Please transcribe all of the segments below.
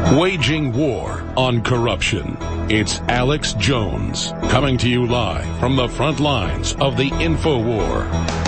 Waging war on corruption. It's Alex Jones coming to you live from the front lines of the InfoWar.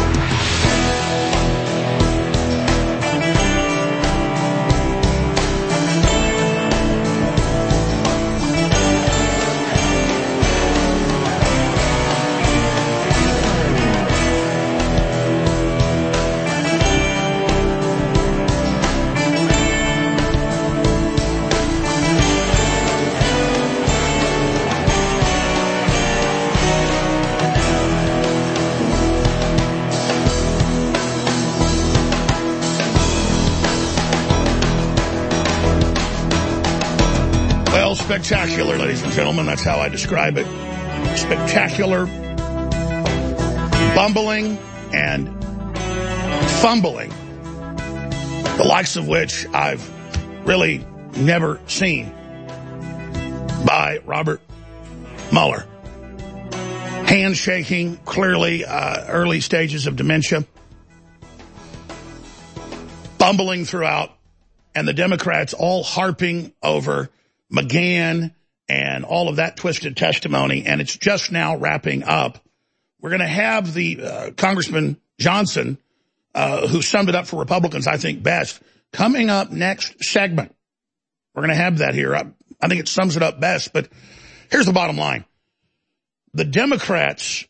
Spectacular, ladies and gentlemen. That's how I describe it. Spectacular, bumbling, and fumbling, the likes of which I've really never seen by Robert Mueller. Handshaking, clearly early stages of dementia, bumbling throughout, and the Democrats all harping over McGahn and all of that twisted testimony, and it's just now wrapping up. We're going to have the Congressman Johnson, who summed it up for Republicans, I think, best, coming up next segment. We're going to have that here. I think it sums it up best, but here's the bottom line. The Democrats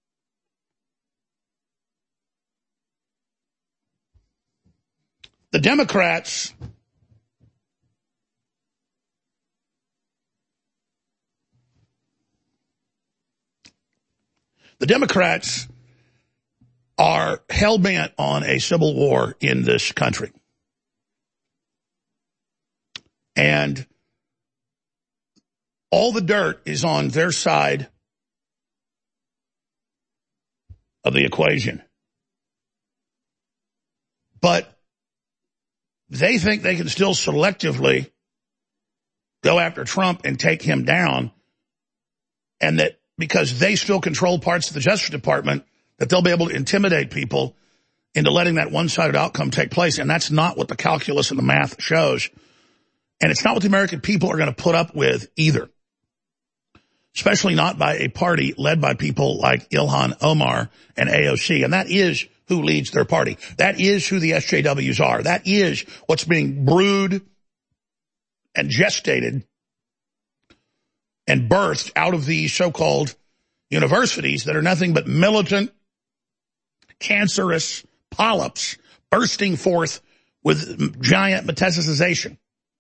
are hell-bent on a civil war in this country. And all the dirt is on their side of the equation. But they think they can still selectively go after Trump and take him down, and that because they still control parts of the Justice Department, that they'll be able to intimidate people into letting that one-sided outcome take place. And that's not what the calculus and the math shows. And it's not what the American people are going to put up with either, especially not by a party led by people like Ilhan Omar and AOC. And that is who leads their party. That is who the SJWs are. That is what's being brewed and gestated and birthed out of these so-called universities that are nothing but militant, cancerous polyps bursting forth with giant metastasization.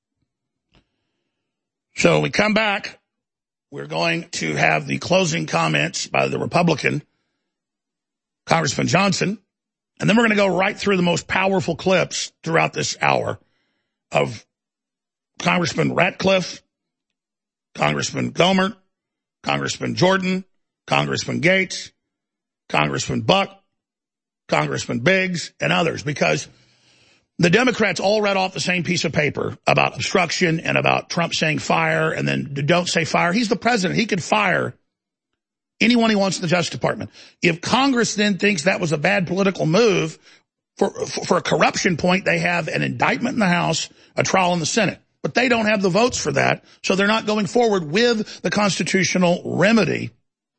So when we come back, we're going to have the closing comments by the Republican, Congressman Johnson, and then we're going to go right through the most powerful clips throughout this hour of Congressman Ratcliffe, Congressman Gohmert, Congressman Jordan, Congressman Gates, Congressman Buck, Congressman Biggs, and others, because the Democrats all read off the same piece of paper about obstruction and about Trump saying fire and then don't say fire. He's the president. He could fire anyone he wants in the Justice Department. If Congress then thinks that was a bad political move, for a corruption point, they have an indictment in the House, a trial in the Senate. But they don't have the votes for that, so they're not going forward with the constitutional remedy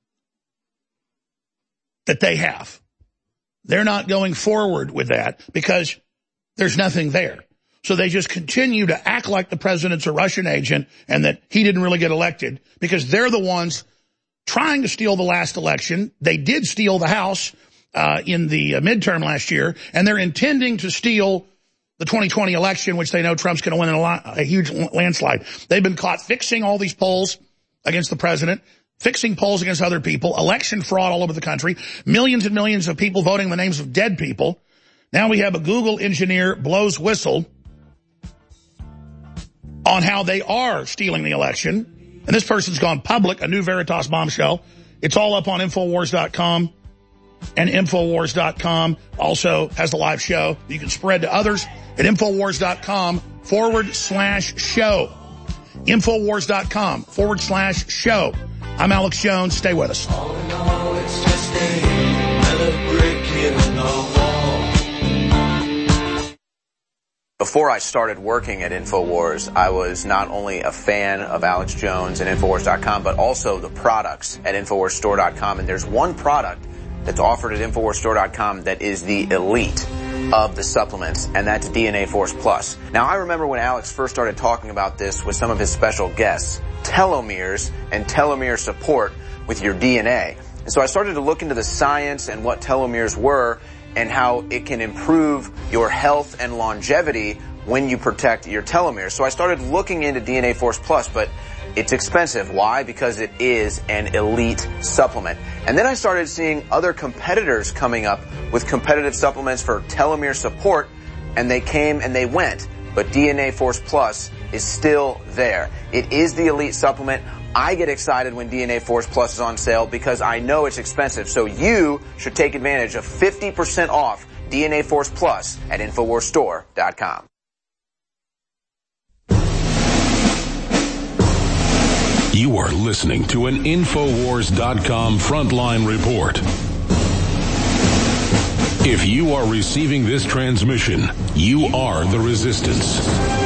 that they have. They're not going forward with that because there's nothing there. So they just continue to act like the president's a Russian agent and that he didn't really get elected because they're the ones trying to steal the last election. They did steal the House in the midterm last year, and they're intending to steal the 2020 election, which they know Trump's going to win in a huge landslide. They've been caught fixing all these polls against the president, fixing polls against other people, election fraud all over the country, millions and millions of people voting in the names of dead people. Now we have a Google engineer blows whistle on how they are stealing the election. And this person's gone public, a new Veritas bombshell. It's all up on Infowars.com. And Infowars.com also has the live show you can spread to others at Infowars.com/show. Infowars.com/show. I'm Alex Jones. Stay with us. All in all, it's just another brick in the wall. Before I started working at InfoWars, I was not only a fan of Alex Jones and Infowars.com, but also the products at InfoWarsStore.com. And there's one product that's offered at InfoWarsStore.com that is the elite of the supplements, and that's DNA Force Plus. Now, I remember when Alex first started talking about this with some of his special guests, telomeres and telomere support with your DNA. And so I started to look into the science and what telomeres were and how it can improve your health and longevity when you protect your telomeres. So I started looking into DNA Force Plus, but it's expensive. Why? Because it is an elite supplement. And then I started seeing other competitors coming up with competitive supplements for telomere support, and they came and they went. But DNA Force Plus is still there. It is the elite supplement. I get excited when DNA Force Plus is on sale because I know it's expensive. So you should take advantage of 50% off DNA Force Plus at InfoWarsStore.com. You are listening to an Infowars.com Frontline Report. If you are receiving this transmission, you are the resistance.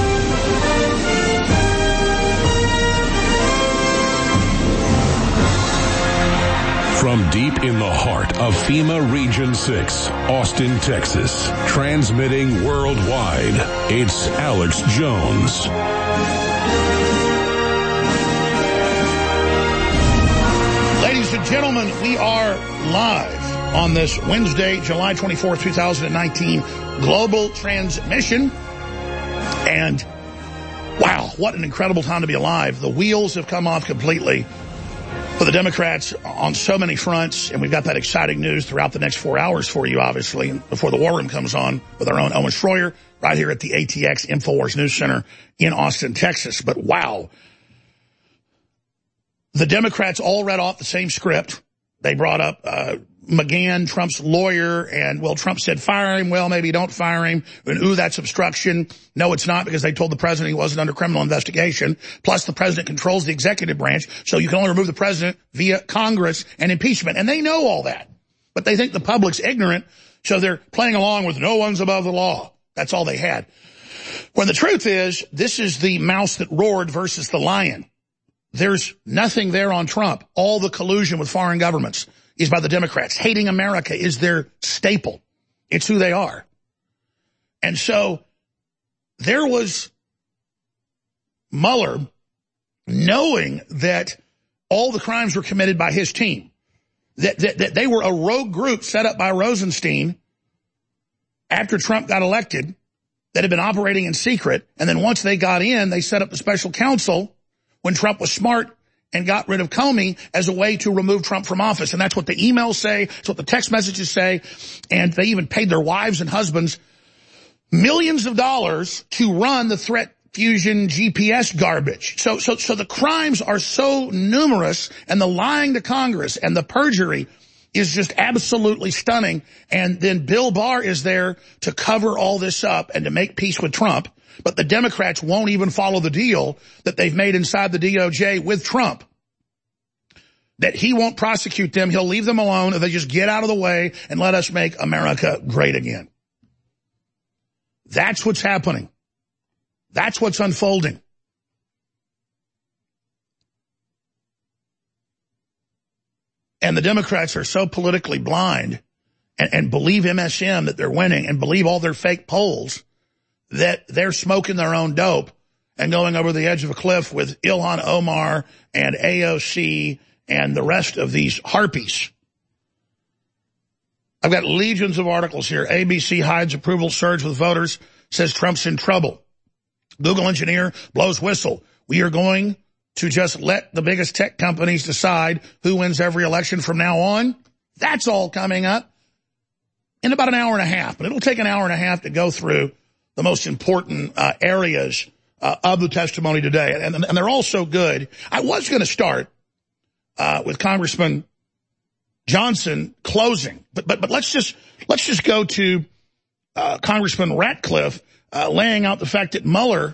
From deep in the heart of FEMA Region 6, Austin, Texas, transmitting worldwide, it's Alex Jones. Ladies and gentlemen, we are live on this Wednesday, July 24th, 2019, global transmission. And wow, what an incredible time to be alive. The wheels have come off completely for the Democrats on so many fronts, and we've got that exciting news throughout the next 4 hours for you, obviously, before the War Room comes on with our own Owen Schroyer right here at the ATX InfoWars News Center in Austin, Texas. But wow, the Democrats all read off the same script. They brought up McGahn, Trump's lawyer, and, well, Trump said fire him. Well, maybe don't fire him. And, ooh, that's obstruction. No, it's not, because they told the president he wasn't under criminal investigation. Plus, the president controls the executive branch, so you can only remove the president via Congress and impeachment. And they know all that. But they think the public's ignorant, so they're playing along with no one's above the law. That's all they had. When the truth is, this is the mouse that roared versus the lion. There's nothing there on Trump. All the collusion with foreign governments is by the Democrats. Hating America is their staple. It's who they are. And so there was Mueller knowing that all the crimes were committed by his team, that they were a rogue group set up by Rosenstein after Trump got elected that had been operating in secret. And then once they got in, they set up the special counsel when Trump was smart and got rid of Comey as a way to remove Trump from office. And that's what the emails say. That's what the text messages say. And they even paid their wives and husbands millions of dollars to run the Threat Fusion GPS garbage. So the crimes are so numerous, and the lying to Congress and the perjury is just absolutely stunning. And then Bill Barr is there to cover all this up and to make peace with Trump. But the Democrats won't even follow the deal that they've made inside the DOJ with Trump, that he won't prosecute them. He'll leave them alone if they just get out of the way and let us make America great again. That's what's happening. That's what's unfolding. And the Democrats are so politically blind and believe MSM that they're winning and believe all their fake polls that they're smoking their own dope and going over the edge of a cliff with Ilhan Omar and AOC and the rest of these harpies. I've got legions of articles here. ABC hides approval surge with voters, says Trump's in trouble. Google engineer blows whistle. We are going to just let the biggest tech companies decide who wins every election from now on. That's all coming up in about an hour and a half. But it'll take an hour and a half to go through the most important areas of the testimony today. And they're all so good. I was going to start with Congressman Johnson closing. But let's just go to Congressman Ratcliffe laying out the fact that Mueller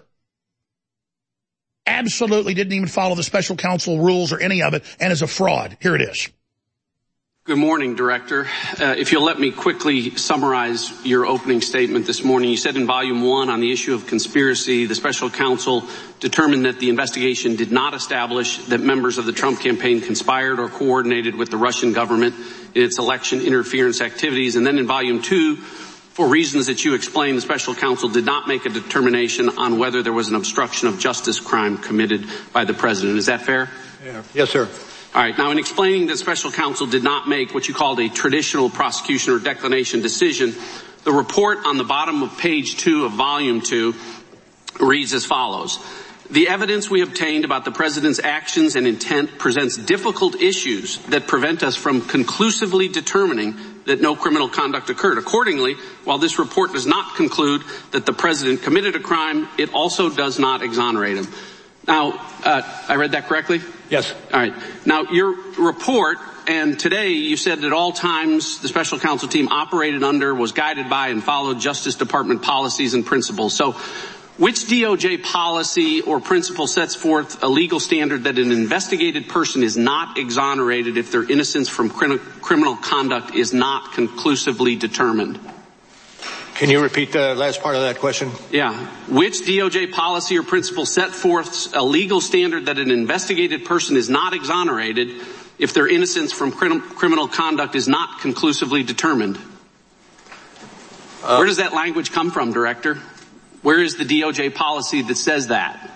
absolutely didn't even follow the special counsel rules or any of it and is a fraud. Here it is. Good morning, Director. If you'll let me quickly summarize your opening statement this morning. You said in Volume 1 on the issue of conspiracy, the special counsel determined that the investigation did not establish that members of the Trump campaign conspired or coordinated with the Russian government in its election interference activities. And then in Volume 2, for reasons that you explained, the special counsel did not make a determination on whether there was an obstruction of justice crime committed by the president. Is that fair? Yeah. Yes, sir. All right. Now, in explaining that special counsel did not make what you called a traditional prosecution or declination decision, the report on the bottom of page 2 of volume 2 reads as follows. The evidence we obtained about the president's actions and intent presents difficult issues that prevent us from conclusively determining that no criminal conduct occurred. Accordingly, while this report does not conclude that the president committed a crime, it also does not exonerate him. Now, I read that correctly? Yes. All right. Now, your report, and today you said at all times the special counsel team operated under, was guided by, and followed Justice Department policies and principles. So which DOJ policy or principle sets forth a legal standard that an investigated person is not exonerated if their innocence from criminal conduct is not conclusively determined? Can you repeat the last part of that question? Yeah. Which DOJ policy or principle set forth a legal standard that an investigated person is not exonerated if their innocence from criminal conduct is not conclusively determined? Where does that language come from, Director? Where is the DOJ policy that says that?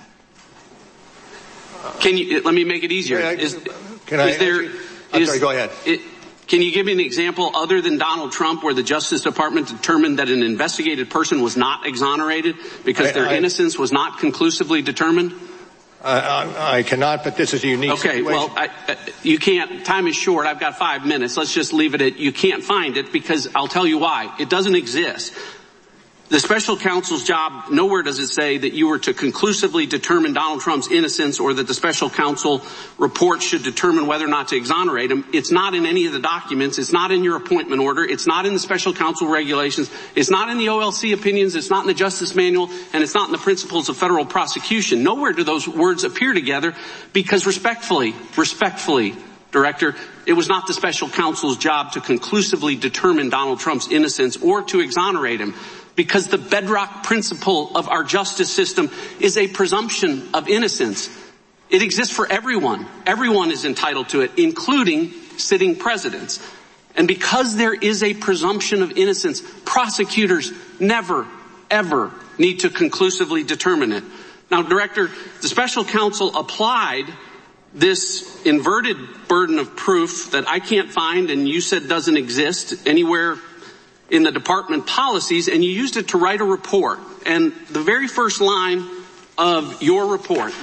Let me make it easier. I'm sorry, go ahead. Can you give me an example other than Donald Trump where the Justice Department determined that an investigated person was not exonerated because their innocence was not conclusively determined? I cannot, but this is a unique situation. Okay, well, you can't. Time is short. I've got 5 minutes. Let's just leave it at you can't find it, because I'll tell you why. It doesn't exist. The special counsel's job, nowhere does it say that you were to conclusively determine Donald Trump's innocence or that the special counsel report should determine whether or not to exonerate him. It's not in any of the documents. It's not in your appointment order. It's not in the special counsel regulations. It's not in the OLC opinions. It's not in the Justice Manual. And it's not in the principles of federal prosecution. Nowhere do those words appear together, because respectfully, Director, it was not the special counsel's job to conclusively determine Donald Trump's innocence or to exonerate him, because the bedrock principle of our justice system is a presumption of innocence. It exists for everyone. Everyone is entitled to it, including sitting presidents. And because there is a presumption of innocence, prosecutors never, ever need to conclusively determine it. Now, Director, the special counsel applied this inverted burden of proof that I can't find and you said doesn't exist anywhere in the department policies, and you used it to write a report. And the very first line of your report,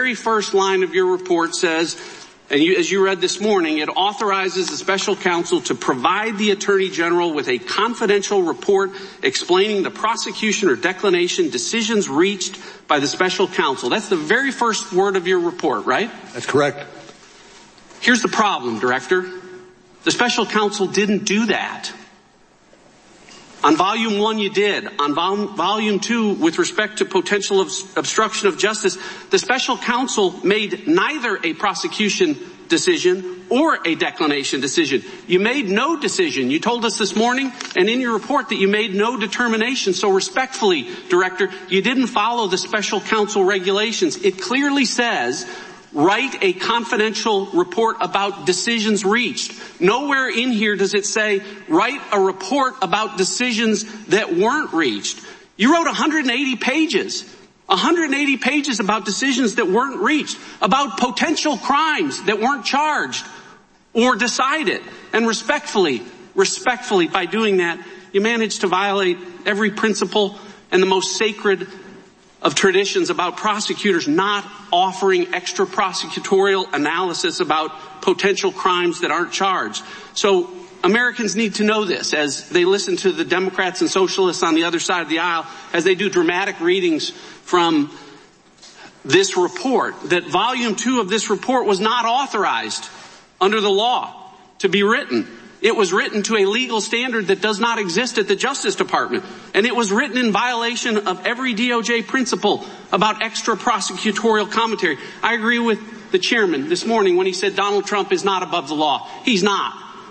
says, and as you read this morning, it authorizes the special counsel to provide the Attorney General with a confidential report explaining the prosecution or declination decisions reached by the special counsel. That's the very first word of your report, right? That's correct. Here's the problem, Director. The special counsel didn't do that. On Volume 1, you did. On Volume 2, with respect to potential obstruction of justice, the special counsel made neither a prosecution decision or a declination decision. You made no decision. You told us this morning and in your report that you made no determination. So respectfully, Director, you didn't follow the special counsel regulations. It clearly says, write a confidential report about decisions reached. Nowhere in here does it say, write a report about decisions that weren't reached. You wrote 180 pages. 180 pages about decisions that weren't reached, about potential crimes that weren't charged or decided. And respectfully, by doing that, you managed to violate every principle and the most sacred of traditions about prosecutors not offering extra prosecutorial analysis about potential crimes that aren't charged. So Americans need to know this as they listen to the Democrats and socialists on the other side of the aisle, as they do dramatic readings from this report, that Volume 2 of this report was not authorized under the law to be written. It was written to a legal standard that does not exist at the Justice Department. And it was written in violation of every DOJ principle about extra prosecutorial commentary. I agree with the chairman this morning when he said Donald Trump is not above the law. He's not.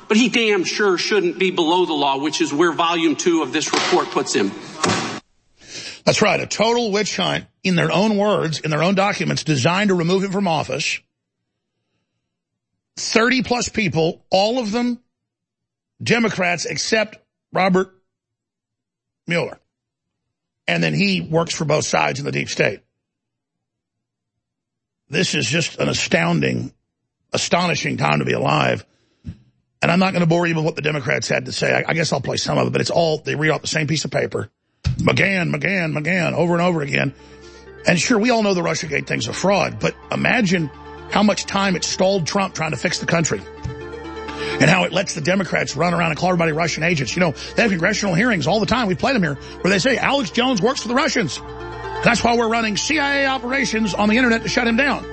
but he damn sure shouldn't be below the law, which is where volume 2 of this report puts him. That's right, a total witch hunt, in their own words, in their own documents, designed to remove him from office. 30-plus people, all of them Democrats except Robert Mueller. And then he works for both sides in the deep state. This is just an astonishing time to be alive. And I'm not going to bore you with what the Democrats had to say. I guess I'll play some of it, but it's all, they read off the same piece of paper. McGahn, over and over again. And sure, we all know the Russiagate thing's a fraud, but imagine how much time it stalled Trump trying to fix the country. And how it lets the Democrats run around and call everybody Russian agents. You know, they have congressional hearings all the time. We played them here, where they say Alex Jones works for the Russians. That's why we're running CIA operations on the internet to shut him down.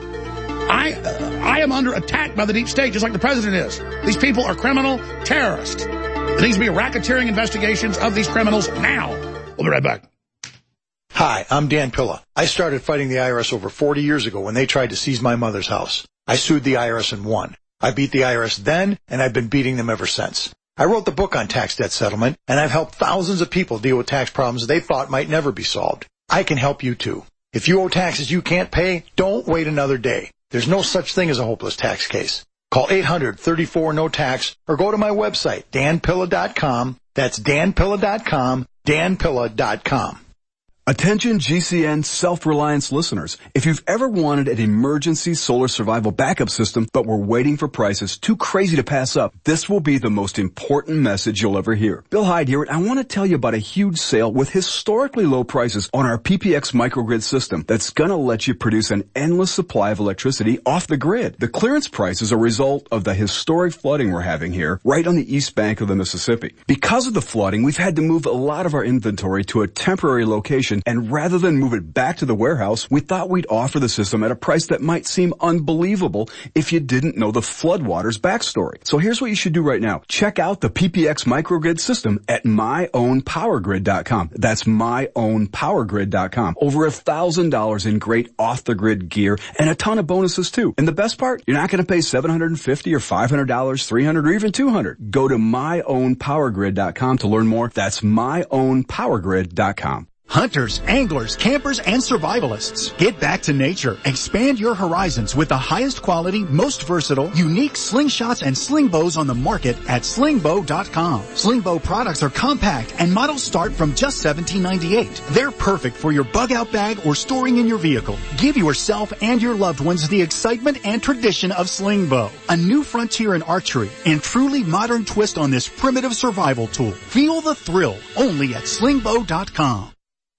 I am under attack by the deep state, just like the president is. These people are criminal terrorists. There needs to be racketeering investigations of these criminals now. We'll be right back. Hi, I'm Dan Pilla. I started fighting the IRS over 40 years ago when they tried to seize my mother's house. I sued the IRS and won. I beat the IRS then, and I've been beating them ever since. I wrote the book on tax debt settlement, and I've helped thousands of people deal with tax problems they thought might never be solved. I can help you too. If you owe taxes you can't pay, don't wait another day. There's no such thing as a hopeless tax case. Call 800-34-NO-TAX or go to my website, danpilla.com. That's danpilla.com, danpilla.com. Attention GCN Self-Reliance listeners. If you've ever wanted an emergency solar survival backup system but were waiting for prices too crazy to pass up, this will be the most important message you'll ever hear. Bill Hyde here, and I want to tell you about a huge sale with historically low prices on our PPX microgrid system that's going to let you produce an endless supply of electricity off the grid. The clearance price is a result of the historic flooding we're having here right on the east bank of the Mississippi. Because of the flooding, we've had to move a lot of our inventory to a temporary location, and rather than move it back to the warehouse, we thought we'd offer the system at a price that might seem unbelievable if you didn't know the floodwaters backstory. So here's what you should do right now. Check out the PPX microgrid system at myownpowergrid.com. That's myownpowergrid.com. Over $1,000 in great off-the-grid gear and a ton of bonuses too. And the best part, you're not going to pay $750 or $500, $300, or even $200. Go to myownpowergrid.com to learn more. That's myownpowergrid.com. Hunters, anglers, campers, and survivalists. Get back to nature. Expand your horizons with the highest quality, most versatile, unique slingshots and sling bows on the market at slingbow.com. Slingbow products are compact and models start from just $17.98. They're perfect for your bug out bag or storing in your vehicle. Give yourself and your loved ones the excitement and tradition of Slingbow, a new frontier in archery and truly modern twist on this primitive survival tool. Feel the thrill only at slingbow.com.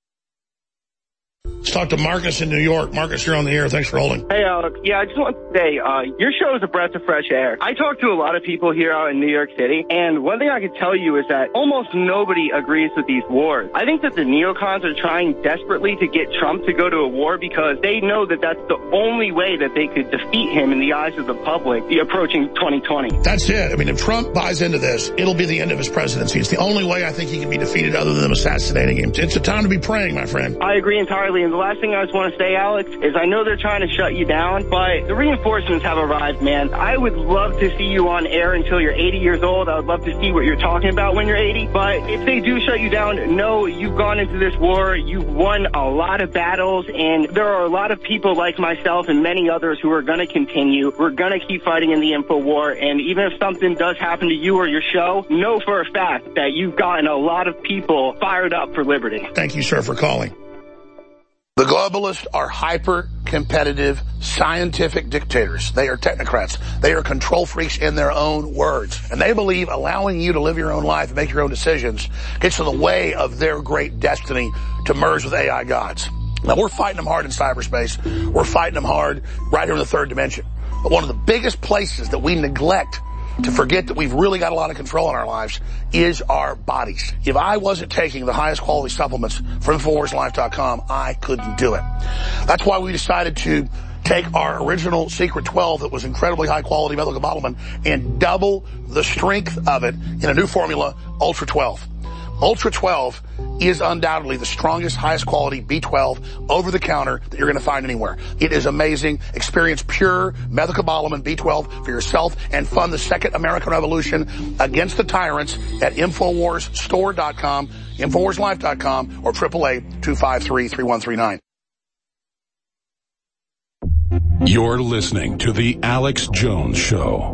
Let's talk to Marcus in New York. Marcus, you're on the air. Thanks for holding. Hey, Alex. Yeah, I just want to say, your show is a breath of fresh air. I talk to a lot of people here out in New York City, and one thing I can tell you is that almost nobody agrees with these wars. I think that the neocons are trying desperately to get Trump to go to a war because they know that that's the only way that they could defeat him in the eyes of the public approaching 2020. That's it. I mean, if Trump buys into this, it'll be the end of his presidency. It's the only way I think he can be defeated other than them assassinating him. It's a time to be praying, my friend. I agree entirely. And the last thing I just want to say, Alex, is I know they're trying to shut you down, but the reinforcements have arrived, man. I would love to see you on air until you're 80 years old. I would love to see what you're talking about when you're 80. But if they do shut you down, know you've gone into this war. You've won a lot of battles, and there are a lot of people like myself and many others who are going to continue. We're going to keep fighting in the info war, and even if something does happen to you or your show, know for a fact that you've gotten a lot of people fired up for liberty. Thank you, sir, for calling. The globalists are hyper-competitive, scientific dictators. They are technocrats. They are control freaks in their own words. And they believe allowing you to live your own life and make your own decisions gets in the way of their great destiny to merge with AI gods. Now, we're fighting them hard in cyberspace. We're fighting them hard right here in the third dimension. But one of the biggest places that we neglect to forget that we've really got a lot of control in our lives is our bodies. If I wasn't taking the highest quality supplements from InfoWarsLife.com, I couldn't do it. That's why we decided to take our original Secret 12 that was incredibly high quality methylcobalamin and double the strength of it in a new formula, Ultra 12. Ultra 12 is undoubtedly the strongest, highest quality B12 over-the-counter that you're going to find anywhere. It is amazing. Experience pure methylcobalamin B12 for yourself and fund the second American revolution against the tyrants at InfoWarsStore.com, InfoWarsLife.com, or 888-253-3139. You're listening to The Alex Jones Show.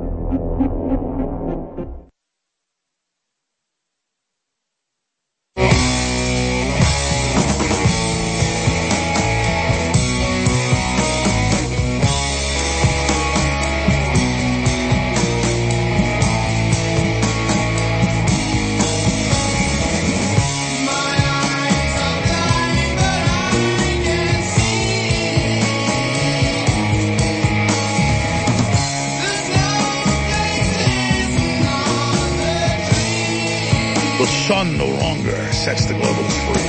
The sun no longer sets the globals free.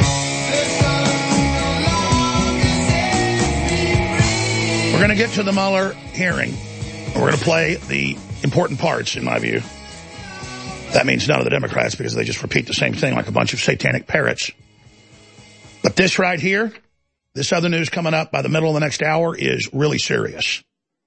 We're going to get to the Mueller hearing. We're going to play the important parts, in my view. That means none of the Democrats, because they just repeat the same thing like a bunch of satanic parrots. But this right here, this other news coming up by the middle of the next hour is really serious.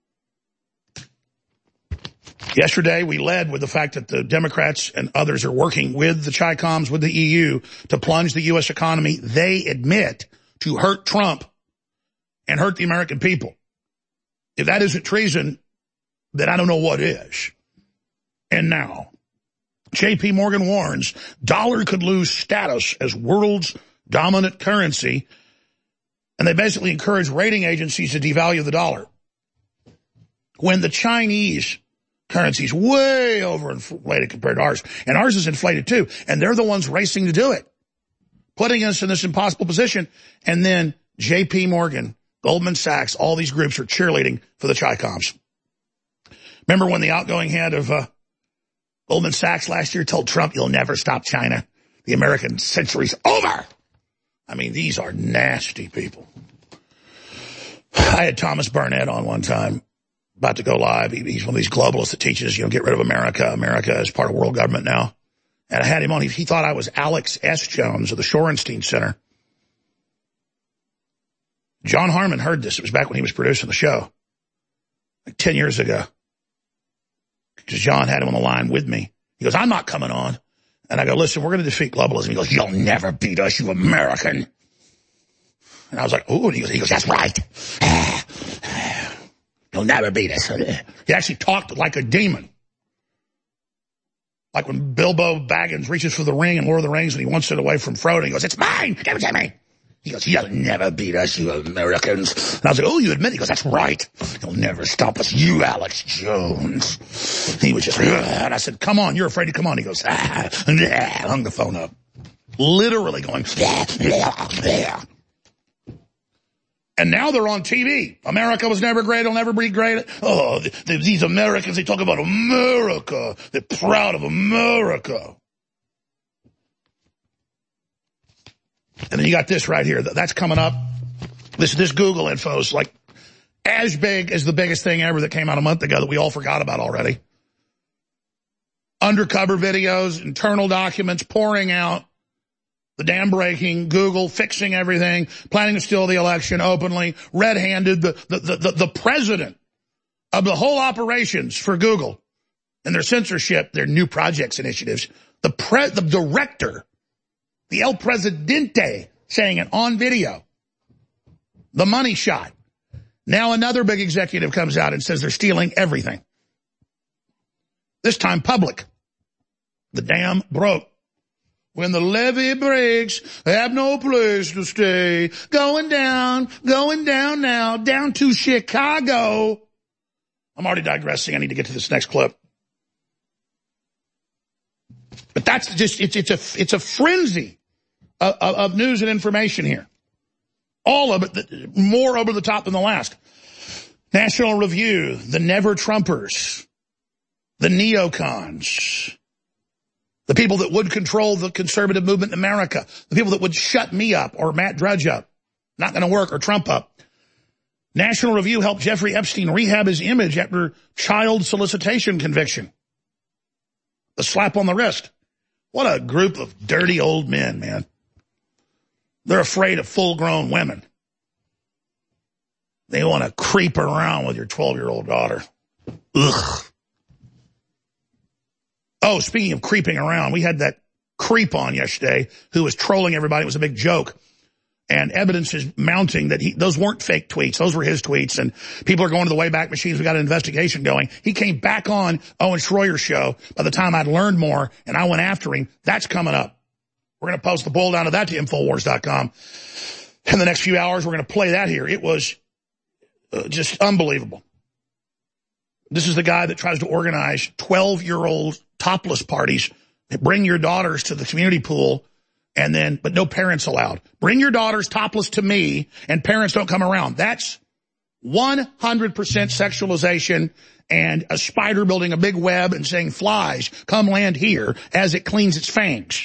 Yesterday, we led with the fact that the Democrats and others are working with the Chi-Coms, with the EU, to plunge the U.S. economy, they admit, to hurt Trump and hurt the American people. If that isn't treason, then I don't know what is. And now, J.P. Morgan warns dollar could lose status as world's dominant currency, and they basically encourage rating agencies to devalue the dollar. When the Chinese currency's way overinflated compared to ours. And ours is inflated too. And they're the ones racing to do it, putting us in this impossible position. And then J.P. Morgan, Goldman Sachs, all these groups are cheerleading for the Chi-Coms. Remember when the outgoing head of Goldman Sachs last year told Trump, "You'll never stop China. The American century's over." I mean, these are nasty people. I had Thomas Burnett on one time, about to go live. He's one of these globalists that teaches, get rid of America. America is part of world government now. And I had him on. He thought I was Alex S. Jones of the Shorenstein Center. John Harmon heard this. It was back when he was producing the show, like 10 years ago. Because John had him on the line with me. He goes, "I'm not coming on." And I go, "Listen, we're going to defeat globalism." He goes, "You'll never beat us, you American." And I was like, "Ooh," and he goes, "That's right. You'll never beat us." He actually talked like a demon. Like when Bilbo Baggins reaches for the ring in Lord of the Rings and he wants it away from Frodo. He goes, "It's mine. Give it to me." He goes, "You'll never beat us, you Americans." And I was like, "Oh, you admit?" He goes, "That's right. You'll never stop us, you Alex Jones." He was just, and I said, "Come on, you're afraid to come on." He goes, hung the phone up. Literally going, And now they're on TV. America was never great. It'll never be great. Oh, these Americans, they talk about America. They're proud of America. And then you got this right here. That's coming up. This Google info is like as big as the biggest thing ever that came out a month ago that we all forgot about already. Undercover videos, internal documents pouring out. The dam breaking, Google fixing everything, planning to steal the election openly, red-handed, the president of the whole operations for Google and their censorship, their new projects initiatives, the director, the El Presidente saying it on video, the money shot. Now another big executive comes out and says they're stealing everything. This time public. The dam broke. When the levee breaks, I have no place to stay. Going down now, down to Chicago. I'm already digressing. I need to get to this next clip. But that's just, it's a frenzy of news and information here. All of it, more over the top than the last. National Review, the Never-Trumpers, the neocons, the people that would control the conservative movement in America, the people that would shut me up or Matt Drudge up, not going to work, or Trump up. National Review helped Jeffrey Epstein rehab his image after child solicitation conviction. The slap on the wrist. What a group of dirty old men, man. They're afraid of full-grown women. They want to creep around with your 12-year-old daughter. Ugh. Oh, speaking of creeping around, we had that creep on yesterday who was trolling everybody. It was a big joke. And evidence is mounting that those weren't fake tweets. Those were his tweets. And people are going to the Wayback Machines. We got an investigation going. He came back on Owen Schroyer's show by the time I'd learned more, and I went after him. That's coming up. We're going to post the boil down of that to Infowars.com. In the next few hours, we're going to play that here. It was just unbelievable. This is the guy that tries to organize 12-year-old topless parties. Bring your daughters to the community pool, but no parents allowed. Bring your daughters topless to me, and parents don't come around. That's 100% sexualization and a spider building a big web and saying, flies, come land here, as it cleans its fangs.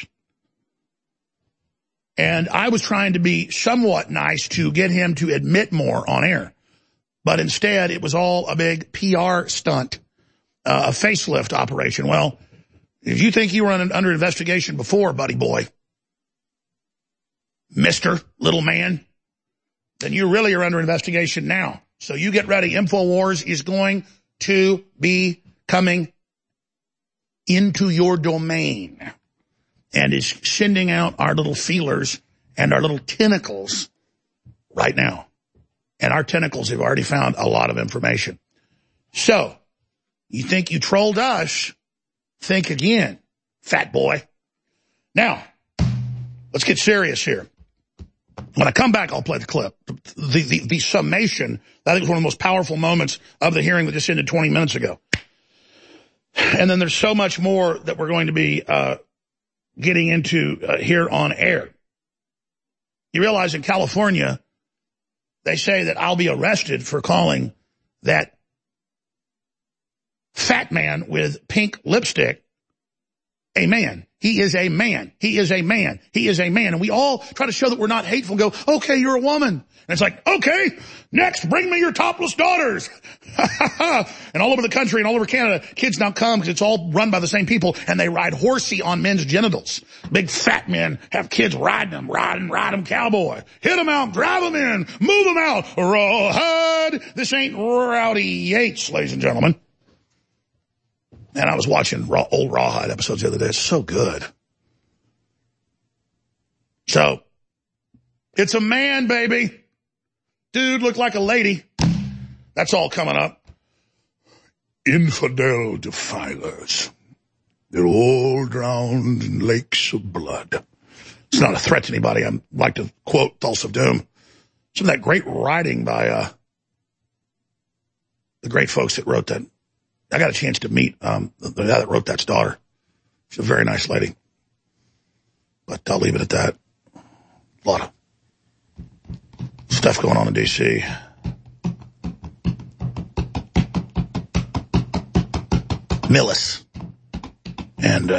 And I was trying to be somewhat nice to get him to admit more on air. But instead, it was all a big PR stunt, a facelift operation. Well, if you think you were under investigation before, buddy boy, Mr. Little Man, then you really are under investigation now. So you get ready. InfoWars is going to be coming into your domain and is sending out our little feelers and our little tentacles right now. And our tentacles have already found a lot of information. So, you think you trolled us? Think again, fat boy. Now, let's get serious here. When I come back, I'll play the clip. The summation, I think was one of the most powerful moments of the hearing that just ended 20 minutes ago. And then there's so much more that we're going to be getting into here on air. You realize in California, they say that I'll be arrested for calling that fat man with pink lipstick a man. He is a man. He is a man. He is a man. And we all try to show that we're not hateful and go, okay, you're a woman. And it's like, okay, next, bring me your topless daughters. And all over the country and all over Canada, kids now come because it's all run by the same people, and they ride horsey on men's genitals. Big fat men have kids riding them, ride them cowboy. Hit them out, drive them in, move them out, rawhide. This ain't Rowdy Yates, ladies and gentlemen. And I was watching old Rawhide episodes the other day. It's so good. So, it's a man, baby. Dude looked like a lady. That's all coming up. Infidel defilers. They're all drowned in lakes of blood. It's not a threat to anybody. I like to quote Thulsa of Doom. Some of that great writing by the great folks that wrote that. I got a chance to meet the guy that wrote that's daughter. She's a very nice lady. But I'll leave it at that. A lot of stuff going on in D.C. Millis and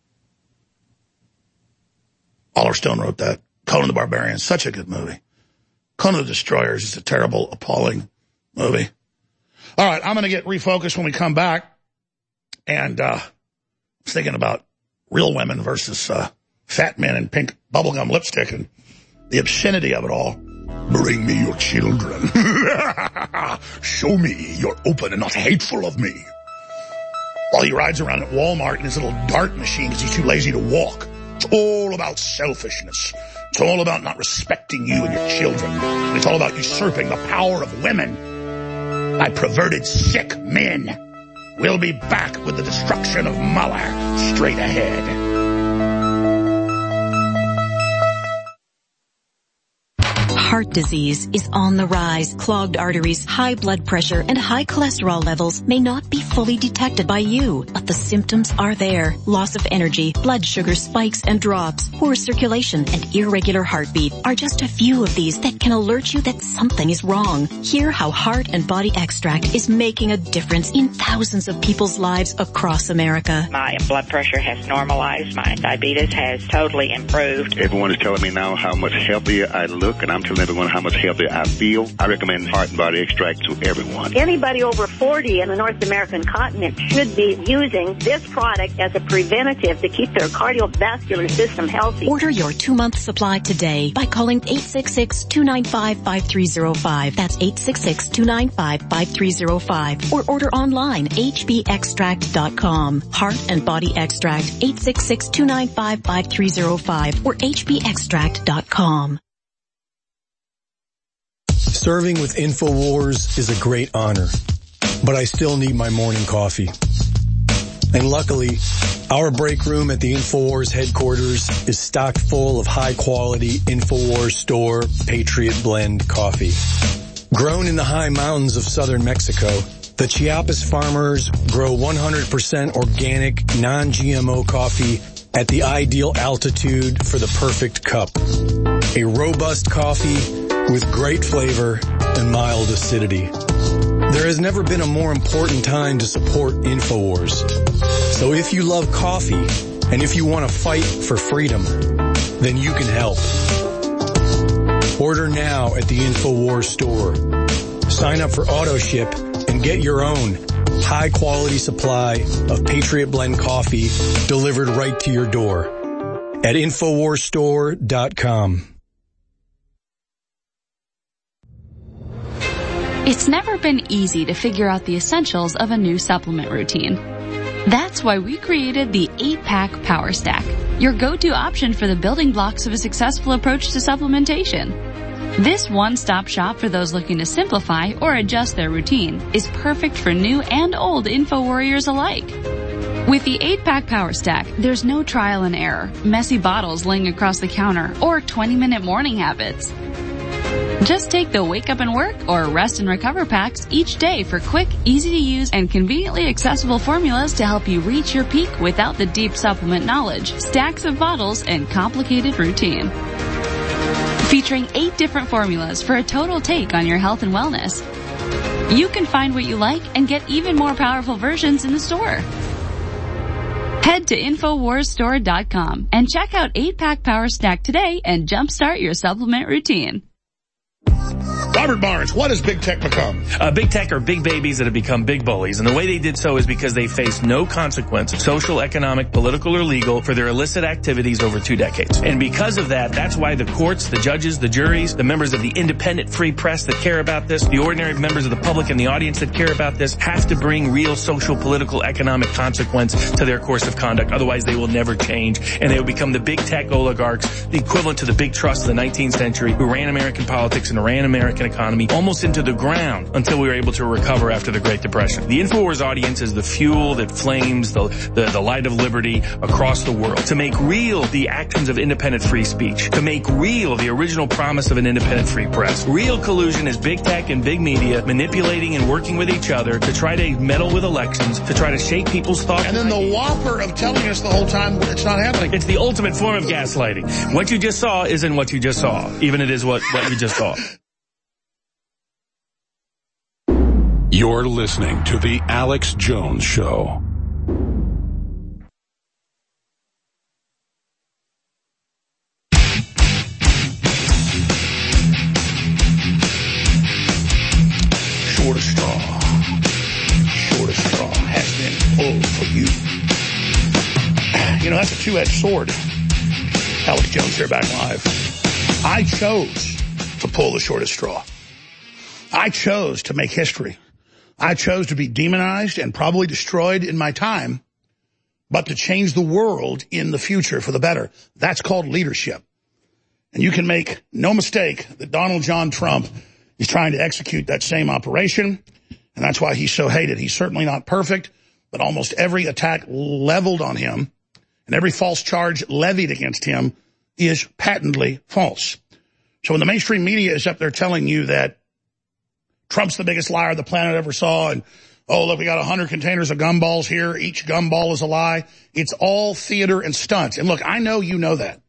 Oliver Stone wrote that. Conan the Barbarian, such a good movie. Conan the Destroyer is just a terrible, appalling movie. All right, I'm going to get refocused when we come back. And I was thinking about real women versus fat men in pink bubblegum lipstick and the obscenity of it all. Bring me your children. Show me you're open and not hateful of me. While he rides around at Walmart in his little dart machine because he's too lazy to walk. It's all about selfishness. It's all about not respecting you and your children. And it's all about usurping the power of women by perverted, sick men. We'll be back with the destruction of Mueller straight ahead. Heart disease is on the rise. Clogged arteries, high blood pressure, and high cholesterol levels may not be fully detected by you, but the symptoms are there. Loss of energy, blood sugar spikes and drops, poor circulation, and irregular heartbeat are just a few of these that can alert you that something is wrong. Hear how Heart and Body Extract is making a difference in thousands of people's lives across America. My blood pressure has normalized. My diabetes has totally improved. Everyone is telling me now how much healthier I look, and I'm telling them everyone how much healthier I feel, I recommend Heart and Body Extract to everyone. Anybody over 40 in the North American continent should be using this product as a preventative to keep their cardiovascular system healthy. Order your 2-month supply today by calling 866-295-5305. That's 866-295-5305. Or order online, hbextract.com. Heart and Body Extract, 866-295-5305 or hbextract.com. Serving with InfoWars is a great honor, but I still need my morning coffee. And luckily, our break room at the InfoWars headquarters is stocked full of high-quality InfoWars Store Patriot Blend coffee. Grown in the high mountains of southern Mexico, the Chiapas farmers grow 100% organic, non-GMO coffee at the ideal altitude for the perfect cup. A robust coffee with great flavor and mild acidity. There has never been a more important time to support InfoWars. So if you love coffee and if you want to fight for freedom, then you can help. Order now at the InfoWars store. Sign up for AutoShip and get your own high-quality supply of Patriot Blend coffee delivered right to your door at InfoWarsStore.com. It's never been easy to figure out the essentials of a new supplement routine. That's why we created the 8-Pack Power Stack, your go-to option for the building blocks of a successful approach to supplementation. This one-stop shop for those looking to simplify or adjust their routine is perfect for new and old info warriors alike. With the 8-Pack Power Stack, there's no trial and error, messy bottles laying across the counter, or 20-minute morning habits. Just take the Wake Up and Work or Rest and Recover packs each day for quick, easy-to-use, and conveniently accessible formulas to help you reach your peak without the deep supplement knowledge, stacks of bottles, and complicated routine. Featuring 8 different formulas for a total take on your health and wellness. You can find what you like and get even more powerful versions in the store. Head to InfoWarsStore.com and check out 8-Pack Power Stack today and jumpstart your supplement routine. Robert Barnes, what has big tech become? Big tech are big babies that have become big bullies, and the way they did so is because they faced no consequence, social, economic, political, or legal, for their illicit activities over 2 decades. And because of that, that's why the courts, the judges, the juries, the members of the independent free press that care about this, the ordinary members of the public and the audience that care about this, have to bring real social, political, economic consequence to their course of conduct. Otherwise, they will never change, and they will become the big tech oligarchs, the equivalent to the big trusts of the 19th century, who ran American politics and ran American economy almost into the ground until we were able to recover after the Great Depression. The InfoWars audience is the fuel that flames the light of liberty across the world, to make real the actions of independent free speech, to make real the original promise of an independent free press. Real collusion is big tech and big media manipulating and working with each other to try to meddle with elections, to try to shake people's thoughts. And then the whopper of telling us the whole time it's not happening. It's the ultimate form of gaslighting. What you just saw isn't what you just saw, even it is what you just saw. You're listening to The Alex Jones Show. Shortest straw has been pulled for you. You know, that's a two-edged sword. Alex Jones here, back live. I chose to pull the shortest straw. I chose to make history. I chose to be demonized and probably destroyed in my time, but to change the world in the future for the better. That's called leadership. And you can make no mistake that Donald John Trump is trying to execute that same operation, and that's why he's so hated. He's certainly not perfect, but almost every attack leveled on him and every false charge levied against him is patently false. So when the mainstream media is up there telling you that Trump's the biggest liar the planet ever saw, and, oh, look, we got 100 containers of gumballs here. Each gumball is a lie. It's all theater and stunts. And look, I know you know that.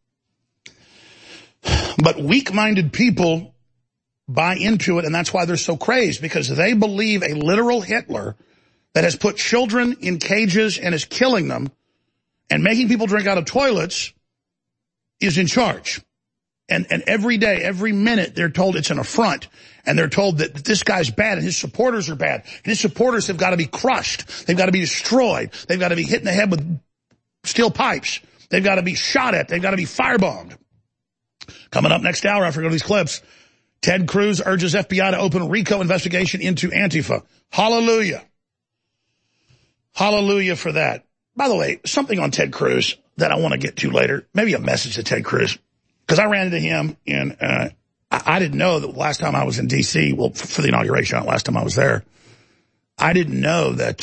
But weak-minded people buy into it, and that's why they're so crazed, because they believe a literal Hitler that has put children in cages and is killing them and making people drink out of toilets is in charge. And every day, every minute, they're told it's an affront. And they're told that this guy's bad and his supporters are bad. And his supporters have got to be crushed. They've got to be destroyed. They've got to be hit in the head with steel pipes. They've got to be shot at. They've got to be firebombed. Coming up next hour after we go to these clips, Ted Cruz urges FBI to open a RICO investigation into Antifa. Hallelujah. Hallelujah for that. By the way, something on Ted Cruz that I want to get to later, maybe a message to Ted Cruz. Because I ran into him in, I didn't know that last time I was in D.C., well, for the inauguration, last time I was there, I didn't know that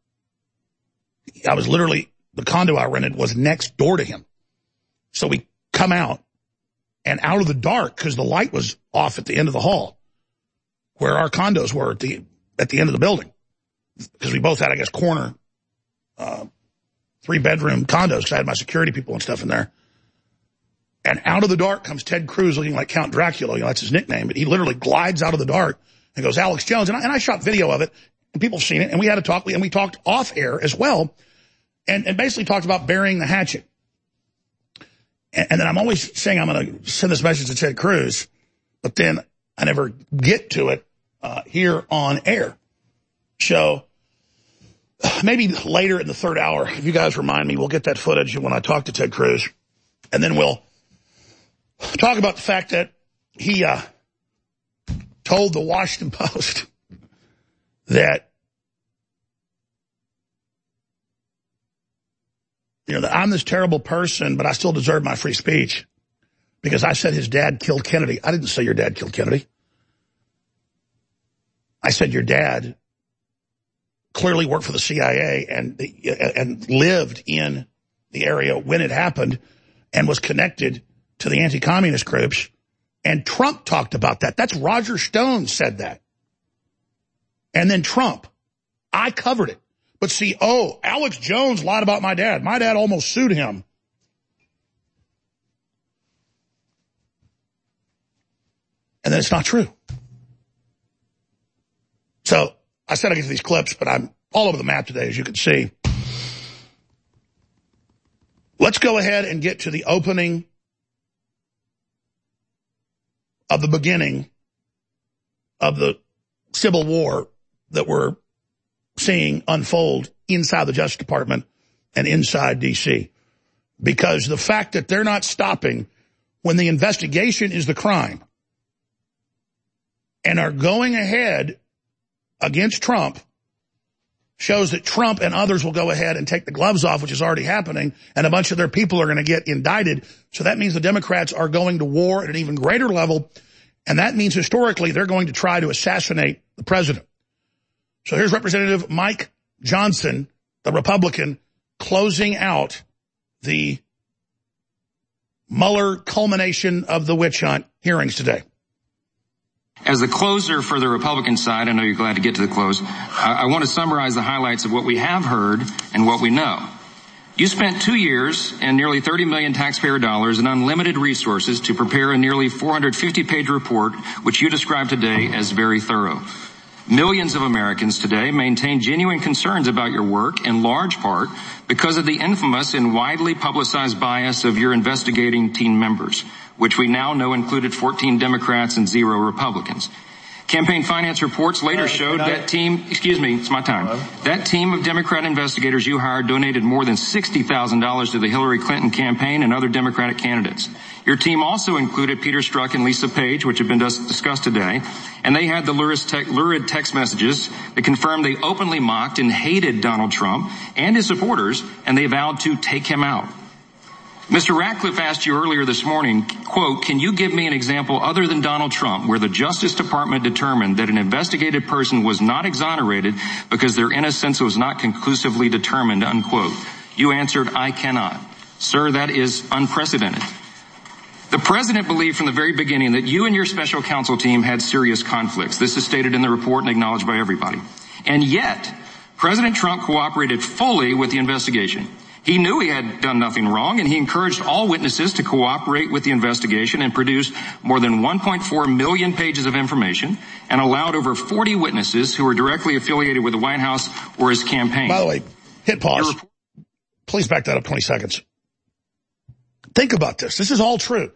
I was literally, the condo I rented was next door to him. So we come out, and out of the dark, because the light was off at the end of the hall, where our condos were at the end of the building. Because we both had, I guess, corner 3-bedroom condos, because I had my security people and stuff in there. And out of the dark comes Ted Cruz looking like Count Dracula. You know, that's his nickname. But he literally glides out of the dark and goes, Alex Jones. And I shot video of it, and people have seen it. And we had a talk, and we talked off air as well, and basically talked about burying the hatchet. And then I'm always saying I'm going to send this message to Ted Cruz, but then I never get to it here on air. So maybe later in the third hour, if you guys remind me, we'll get that footage when I talk to Ted Cruz. And then we'll talk about the fact that he told the Washington Post that, you know, that I'm this terrible person, but I still deserve my free speech because I said his dad killed Kennedy. I didn't say your dad killed Kennedy. I said your dad clearly worked for the CIA and lived in the area when it happened and was connected to the anti-communist groups. And Trump talked about that. That's Roger Stone said that. And then Trump. I covered it. But see, Alex Jones lied about my dad. My dad almost sued him. And then it's not true. So I said I'd get to these clips, but I'm all over the map today, as you can see. Let's go ahead and get to the opening of the beginning of the Civil War that we're seeing unfold inside the Justice Department and inside D.C. Because the fact that they're not stopping when the investigation is the crime and are going ahead against Trump shows that Trump and others will go ahead and take the gloves off, which is already happening, and a bunch of their people are going to get indicted. So that means the Democrats are going to war at an even greater level, and that means historically they're going to try to assassinate the president. So here's Representative Mike Johnson, the Republican, closing out the Mueller culmination of the witch hunt hearings today. As the closer for the Republican side, I know you're glad to get to the close, I want to summarize the highlights of what we have heard and what we know. You spent 2 years and nearly 30 million taxpayer dollars and unlimited resources to prepare a nearly 450-page report, which you described today as very thorough. Millions of Americans today maintain genuine concerns about your work, in large part because of the infamous and widely publicized bias of your investigating team members, which we now know included 14 Democrats and 0 Republicans. Campaign finance reports later showed that team, excuse me, it's my time. That team of Democrat investigators you hired donated more than $60,000 to the Hillary Clinton campaign and other Democratic candidates. Your team also included Peter Strzok and Lisa Page, which have been discussed today, and they had the lurid text messages that confirmed they openly mocked and hated Donald Trump and his supporters, and they vowed to take him out. Mr. Ratcliffe asked you earlier this morning, quote, can you give me an example other than Donald Trump where the Justice Department determined that an investigated person was not exonerated because their innocence was not conclusively determined, unquote? You answered, I cannot. Sir, that is unprecedented. The president believed from the very beginning that you and your special counsel team had serious conflicts. This is stated in the report and acknowledged by everybody. And yet, President Trump cooperated fully with the investigation. He knew he had done nothing wrong, and he encouraged all witnesses to cooperate with the investigation and produced more than 1.4 million pages of information and allowed over 40 witnesses who were directly affiliated with the White House or his campaign. By the way, hit pause. Please back that up 20 seconds. Think about this. This is all true.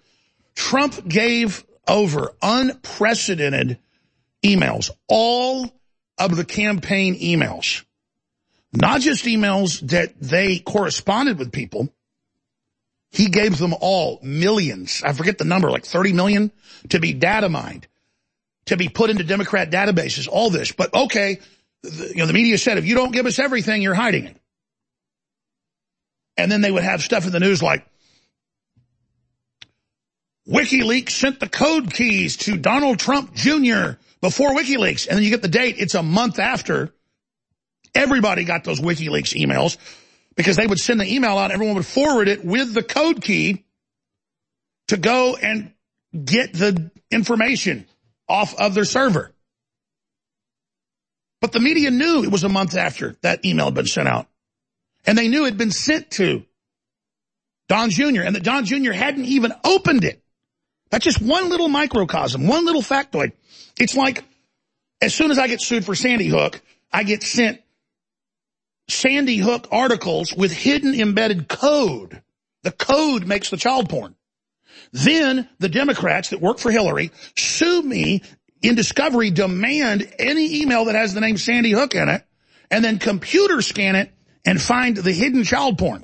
Trump gave over unprecedented emails, all of the campaign emails, not just emails that they corresponded with people. He gave them all millions. I forget the number, like 30 million to be data mined, to be put into Democrat databases, all this. But okay, the media said, if you don't give us everything, you're hiding it. And then they would have stuff in the news like, WikiLeaks sent the code keys to Donald Trump Jr. before WikiLeaks. And then you get the date. It's a month after. Everybody got those WikiLeaks emails because they would send the email out. Everyone would forward it with the code key to go and get the information off of their server. But the media knew it was a month after that email had been sent out. And they knew it had been sent to Don Jr. and that Don Jr. hadn't even opened it. That's just one little microcosm, one little factoid. It's like as soon as I get sued for Sandy Hook, I get sent Sandy Hook articles with hidden embedded code. The code makes the child porn. Then the Democrats that work for Hillary sue me in discovery, demand any email that has the name Sandy Hook in it, and then computer scan it and find the hidden child porn.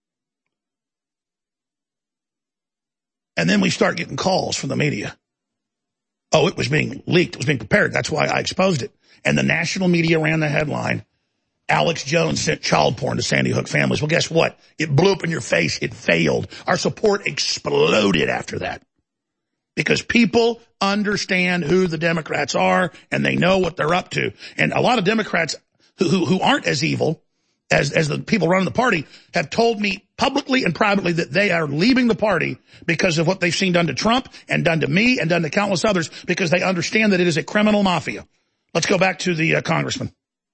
And then we start getting calls from the media. Oh, it was being leaked. It was being prepared. That's why I exposed it. And the national media ran the headline, Alex Jones sent child porn to Sandy Hook families. Well, guess what? It blew up in your face. It failed. Our support exploded after that. Because people understand who the Democrats are and they know what they're up to. And a lot of Democrats who aren't as evil as the people running the party have told me publicly and privately that they are leaving the party because of what they've seen done to Trump and done to me and done to countless others, because they understand that it is a criminal mafia. Let's go back to the congressman.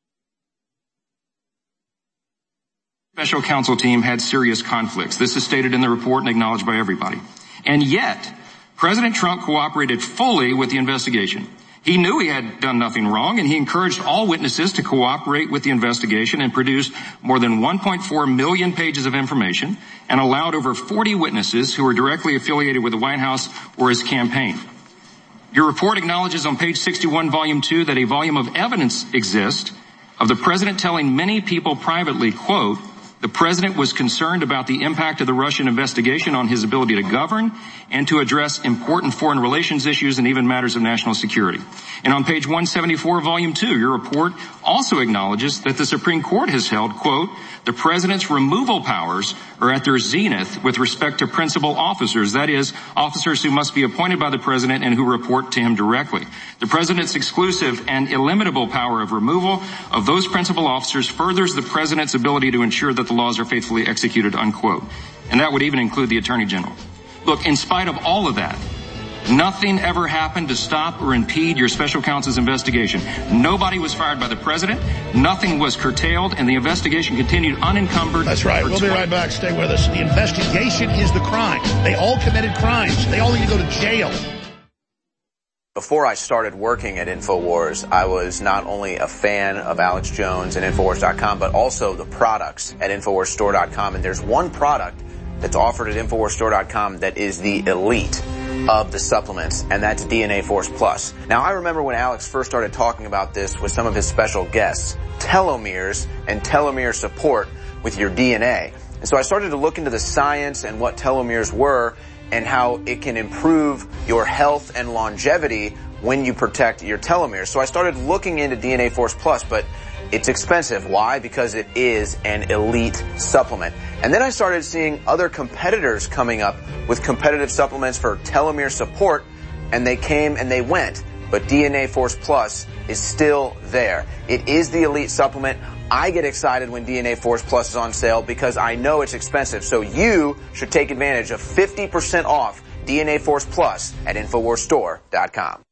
Special counsel team had serious conflicts. This is stated in the report and acknowledged by everybody. And yet, President Trump cooperated fully with the investigation. He knew he had done nothing wrong, and he encouraged all witnesses to cooperate with the investigation and produced more than 1.4 million pages of information and allowed over 40 witnesses who were directly affiliated with the White House or his campaign. Your report acknowledges on page 61, volume 2, that a volume of evidence exists of the president telling many people privately, quote, the president was concerned about the impact of the Russian investigation on his ability to govern and to address important foreign relations issues and even matters of national security. And on page 174, volume 2, your report also acknowledges that the Supreme Court has held, quote, the president's removal powers are at their zenith with respect to principal officers, that is, officers who must be appointed by the president and who report to him directly. The president's exclusive and illimitable power of removal of those principal officers furthers the president's ability to ensure that the laws are faithfully executed, unquote. And that would even include the attorney general. Look, in spite of all of that, nothing ever happened to stop or impede your special counsel's investigation. Nobody was fired by the president. Nothing was curtailed, and the investigation continued unencumbered. That's right. We'll be right back. Stay with us. The investigation is the crime. They all committed crimes. They all need to go to jail. Before I started working at InfoWars, I was not only a fan of Alex Jones and InfoWars.com, but also the products at InfoWarsStore.com. And there's one product that's offered at InfoWarsStore.com that is the elite of the supplements, and that's DNA Force Plus. Now, I remember when Alex first started talking about this with some of his special guests, telomeres and telomere support with your DNA. And so I started to look into the science and what telomeres were and how it can improve your health and longevity when you protect your telomeres. So I started looking into DNA Force Plus, but it's expensive. Why? Because it is an elite supplement. And then I started seeing other competitors coming up with competitive supplements for telomere support, and they came and they went. But DNA Force Plus is still there. It is the elite supplement. I get excited when DNA Force Plus is on sale because I know it's expensive. So you should take advantage of 50% off DNA Force Plus at InfoWarsStore.com.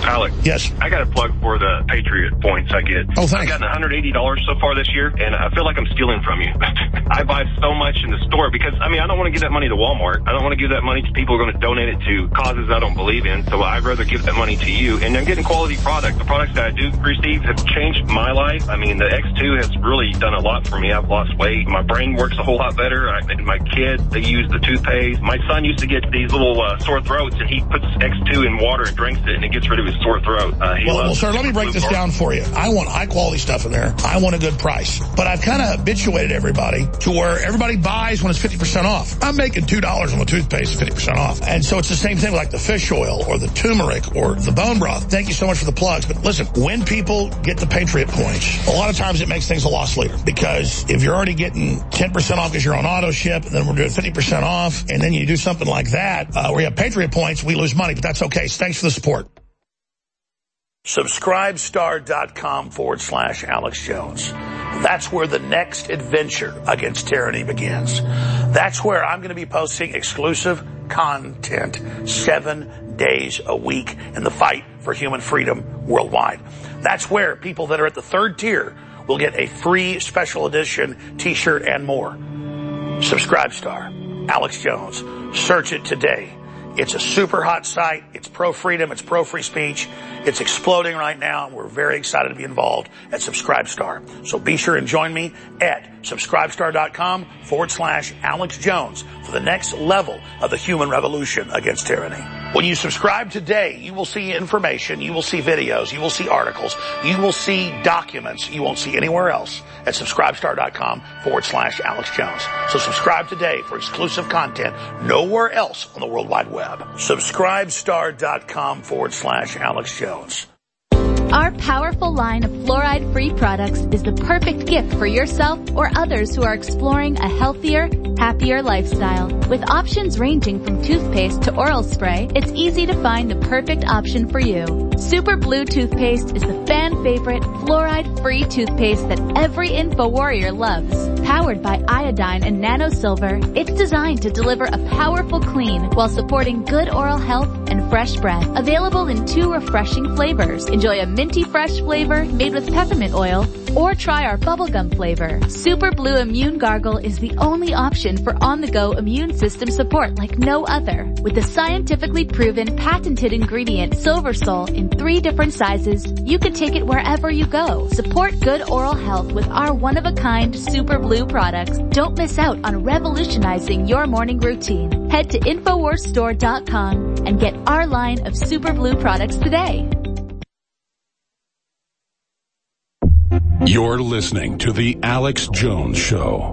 Alex. Yes. I got a plug for the Patriot points I get. Oh, thanks. I've gotten $180 so far this year, and I feel like I'm stealing from you. I buy so much in the store because, I don't want to give that money to Walmart. I don't want to give that money to people who are going to donate it to causes I don't believe in, so I'd rather give that money to you. And I'm getting quality product. The products that I do receive have changed my life. The X2 has really done a lot for me. I've lost weight. My brain works a whole lot better. My kids, they use the toothpaste. My son used to get these little sore throats, and he puts X2 in water and drinks it, and it gets rid of his sore throat. Well, sir, let me break this down for you. I want high-quality stuff in there. I want a good price. But I've kind of habituated everybody to where everybody buys when it's 50% off. I'm making $2 on the toothpaste, 50% off. And so it's the same thing with like the fish oil or the turmeric or the bone broth. Thank you so much for the plugs. But listen, when people get the Patriot points, a lot of times it makes things a loss leader. Because if you're already getting 10% off because you're on auto ship, and then we're doing 50% off, and then you do something like that, where you have Patriot points, we lose money. But that's okay. So thanks for the support. Subscribestar.com/Alex Jones. That's where the next adventure against tyranny begins. That's where I'm going to be posting exclusive content 7 days a week in the fight for human freedom worldwide. That's where people that are at the third tier will get a free special edition t-shirt and more. Subscribestar, Alex Jones. Search it today. It's a super hot site. It's pro-freedom. It's pro-free speech. It's exploding right now, and we're very excited to be involved at Subscribestar. So be sure and join me at subscribestar.com/Alex Jones for the next level of the human revolution against tyranny. When you subscribe today, you will see information, you will see videos, you will see articles, you will see documents you won't see anywhere else at subscribestar.com/Alex Jones. So subscribe today for exclusive content nowhere else on the World Wide Web. Subscribestar.com/Alex Jones. Our powerful line of fluoride-free products is the perfect gift for yourself or others who are exploring a healthier, happier lifestyle. With options ranging from toothpaste to oral spray, it's easy to find the perfect option for you. Super Blue Toothpaste is the fan-favorite fluoride-free toothpaste that every InfoWarrior loves. Powered by iodine and nano silver, it's designed to deliver a powerful clean while supporting good oral health and fresh breath. Available in 2 refreshing flavors. Enjoy a minty fresh flavor made with peppermint oil, or try our bubblegum flavor. Super Blue Immune Gargle is the only option for on-the-go immune system support like no other. With the scientifically proven patented ingredient Silversol in 3 different sizes, you can take it wherever you go. Support good oral health with our one-of-a-kind Super Blue products. Don't miss out on revolutionizing your morning routine. Head to InfoWarsStore.com and get our line of Super Blue products today. You're listening to The Alex Jones Show.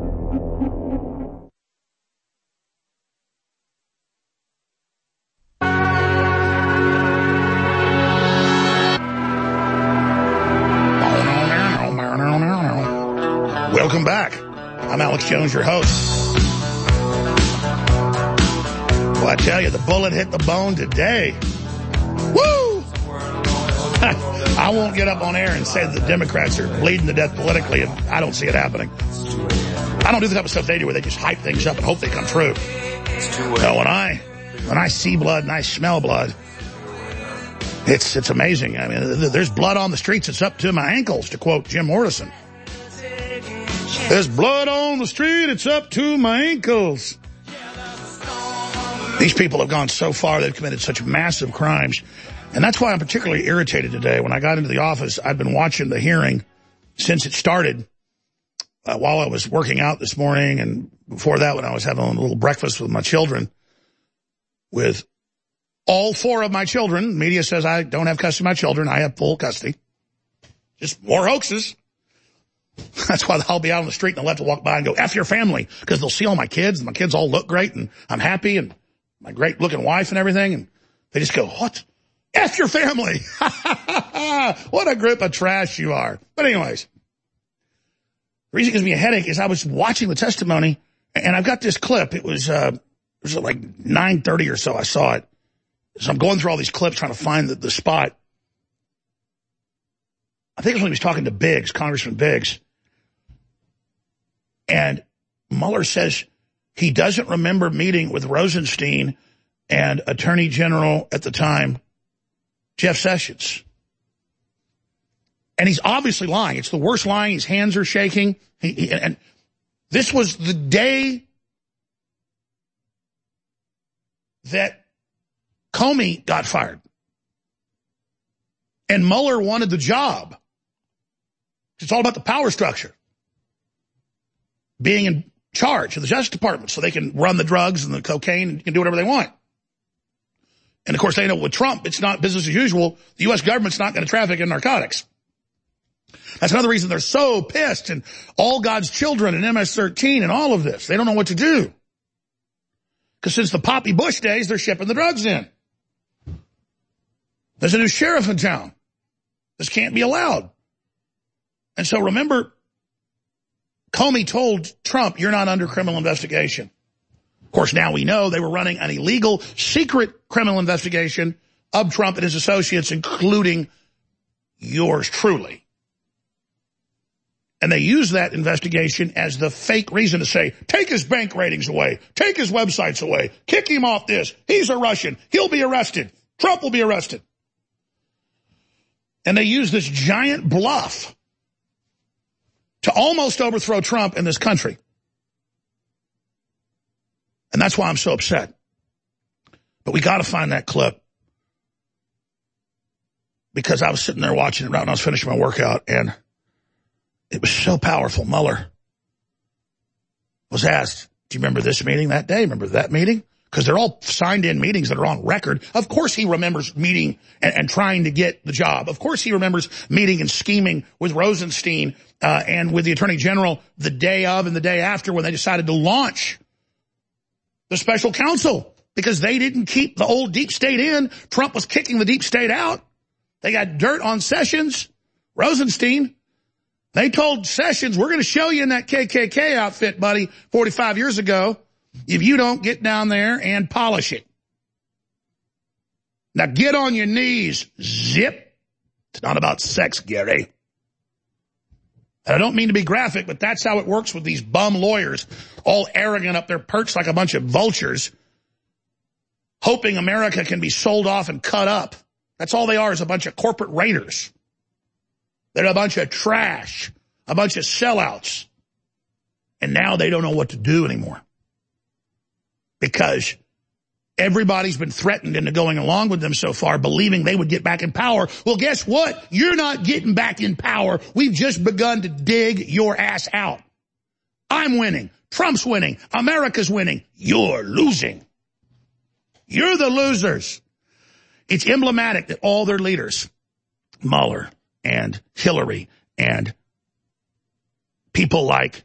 Welcome back. I'm Alex Jones, your host. Well, I tell you, the bullet hit the bone today. Woo! I won't get up on air and say that the Democrats are bleeding to death politically, and I don't see it happening. I don't do the type of stuff they do where they just hype things up and hope they come true. No, when I see blood and I smell blood, it's amazing. I mean, there's blood on the streets. It's up to my ankles, to quote Jim Morrison. There's blood on the street. It's up to my ankles. These people have gone so far. They've committed such massive crimes. And that's why I'm particularly irritated today. When I got into the office, I'd been watching the hearing since it started while I was working out this morning, and before that when I was having a little breakfast with my children, with all 4 of my children. Media says I don't have custody of my children. I have full custody. Just more hoaxes. That's why I'll be out on the street and they'll have to walk by and go, F your family, because they'll see all my kids, and my kids all look great, and I'm happy, and my great-looking wife and everything, and they just go, what? F your family. What a group of trash you are. But anyways, the reason it gives me a headache is I was watching the testimony, and I've got this clip. It was like 9:30 or so I saw it. So I'm going through all these clips trying to find the spot. I think it was when he was talking to Biggs, Congressman Biggs. And Mueller says he doesn't remember meeting with Rosenstein and Attorney General at the time, Jeff Sessions. And he's obviously lying. It's the worst lying. His hands are shaking. And this was the day that Comey got fired. And Mueller wanted the job. It's all about the power structure. Being in charge of the Justice Department so they can run the drugs and the cocaine and can do whatever they want. And, of course, they know with Trump, it's not business as usual. The U.S. government's not going to traffic in narcotics. That's another reason they're so pissed, and all God's children and MS-13 and all of this. They don't know what to do. Because since the Poppy Bush days, they're shipping the drugs in. There's a new sheriff in town. This can't be allowed. And so remember, Comey told Trump, you're not under criminal investigation. Of course, now we know they were running an illegal, secret criminal investigation of Trump and his associates, including yours truly. And they used that investigation as the fake reason to say, take his bank ratings away, take his websites away, kick him off this. He's a Russian. He'll be arrested. Trump will be arrested. And they used this giant bluff to almost overthrow Trump in this country. And that's why I'm so upset. But we got to find that clip. Because I was sitting there watching it right when I was finishing my workout, and it was so powerful. Mueller was asked, do you remember this meeting that day? Remember that meeting? Because they're all signed in meetings that are on record. Of course he remembers meeting and trying to get the job. Of course he remembers meeting and scheming with Rosenstein and with the Attorney General the day of and the day after when they decided to launch the special counsel because they didn't keep the old deep state in. Trump was kicking the deep state out. They got dirt on Sessions, Rosenstein. They told Sessions, we're going to show you in that KKK outfit, buddy, 45 years ago, if you don't get down there and polish it. Now get on your knees, zip. It's not about sex, Gary. And I don't mean to be graphic, but that's how it works with these bum lawyers, all arrogant up there, perched like a bunch of vultures, hoping America can be sold off and cut up. That's all they are, is a bunch of corporate raiders. They're a bunch of trash, a bunch of sellouts. And now they don't know what to do anymore. Because everybody's been threatened into going along with them so far, believing they would get back in power. Well, guess what? You're not getting back in power. We've just begun to dig your ass out. I'm winning. Trump's winning. America's winning. You're losing. You're the losers. It's emblematic that all their leaders, Mueller and Hillary and people like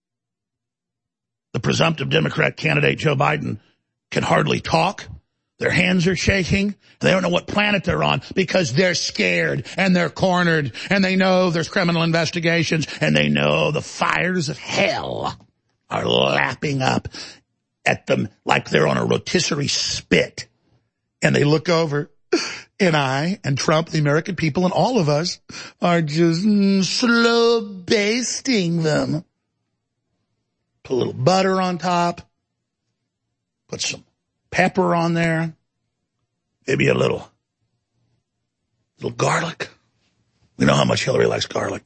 the presumptive Democrat candidate Joe Biden, can hardly talk. Their hands are shaking. They don't know what planet they're on because they're scared and they're cornered and they know there's criminal investigations and they know the fires of hell are lapping up at them like they're on a rotisserie spit. And they look over, and I and Trump, the American people, and all of us are just slow basting them. Put a little butter on top. Put some pepper on there. Maybe a little garlic. We know how much Hillary likes garlic.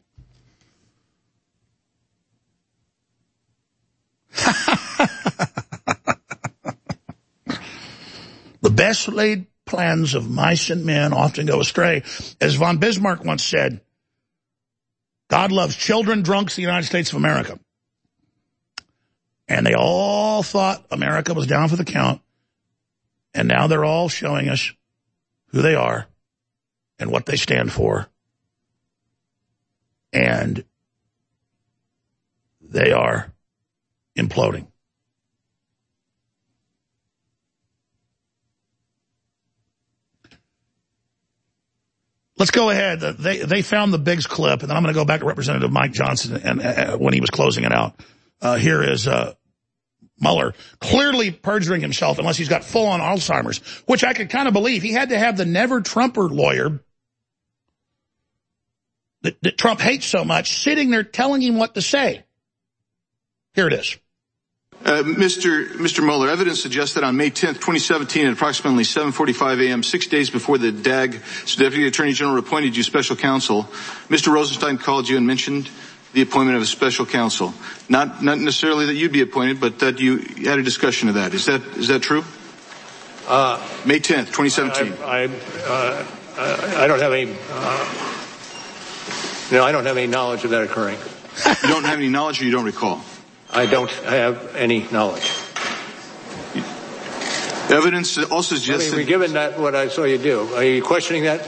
The best laid plans of mice and men often go astray. As von Bismarck once said, God loves children, drunks, the United States of America. And they all thought America was down for the count. And now they're all showing us who they are and what they stand for. And they are imploding. Let's go ahead. They found the Biggs clip, and then I'm going to go back to Representative Mike Johnson and when he was closing it out. Here is Mueller clearly perjuring himself unless he's got full-on Alzheimer's, which I could kind of believe. He had to have the never-Trumper lawyer that Trump hates so much sitting there telling him what to say. Here it is. Mr. Mueller, evidence suggests that on May 10th, 2017, at approximately 7:45 a.m., 6 days before the DAG Deputy Attorney General appointed you special counsel, Mr. Rosenstein called you and mentioned the appointment of a special counsel. Not necessarily that you'd be appointed, but that you had a discussion of that. Is that true? May 10th, 2017. I don't have any. I don't have any knowledge of that occurring. You don't have any knowledge, or you don't recall? I don't have any knowledge. Evidence also suggests given that what I saw you do, are you questioning that?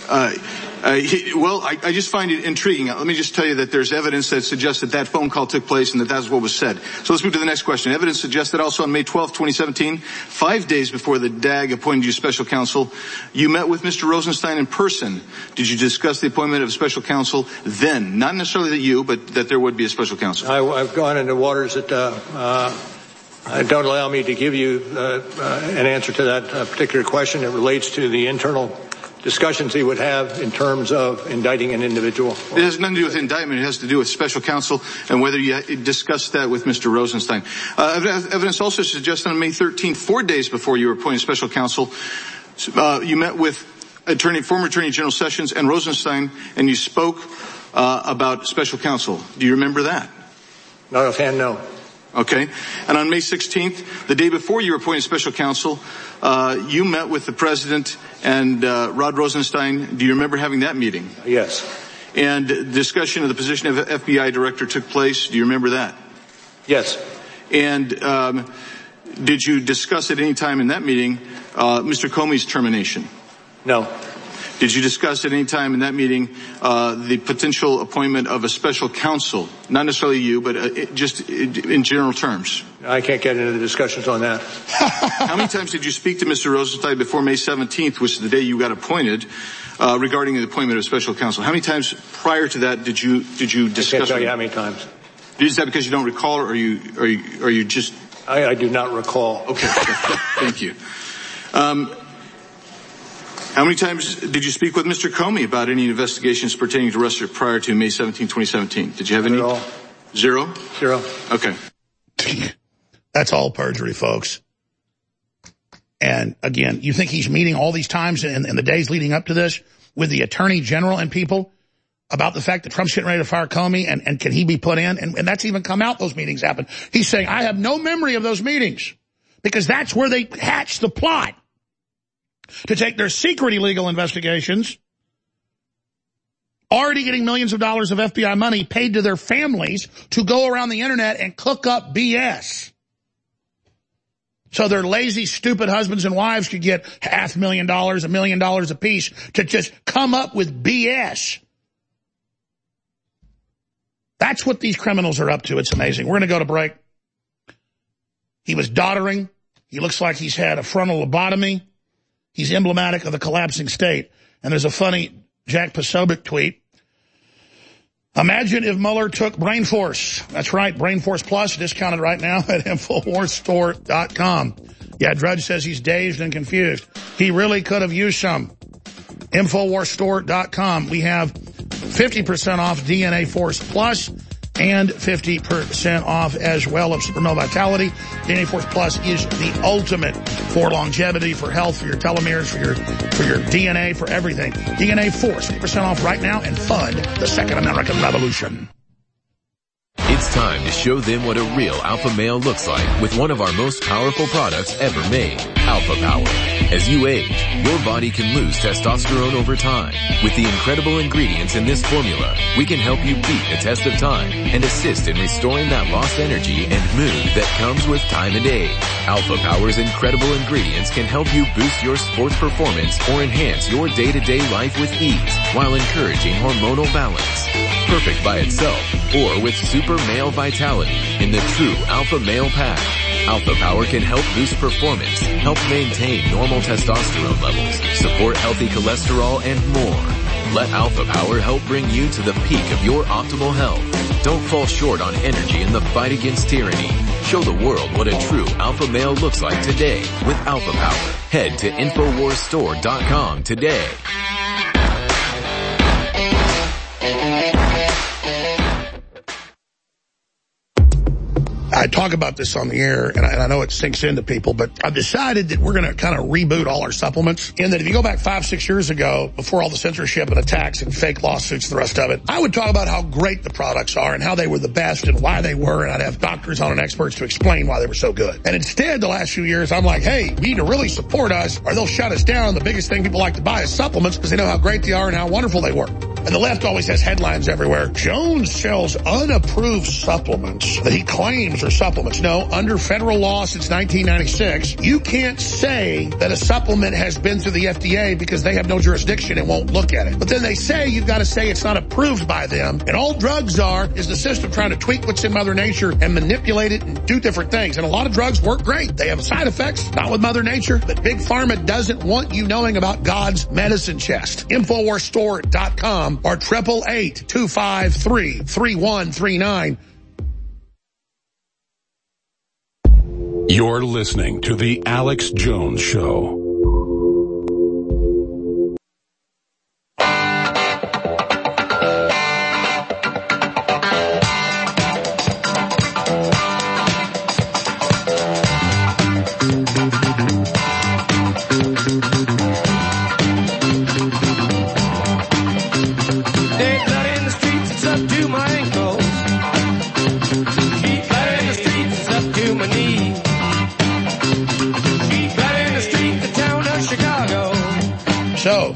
I just find it intriguing. Let me just tell you that there's evidence that suggests that phone call took place and that's what was said. So let's move to the next question. Evidence suggests that also on May 12th, 2017, 5 days before the DAG appointed you special counsel, you met with Mr. Rosenstein in person. Did you discuss the appointment of special counsel then? Not necessarily that you, but that there would be a special counsel. I've gone into waters that don't allow me to give you an answer to that particular question. It relates to the internal discussions he would have in terms of indicting an individual. It has nothing to do with indictment. It has to do with special counsel and whether you discussed that with Mr. Rosenstein. Evidence also suggests on May 13th, 4 days before you were appointed special counsel, you met with former Attorney General Sessions and Rosenstein, and you spoke about special counsel. Do you remember that? Not offhand, no. Okay. And on May 16th, the day before you were appointed special counsel, you met with the president and Rod Rosenstein. Do you remember having that meeting? Yes. And discussion of the position of FBI director took place. Do you remember that? Yes. And did you discuss at any time in that meeting Mr. Comey's termination? No. Did you discuss at any time in that meeting the potential appointment of a special counsel? Not necessarily you, but just in general terms. I can't get into the discussions on that. How many times did you speak to Mr. Rosenstein before May 17th, which is the day you got appointed, regarding the appointment of special counsel? How many times prior to that did you discuss? I can't tell you how many times. Is that because you don't recall, or are you just? I do not recall. Okay. Thank you. How many times did you speak with Mr. Comey about any investigations pertaining to Russia prior to May 17, 2017? Did you have any? All. Zero? Zero. Okay. That's all perjury, folks. And again, you think he's meeting all these times in the days leading up to this with the Attorney General and people about the fact that Trump's getting ready to fire Comey and can he be put in? And that's even come out, those meetings happened. He's saying, I have no memory of those meetings because that's where they hatched the plot to take their secret illegal investigations, already getting millions of dollars of FBI money paid to their families to go around the internet and cook up BS. So their lazy, stupid husbands and wives could get $500,000, $1 million apiece to just come up with BS. That's what these criminals are up to. It's amazing. We're going to go to break. He was doddering. He looks like he's had a frontal lobotomy. He's emblematic of the collapsing state. And there's a funny Jack Posobiec tweet. Imagine if Mueller took Brain Force. That's right, Brain Force Plus, discounted right now at InfoWarsStore.com. Yeah, Drudge says he's dazed and confused. He really could have used some. InfoWarsStore.com. We have 50% off DNA Force Plus and 50% off as well of Super Male Vitality. DNA Force Plus is the ultimate for longevity, for health, for your telomeres, for your DNA, for everything. DNA Force, 50% off right now and fund the Second American Revolution. It's time to show them what a real alpha male looks like with one of our most powerful products ever made, Alpha Power. As you age, your body can lose testosterone over time. With the incredible ingredients in this formula, we can help you beat the test of time and assist in restoring that lost energy and mood that comes with time and age. Alpha Power's incredible ingredients can help you boost your sports performance or enhance your day-to-day life with ease while encouraging hormonal balance. Perfect by itself or with Super Male Vitality in the true Alpha Male Pack. Alpha Power can help boost performance, help maintain normal testosterone levels, support healthy cholesterol, and more. Let Alpha Power help bring you to the peak of your optimal health. Don't fall short on energy in the fight against tyranny. Show the world what a true alpha male looks like today with Alpha Power. Head to InfoWarsStore.com today. I talk about this on the air, and I know it sinks into people, but I've decided that we're going to kind of reboot all our supplements. In that if you go back 5-6 years ago, before all the censorship and attacks and fake lawsuits and the rest of it, I would talk about how great the products are and how they were the best and why they were, and I'd have doctors on and experts to explain why they were so good. And instead, the last few years, I'm like, hey, you need to really support us or they'll shut us down. The biggest thing people like to buy is supplements because they know how great they are and how wonderful they work. And the left always has headlines everywhere. Jones sells unapproved supplements that he claims are supplements. No, under federal law since 1996, you can't say that a supplement has been through the FDA because they have no jurisdiction and won't look at it. But then they say you've got to say it's not approved by them. And all drugs are is the system trying to tweak what's in Mother Nature and manipulate it and do different things. And a lot of drugs work great. They have side effects, not with Mother Nature. But Big Pharma doesn't want you knowing about God's medicine chest. InfoWarsStore.com or 888-253-3139. You're listening to The Alex Jones Show. So,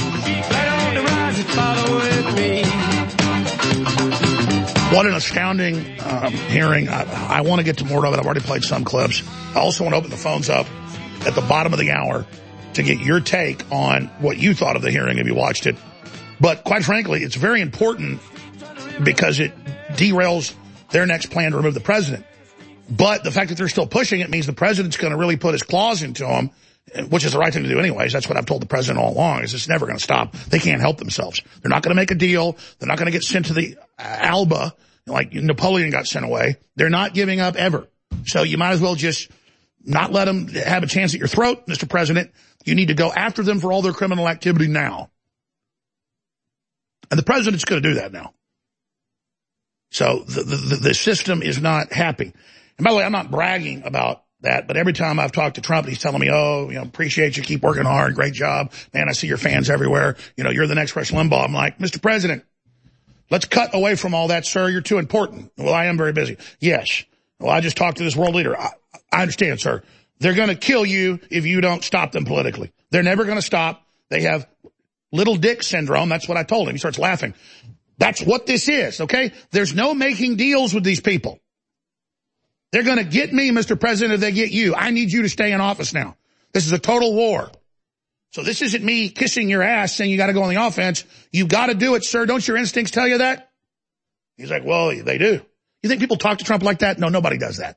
what an astounding hearing. I want to get to more of it. I've already played some clips. I also want to open the phones up at the bottom of the hour to get your take on what you thought of the hearing if you watched it. But quite frankly, it's very important because it derails their next plan to remove the president. But the fact that they're still pushing it means the president's going to really put his claws into them, which is the right thing to do anyways. That's what I've told the president all along, is it's never going to stop. They can't help themselves. They're not going to make a deal. They're not going to get sent to the Alba like Napoleon got sent away. They're not giving up ever. So you might as well just not let them have a chance at your throat, Mr. President. You need to go after them for all their criminal activity now. And the president's going to do that now. So the system is not happy. And by the way, I'm not bragging about that, but every time I've talked to Trump, he's telling me, oh, appreciate you, keep working hard, great job. Man, I see your fans everywhere. You're the next Rush Limbaugh. I'm like, Mr. President, let's cut away from all that, sir. You're too important. Well, I am very busy. Yes. Well, I just talked to this world leader. I understand, sir. They're going to kill you if you don't stop them politically. They're never going to stop. They have little dick syndrome. That's what I told him. He starts laughing. That's what this is, okay? There's no making deals with these people. They're going to get me, Mr. President, if they get you. I need you to stay in office now. This is a total war. So this isn't me kissing your ass saying you got to go on the offense. You got to do it, sir. Don't your instincts tell you that? He's like, well, they do. You think people talk to Trump like that? No, nobody does that.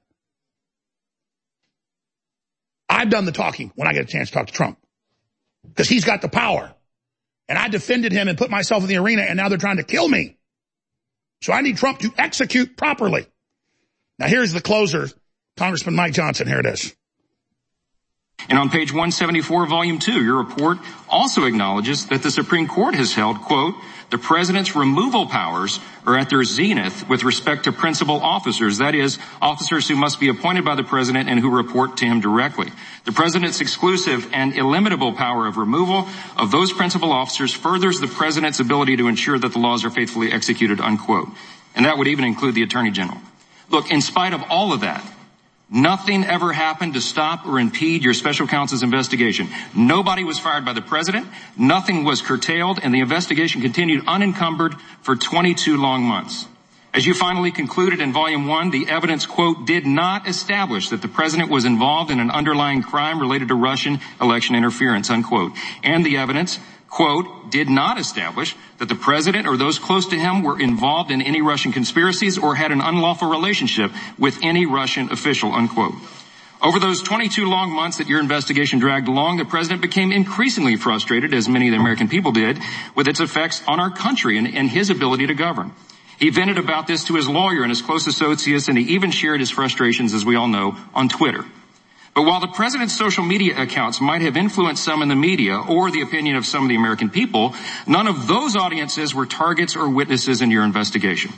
I've done the talking when I get a chance to talk to Trump because he's got the power. And I defended him and put myself in the arena, and now they're trying to kill me. So I need Trump to execute properly. Now, here's the closer, Congressman Mike Johnson. Here it is. And on page 174, volume 2, your report also acknowledges that the Supreme Court has held, quote, the president's removal powers are at their zenith with respect to principal officers, that is, officers who must be appointed by the president and who report to him directly. The president's exclusive and illimitable power of removal of those principal officers furthers the president's ability to ensure that the laws are faithfully executed, unquote. And that would even include the attorney general. Look, in spite of all of that, nothing ever happened to stop or impede your special counsel's investigation. Nobody was fired by the president. Nothing was curtailed, and the investigation continued unencumbered for 22 long months. As you finally concluded in volume 1, the evidence, quote, did not establish that the president was involved in an underlying crime related to Russian election interference, unquote. And the evidence, quote, did not establish that the president or those close to him were involved in any Russian conspiracies or had an unlawful relationship with any Russian official, unquote. Over those 22 long months that your investigation dragged along, the president became increasingly frustrated, as many of the American people did, with its effects on our country and his ability to govern. He vented about this to his lawyer and his close associates, and he even shared his frustrations, as we all know, on Twitter. But while the president's social media accounts might have influenced some in the media or the opinion of some of the American people, none of those audiences were targets or witnesses in your investigation.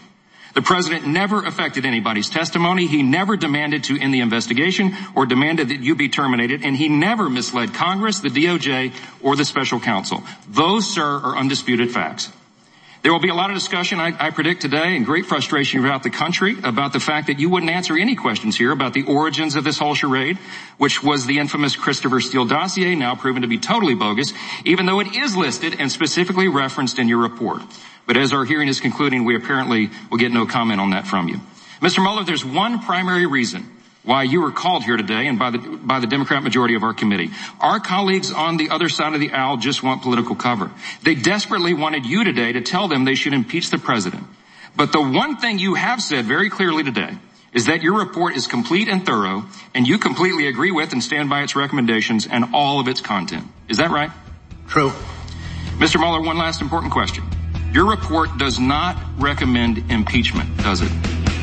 The president never affected anybody's testimony. He never demanded to end the investigation or demanded that you be terminated, and he never misled Congress, the DOJ, or the special counsel. Those, sir, are undisputed facts. There will be a lot of discussion, I predict today, and great frustration throughout the country about the fact that you wouldn't answer any questions here about the origins of this whole charade, which was the infamous Christopher Steele dossier, now proven to be totally bogus, even though it is listed and specifically referenced in your report. But as our hearing is concluding, we apparently will get no comment on that from you. Mr. Mueller, there's one primary reason why you were called here today and by the Democrat majority of our committee. Our colleagues on the other side of the aisle just want political cover. They desperately wanted you today to tell them they should impeach the president. But the one thing you have said very clearly today is that your report is complete and thorough, and you completely agree with and stand by its recommendations and all of its content. Is that right? True. Mr. Mueller, one last important question. Your report does not recommend impeachment, does it?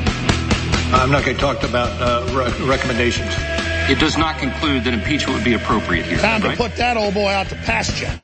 I'm not going to talk about recommendations. It does not conclude that impeachment would be appropriate here. Time right? to put that old boy out to pasture.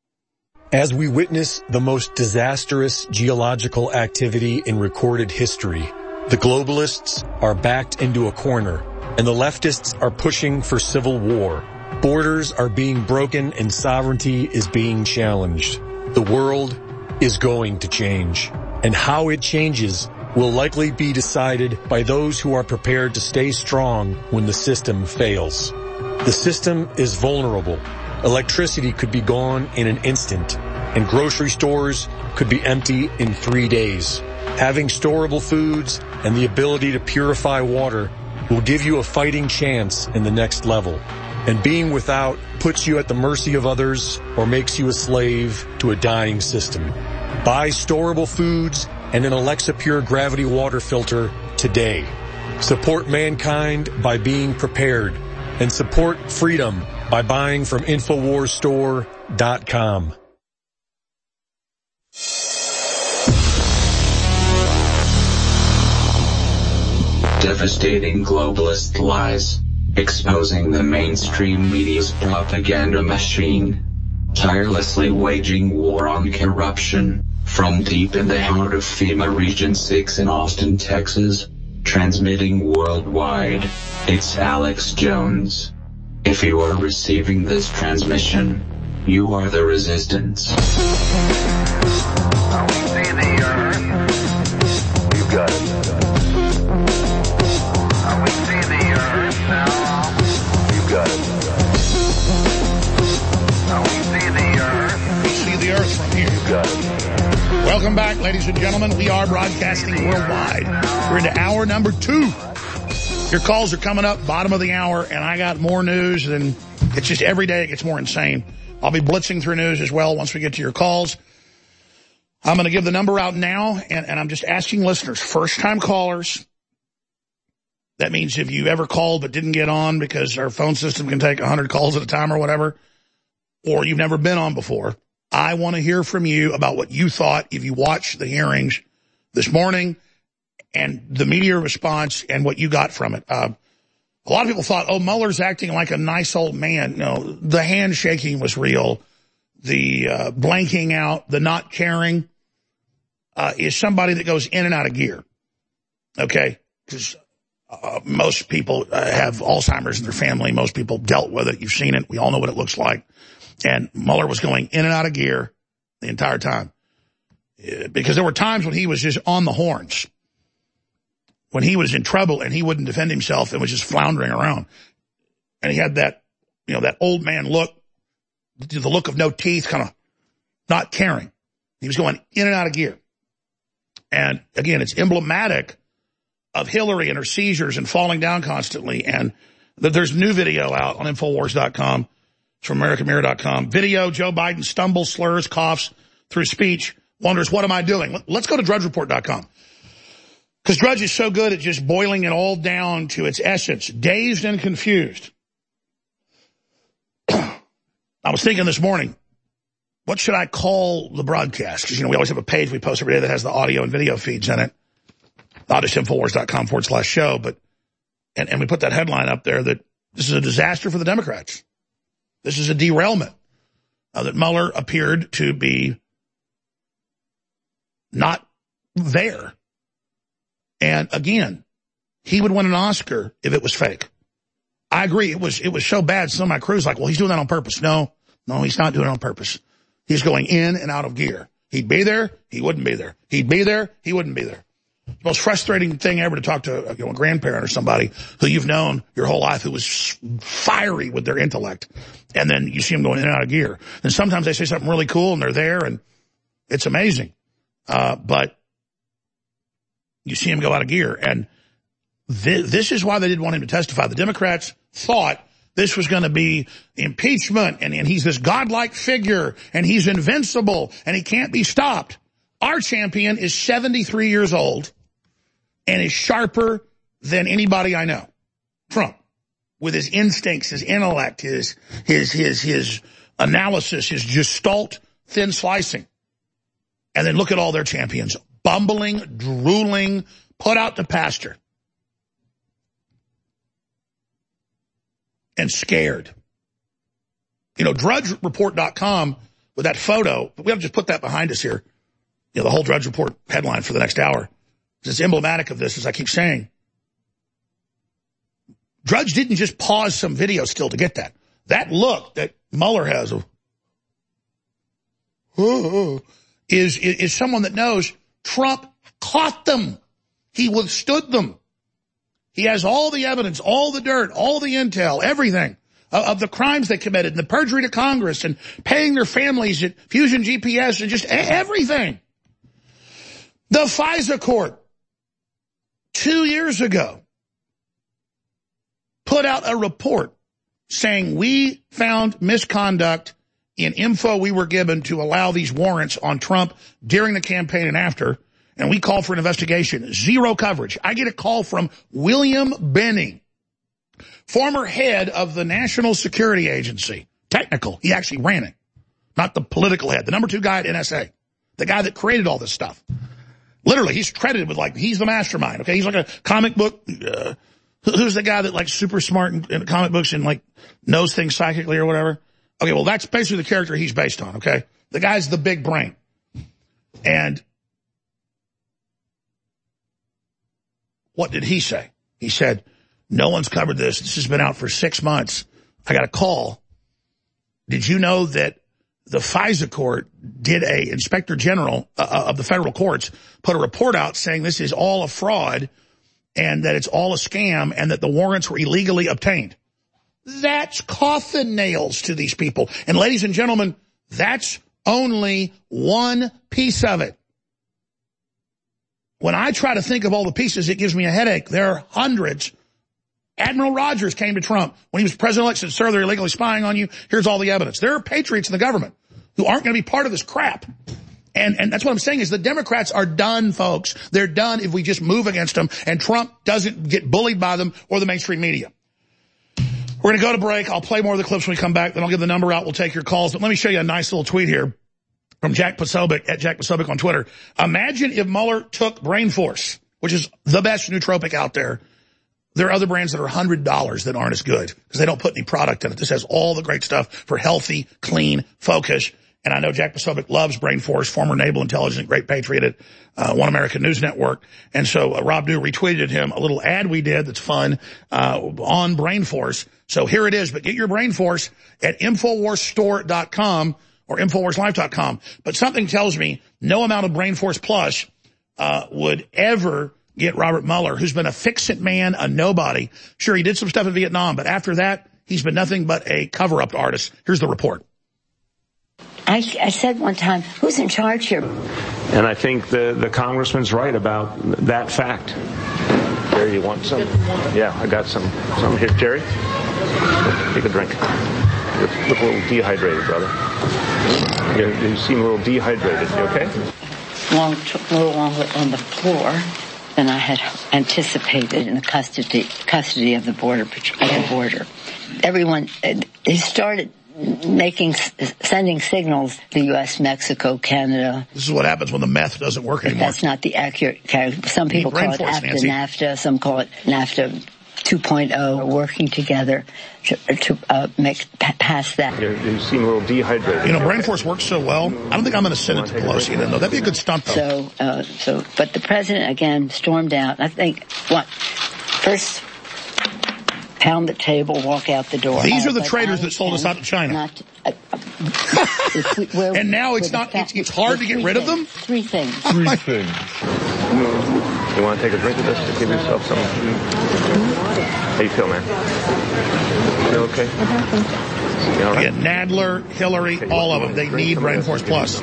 As we witness the most disastrous geological activity in recorded history, the globalists are backed into a corner, and the leftists are pushing for civil war. Borders are being broken and sovereignty is being challenged. The world is going to change, and how it changes will likely be decided by those who are prepared to stay strong when the system fails. The system is vulnerable. Electricity could be gone in an instant, and grocery stores could be empty in 3 days. Having storable foods and the ability to purify water will give you a fighting chance in the next level. And being without puts you at the mercy of others or makes you a slave to a dying system. Buy storable foods and an Alexa Pure Gravity water filter today. Support mankind by being prepared, and support freedom by buying from InfoWarsStore.com. Devastating globalist lies, exposing the mainstream media's propaganda machine, tirelessly waging war on corruption. From deep in the heart of FEMA Region 6 in Austin, Texas, transmitting worldwide, it's Alex Jones. If you are receiving this transmission, you are the resistance. We've got it. We see the earth now. You've got it. We see the earth. We see the earth from here. You've got it. Welcome back, ladies and gentlemen. We are broadcasting worldwide. We're into hour number 2. Your calls are coming up, bottom of the hour, and I got more news, and it's just every day it gets more insane. I'll be blitzing through news as well once we get to your calls. I'm going to give the number out now, and I'm just asking listeners, first-time callers. That means if you ever called but didn't get on because our phone system can take 100 calls at a time or whatever, or you've never been on before, I want to hear from you about what you thought if you watched the hearings this morning and the media response and what you got from it. A lot of people thought, oh, Mueller's acting like a nice old man. No, the handshaking was real. The blanking out, the not caring is somebody that goes in and out of gear. Okay? Because most people have Alzheimer's in their family. Most people dealt with it. You've seen it. We all know what it looks like. And Mueller was going in and out of gear the entire time. Because there were times when he was just on the horns. When he was in trouble and he wouldn't defend himself and was just floundering around. And he had that, that old man look, the look of no teeth, kind of not caring. He was going in and out of gear. And again, it's emblematic of Hillary and her seizures and falling down constantly. And there's new video out on Infowars.com. It's from AmericanMirror.com. Video, Joe Biden stumbles, slurs, coughs through speech, wonders, what am I doing? Let's go to DrudgeReport.com. Because Drudge is so good at just boiling it all down to its essence. Dazed and confused. I was thinking this morning, what should I call the broadcast? Because, we always have a page we post every day that has the audio and video feeds in it. Not just Infowars.com/show, but, and we put that headline up there that this is a disaster for the Democrats. This is a derailment. That Mueller appeared to be not there. And again, he would win an Oscar if it was fake. I agree. It was so bad. Some of my crew's like, well, he's doing that on purpose. No, he's not doing it on purpose. He's going in and out of gear. He'd be there. He wouldn't be there. He'd be there. He wouldn't be there. The most frustrating thing ever to talk to a grandparent or somebody who you've known your whole life who was fiery with their intellect. And then you see them going in and out of gear. And sometimes they say something really cool and they're there and it's amazing. But you see him go out of gear. And this is why they didn't want him to testify. The Democrats thought this was going to be impeachment, and he's this godlike figure, and he's invincible, and he can't be stopped. Our champion is 73 years old and is sharper than anybody I know. Trump, with his instincts, his intellect, his analysis, his gestalt thin slicing. And then look at all their champions. Bumbling, drooling, put out to pasture. And scared. DrudgeReport.com with that photo, we have to just put that behind us here. The whole Drudge Report headline for the next hour. It's emblematic of this, as I keep saying. Drudge didn't just pause some video still to get that. That look that Mueller has of, is someone that knows Trump caught them. He withstood them. He has all the evidence, all the dirt, all the intel, everything of the crimes they committed and the perjury to Congress and paying their families at Fusion GPS and just everything. The FISA court 2 years ago put out a report saying we found misconduct in info we were given to allow these warrants on Trump during the campaign and after. And we call for an investigation. Zero coverage. I get a call from William Benning, former head of the National Security Agency. Technical. He actually ran it. Not the political head. The number 2 guy at NSA. The guy that created all this stuff. Literally, he's credited with he's the mastermind. Okay, he's like a comic book. Who's the guy that super smart in comic books and knows things psychically or whatever? Okay, well, that's basically the character he's based on. Okay, the guy's the big brain. And what did he say? He said, no one's covered this. This has been out for 6 months. I got a call. Did you know that the FISA court did a inspector general of the federal courts put a report out saying this is all a fraud and that it's all a scam and that the warrants were illegally obtained? That's coffin nails to these people. And ladies and gentlemen, that's only one piece of it. When I try to think of all the pieces, it gives me a headache. There are hundreds. Admiral Rogers came to Trump when he was president-elect and said, sir, they're illegally spying on you. Here's all the evidence. There are patriots in the government who aren't going to be part of this crap. And that's what I'm saying is the Democrats are done, folks. They're done if we just move against them and Trump doesn't get bullied by them or the mainstream media. We're going to go to break. I'll play more of the clips when we come back. Then I'll give the number out. We'll take your calls. But let me show you a nice little tweet here from Jack Posobiec, at Jack Posobiec on Twitter. Imagine if Mueller took Brain Force, which is the best nootropic out there. There are other brands that are $100 that aren't as good because they don't put any product in it. This has all the great stuff for healthy, clean focus. And I know Jack Posobiec loves Brain Force, former naval intelligence, great patriot at One American News Network. And so Rob Dew retweeted him a little ad we did that's fun on Brain Force. So here it is. But get your Brain Force at InfoWarsStore.com or InfoWarsLife.com. But something tells me no amount of Brain Force Plus would ever get Robert Mueller, who's been a fix-it man, a nobody. Sure, he did some stuff in Vietnam, but after that, he's been nothing but a cover-up artist. Here's the report. I said one time, who's in charge here? And I think the congressman's right about that fact. Jerry, you want some? Yeah, I got some here. Jerry, take a drink. You look a little dehydrated, brother. You seem a little dehydrated. You okay? Took a little longer on the floor than I had anticipated in the custody of the border. Everyone, they started sending signals to the U.S., Mexico, Canada. This is what happens when the meth doesn't work anymore. That's not the accurate character. Some people call it NAFTA, some call it NAFTA 2.0 working together to pass that. You seem a little dehydrated. You know, Brain Force works so well. I don't think I'm going to send it to Pelosi then, though. That'd be a good stunt, though. But the president, again, stormed out. I think, first pound the table, walk out the door. These are the traitors that sold us out to China. And now it's hard to get rid of them? Three things. You want to take a drink of this to give yourself some? How you feel, man? You okay? You all right? Yeah, Nadler, Hillary, all of them. They need Brain Force Plus.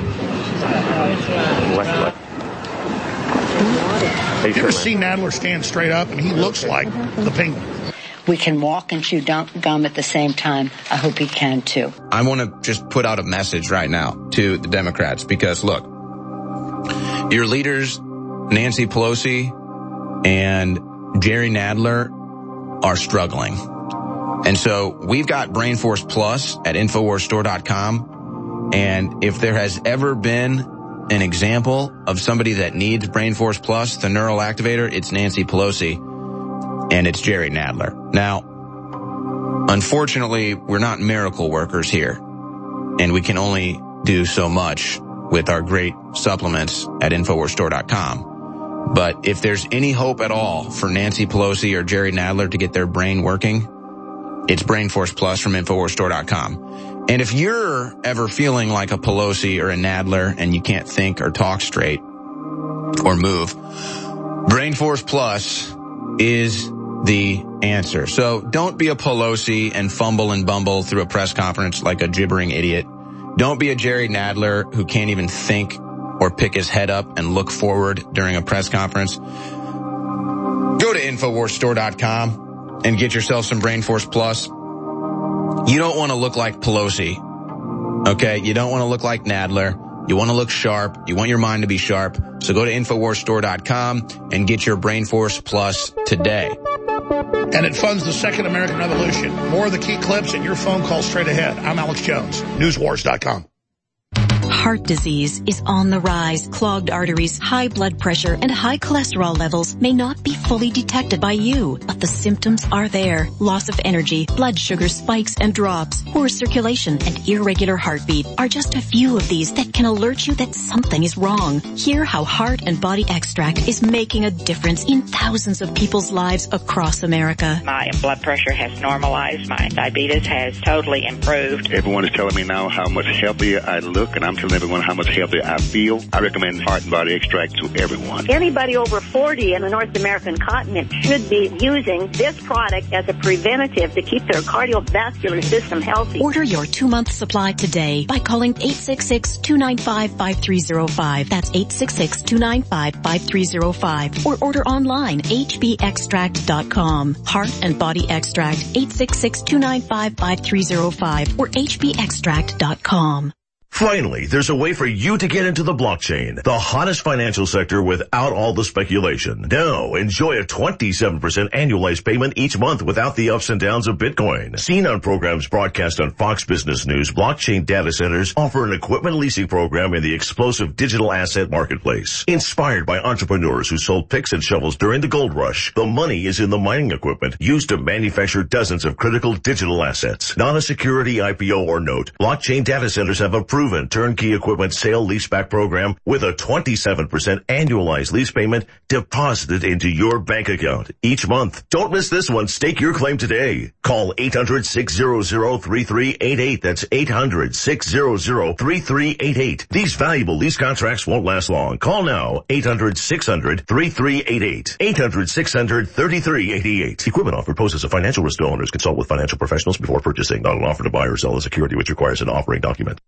Have you ever seen Nadler stand straight up? I mean, he looks like the Penguin. We can walk and chew gum at the same time. I hope he can, too. I want to just put out a message right now to the Democrats because, look, your leaders, Nancy Pelosi and Jerry Nadler, are struggling. And so we've got Brain Force Plus at InfoWarsStore.com. And if there has ever been an example of somebody that needs Brain Force Plus, the neural activator, it's Nancy Pelosi. And it's Jerry Nadler. Now, unfortunately, we're not miracle workers here, and we can only do so much with our great supplements at InfoWarsStore.com. But if there's any hope at all for Nancy Pelosi or Jerry Nadler to get their brain working, it's Brain Force Plus from InfoWarsStore.com. And if you're ever feeling like a Pelosi or a Nadler and you can't think or talk straight or move, Brain Force Plus is the answer. So don't be a Pelosi and fumble and bumble through a press conference like a gibbering idiot. Don't be a Jerry Nadler who can't even think or pick his head up and look forward during a press conference. Go to InfoWarsStore.com and get yourself some Brain Force Plus. You don't want to look like Pelosi, okay? You don't want to look like Nadler. You want to look sharp. You want your mind to be sharp. So go to InfoWarsStore.com and get your Brain Force Plus today. And it funds the Second American Revolution. More of the key clips and your phone call straight ahead. I'm Alex Jones, NewsWars.com. Heart disease is on the rise. Clogged arteries, high blood pressure, and high cholesterol levels may not be fully detected by you, but the symptoms are there. Loss of energy, blood sugar spikes and drops, poor circulation, and irregular heartbeat are just a few of these that can alert you that something is wrong. Hear how Heart and Body Extract is making a difference in thousands of people's lives across America. My blood pressure has normalized. My diabetes has totally improved. Everyone is telling me now how much healthier I look, and I'm telling everyone how much healthier I feel. I recommend Heart and Body Extract to everyone. Anybody over 40 in the North American continent should be using this product as a preventative to keep their cardiovascular system healthy. Order your 2-month supply today by calling 866-295-5305. That's 866-295-5305. Or order online, hbextract.com. Heart and Body Extract, 866-295-5305 or hbextract.com. Finally, there's a way for you to get into the blockchain, the hottest financial sector without all the speculation. Now, enjoy a 27% annualized payment each month without the ups and downs of Bitcoin. Seen on programs broadcast on Fox Business News, blockchain data centers offer an equipment leasing program in the explosive digital asset marketplace. Inspired by entrepreneurs who sold picks and shovels during the gold rush, the money is in the mining equipment used to manufacture dozens of critical digital assets. Not a security IPO or note, blockchain data centers have a proven turnkey equipment sale leaseback program with a 27% annualized lease payment deposited into your bank account each month. Don't miss this one. Stake your claim today. Call 800-600-3388. That's 800-600-3388. These valuable lease contracts won't last long. Call now. 800-600-3388. 800-600-3388. Equipment offered poses a financial risk to owners. Consult with financial professionals before purchasing. Not an offer to buy or sell a security which requires an offering document.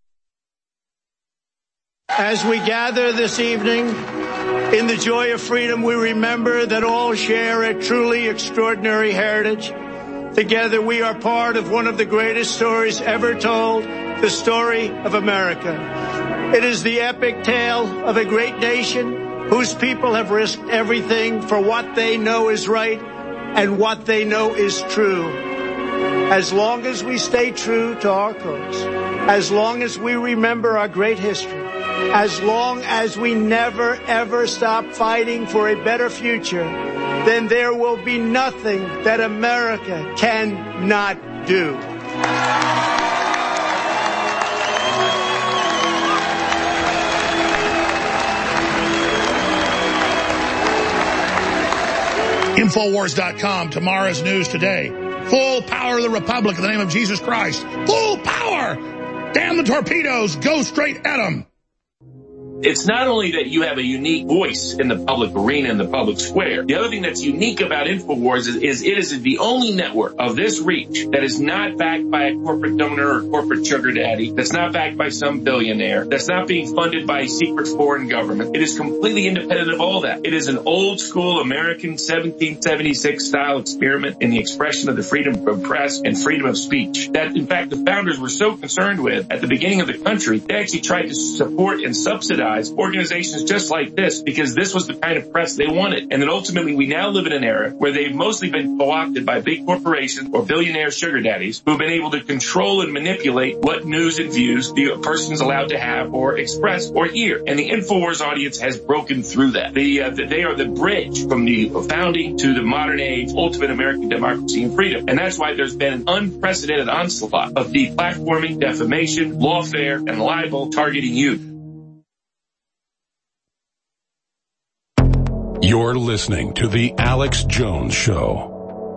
As we gather this evening, in the joy of freedom, we remember that all share a truly extraordinary heritage. Together, we are part of one of the greatest stories ever told, the story of America. It is the epic tale of a great nation whose people have risked everything for what they know is right and what they know is true. As long as we stay true to our cause, as long as we remember our great history, as long as we never, ever stop fighting for a better future, then there will be nothing that America cannot do. Infowars.com, tomorrow's news today. Full power of the Republic in the name of Jesus Christ. Full power! Damn the torpedoes, go straight at them. It's not only that you have a unique voice in the public arena, in the public square. The other thing that's unique about InfoWars is it is the only network of this reach that is not backed by a corporate donor or corporate sugar daddy, that's not backed by some billionaire, that's not being funded by a secret foreign government. It is completely independent of all that. It is an old school American 1776 style experiment in the expression of the freedom of press and freedom of speech that, in fact, the founders were so concerned with at the beginning of the country, they actually tried to support and subsidize organizations just like this because this was the kind of press they wanted. And then ultimately we now live in an era where they've mostly been co-opted by big corporations or billionaire sugar daddies who've been able to control and manipulate what news and views the person's allowed to have or express or hear. And the InfoWars audience has broken through that. They are the bridge from the founding to the modern age, ultimate American democracy and freedom. And that's why there's been an unprecedented onslaught of deplatforming, defamation, lawfare, and libel targeting youth. You're listening to The Alex Jones Show.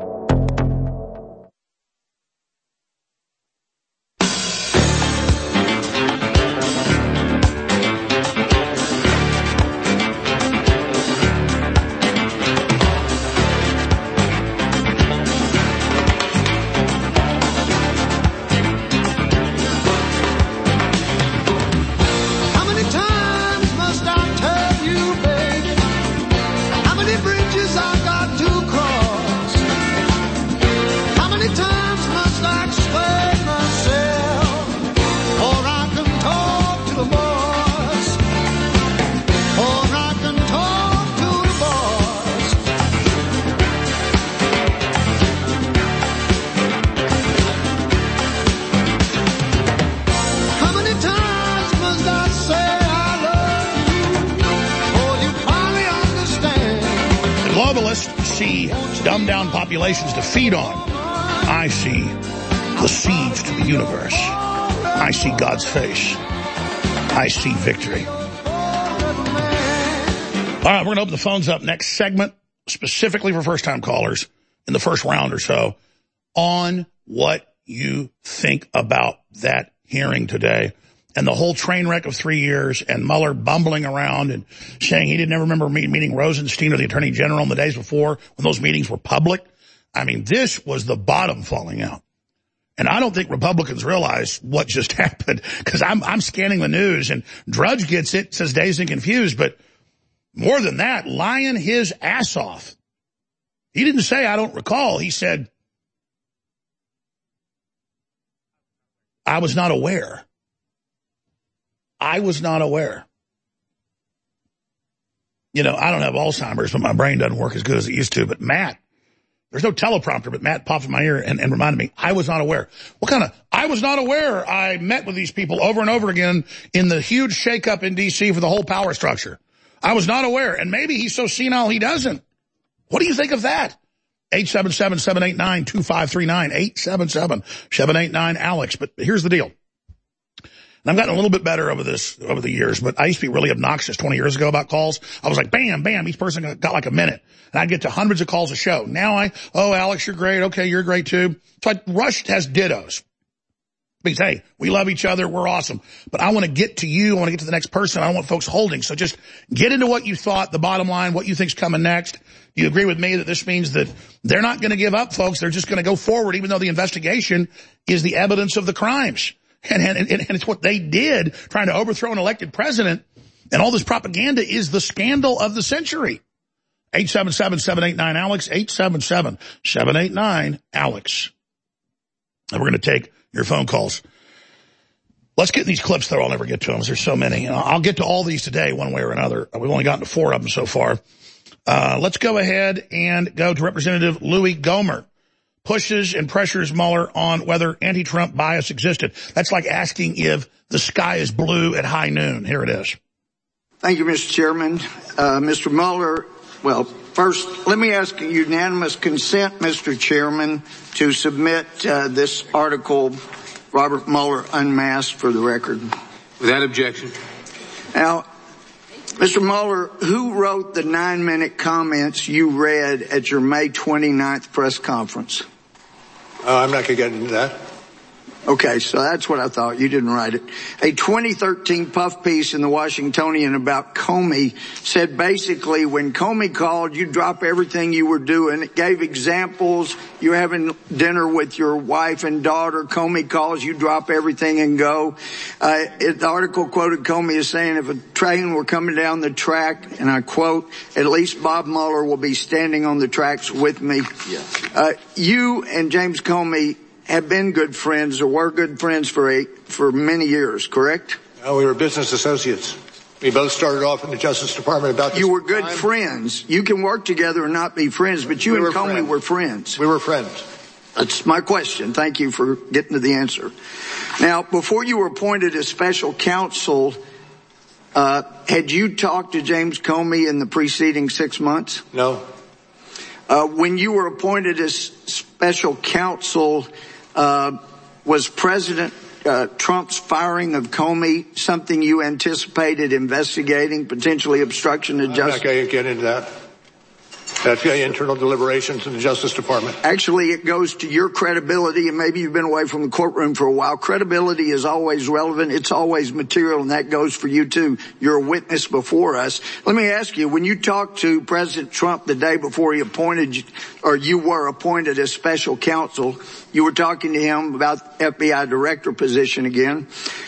Populations to feed on. I see the siege to the universe. I see God's face. I see victory. All right, we're going to open the phones up next segment, specifically for first-time callers in the first round or so, on what you think about that hearing today and the whole train wreck of 3 years and Mueller bumbling around and saying he didn't ever remember meeting Rosenstein or the Attorney General in the days before when those meetings were public. I mean, this was the bottom falling out. And I don't think Republicans realize what just happened because I'm scanning the news and Drudge gets it, says dazed and confused. But more than that, lying his ass off. He didn't say, I don't recall. He said, I was not aware. I was not aware. You know, I don't have Alzheimer's, but my brain doesn't work as good as it used to. But Matt, there's no teleprompter, but Matt popped in my ear and reminded me, I was not aware. What kind of, I was not aware I met with these people over and over again in the huge shakeup in D.C. for the whole power structure. I was not aware. And maybe he's so senile he doesn't. What do you think of that? 877-789-2539, 877-789-ALEX. But here's the deal. And I've gotten a little bit better over the years, but I used to be really obnoxious 20 years ago about calls. I was like, bam, bam, each person got like a minute. And I'd get to hundreds of calls a show. Now oh, Alex, you're great. Okay, you're great too. So Rush has dittos. Because, hey, we love each other. We're awesome. But I want to get to you. I want to get to the next person. I don't want folks holding. So just get into what you thought, the bottom line, what you think's coming next. Do you agree with me that this means that they're not going to give up, folks? They're just going to go forward, even though the investigation is the evidence of the crimes. And it's what they did, trying to overthrow an elected president. And all this propaganda is the scandal of the century. 877-789-ALEX, 877-789-ALEX. And we're going to take your phone calls. Let's get these clips, though. I'll never get to them. There's so many. I'll get to all these today one way or another. We've only gotten to 4 of them so far. Let's go ahead and go to Representative Louis Gohmert. pushes and pressures Mueller on whether anti-Trump bias existed. That's like asking if the sky is blue at high noon. Here it is. Thank you, Mr. Chairman. Mr. Mueller, well, first, let me ask unanimous consent, Mr. Chairman, to submit this article, Robert Mueller Unmasked, for the record. Without objection. Now, Mr. Mueller, who wrote the 9-minute comments you read at your May 29th press conference? I'm not going to get into that. Okay, so that's what I thought. You didn't write it. A 2013 puff piece in the Washingtonian about Comey said basically when Comey called, you drop everything you were doing. It gave examples. You're having dinner with your wife and daughter. Comey calls, you drop everything and go. The article quoted Comey as saying, if a train were coming down the track, and I quote, at least Bob Mueller will be standing on the tracks with me. Yeah. You and James Comey have been good friends or were good friends for many years, correct? No, we were business associates. We both started off in the Justice Department about this You were good time. friends. You can work together and not be friends, but you and Comey were friends. We were friends. That's my question. Thank you for getting to the answer. Now, before you were appointed as special counsel, had you talked to James Comey in the preceding 6 months? No. When you were appointed as special counsel, was President Trump's firing of Comey something you anticipated investigating, potentially obstruction of justice? I'm not going to get into that. That's internal deliberations in the Justice Department. Actually, it goes to your credibility, and maybe you've been away from the courtroom for a while. Credibility is always relevant. It's always material, and that goes for you, too. You're a witness before us. Let me ask you, when you talked to President Trump the day before he appointed you, or you were appointed as special counsel, you were talking to him about FBI director position again.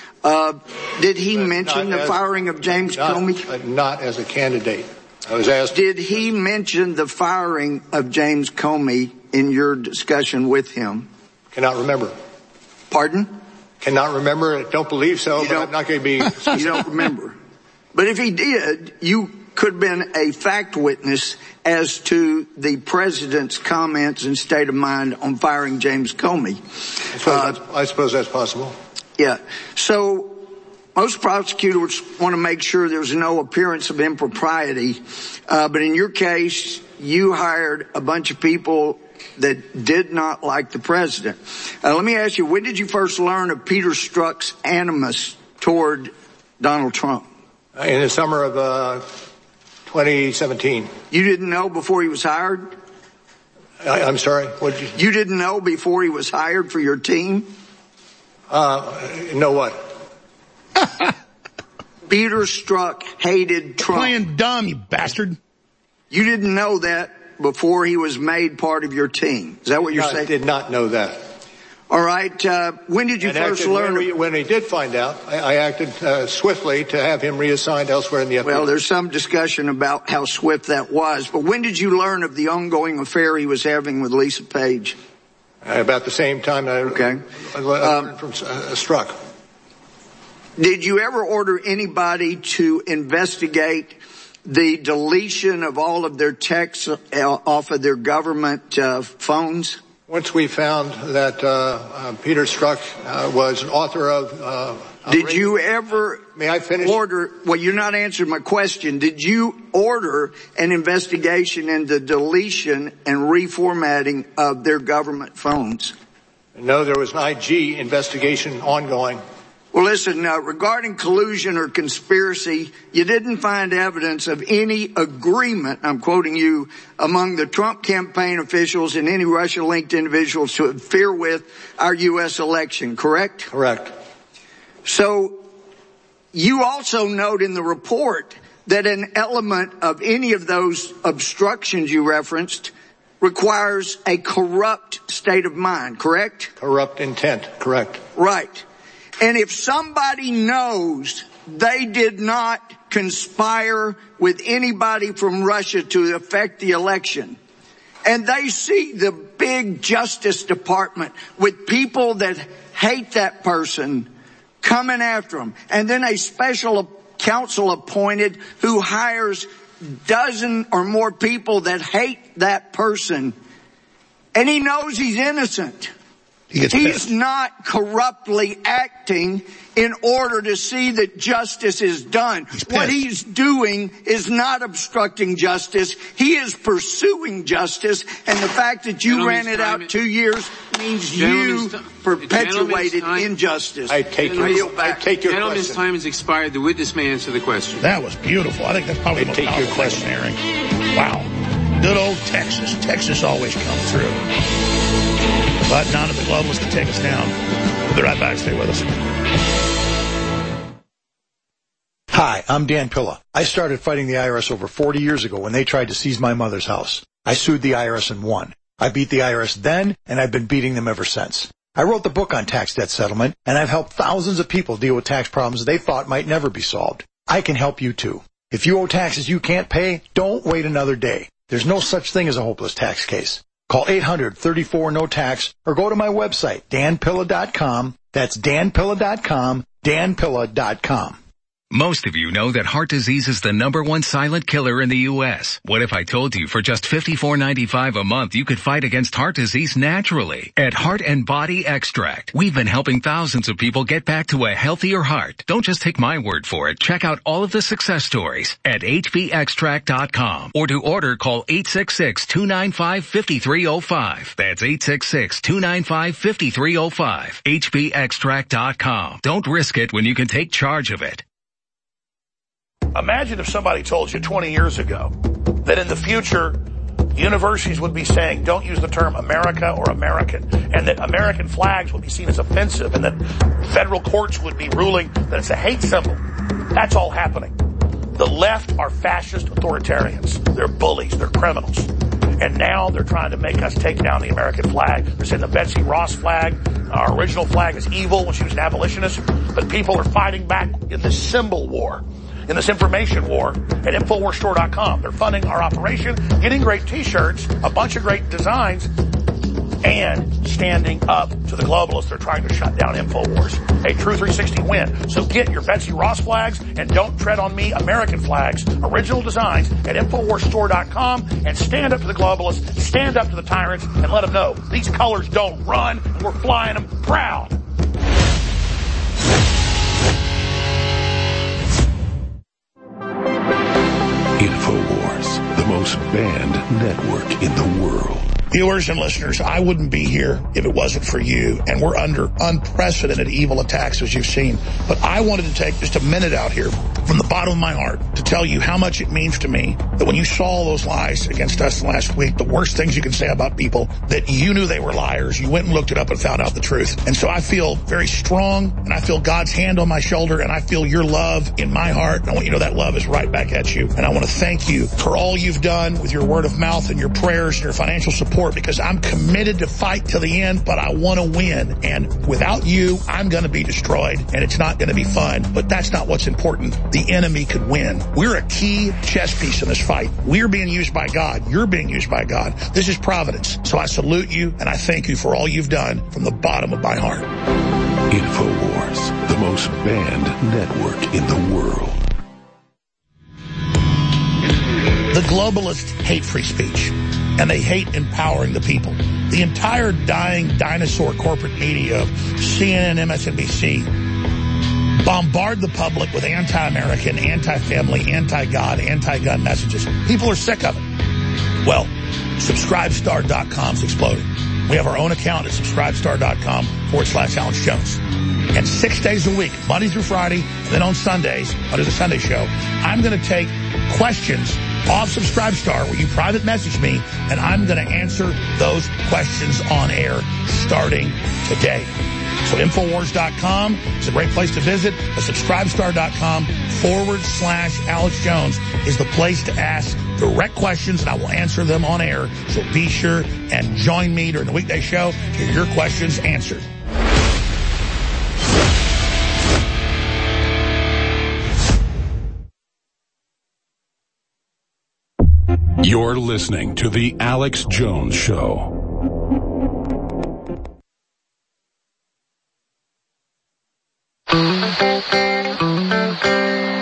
Did he mention the firing of James Comey? Not as a candidate. I was asked. Did he mention the firing of James Comey in your discussion with him? Cannot remember. Pardon? Cannot remember. Don't believe so, but I'm not going to be. You don't remember. But if he did, you could have been a fact witness as to the president's comments and state of mind on firing James Comey. I suppose that's possible. Yeah. So most prosecutors want to make sure there's no appearance of impropriety. But in your case, you hired a bunch of people that did not like the president. Let me ask you, when did you first learn of Peter Strzok's animus toward Donald Trump? In the summer of 2017. You didn't know before he was hired? I'm sorry? What did you? You didn't know before he was hired for your team? Know what? Peter Strzok hated Trump. Playing dumb, you bastard. You didn't know that before he was made part of your team. Is that what you're saying? I did not know that. All right. When did you first learn? When he did find out, I acted swiftly to have him reassigned elsewhere in the FBI. Well, there's some discussion about how swift that was. But when did you learn of the ongoing affair he was having with Lisa Page? About the same time I learned from Strzok. Did you ever order anybody to investigate the deletion of all of their texts off of their government phones? Once we found that Peter Strzok was an author of... Did you ever... May I finish? Well, you're not answering my question. Did you order an investigation into deletion and reformatting of their government phones? No, there was an IG investigation ongoing. Well, listen, regarding collusion or conspiracy, you didn't find evidence of any agreement, I'm quoting you, among the Trump campaign officials and any Russia-linked individuals to interfere with our U.S. election, correct? Correct. So you also note in the report that an element of any of those obstructions you referenced requires a corrupt state of mind, correct? Corrupt intent, correct. Right. And if somebody knows they did not conspire with anybody from Russia to affect the election, and they see the big Justice Department with people that hate that person coming after them, and then a special counsel appointed who hires dozen or more people that hate that person, And he knows he's innocent. He's not corruptly acting in order to see that justice is done. What he's doing is not obstructing justice. He is pursuing justice. And the fact that you ran it out 2 years means you perpetuated injustice. I take your question. Gentleman's time has expired. The witness may answer the question. That was beautiful. I think that's probably the most powerful question, Eric. Wow. Good old Texas. Texas always comes through. But none of the globalists can take us down. We'll be right back. Stay with us. Hi, I'm Dan Pilla. I started fighting the IRS over 40 years ago when they tried to seize my mother's house. I sued the IRS and won. I beat the IRS then, and I've been beating them ever since. I wrote the book on tax debt settlement, and I've helped thousands of people deal with tax problems they thought might never be solved. I can help you too. If you owe taxes you can't pay, don't wait another day. There's no such thing as a hopeless tax case. Call 800-34-NO-TAX or go to my website, danpilla.com. That's danpilla.com, danpilla.com. Most of you know that heart disease is the #1 silent killer in the U.S. What if I told you for just $54.95 a month you could fight against heart disease naturally? At Heart and Body Extract, we've been helping thousands of people get back to a healthier heart. Don't just take my word for it. Check out all of the success stories at hbextract.com. Or to order, call 866-295-5305. That's 866-295-5305. hbextract.com. Don't risk it when you can take charge of it. Imagine if somebody told you 20 years ago that in the future, universities would be saying, don't use the term America or American, and that American flags would be seen as offensive, and that federal courts would be ruling that it's a hate symbol. That's all happening. The left are fascist authoritarians. They're bullies. They're criminals. And now they're trying to make us take down the American flag. They're saying the Betsy Ross flag, our original flag, is evil when she was an abolitionist. But people are fighting back in this symbol war, in this information war at InfoWarsStore.com. They're funding our operation, getting great T-shirts, a bunch of great designs, and standing up to the globalists. They're trying to shut down InfoWars. A True 360 win. So get your Betsy Ross flags and Don't Tread on Me American flags, original designs at InfoWarsStore.com, and stand up to the globalists, stand up to the tyrants, and let them know these colors don't run, and we're flying them proud. InfoWars, the most banned network in the world. Viewers and listeners, I wouldn't be here if it wasn't for you, and we're under unprecedented evil attacks, as you've seen. But I wanted to take just a minute out here from the bottom of my heart to tell you how much it means to me that when you saw those lies against us last week, the worst things you can say about people, that you knew they were liars, you went and looked it up and found out the truth. And so I feel very strong, and I feel God's hand on my shoulder, and I feel your love in my heart. And I want you to know that love is right back at you. And I want to thank you for all you've done with your word of mouth and your prayers and your financial support, because I'm committed to fight till the end, but I want to win. And without you, I'm going to be destroyed, and it's not going to be fun. But that's not what's important. The enemy could win. We're a key chess piece in this fight. We're being used by God. You're being used by God. This is providence. So I salute you, and I thank you for all you've done from the bottom of my heart. InfoWars, the most banned network in the world. The globalists hate free speech, and they hate empowering the people. The entire dying dinosaur corporate media of CNN, MSNBC bombard the public with anti-American, anti-family, anti-God, anti-gun messages. People are sick of it. Well, SubscribeStar.com's exploding. We have our own account at SubscribeStar.com/Alex Jones. And 6 days a week, Monday through Friday, and then on Sundays, under the Sunday show, I'm going to take questions off SubscribeStar where you private message me, and I'm going to answer those questions on air starting today. So Infowars.com is a great place to visit. But SubscribeStar.com/Alex Jones is the place to ask direct questions, and I will answer them on air. So be sure and join me during the weekday show to hear your questions answered. You're listening to The Alex Jones Show.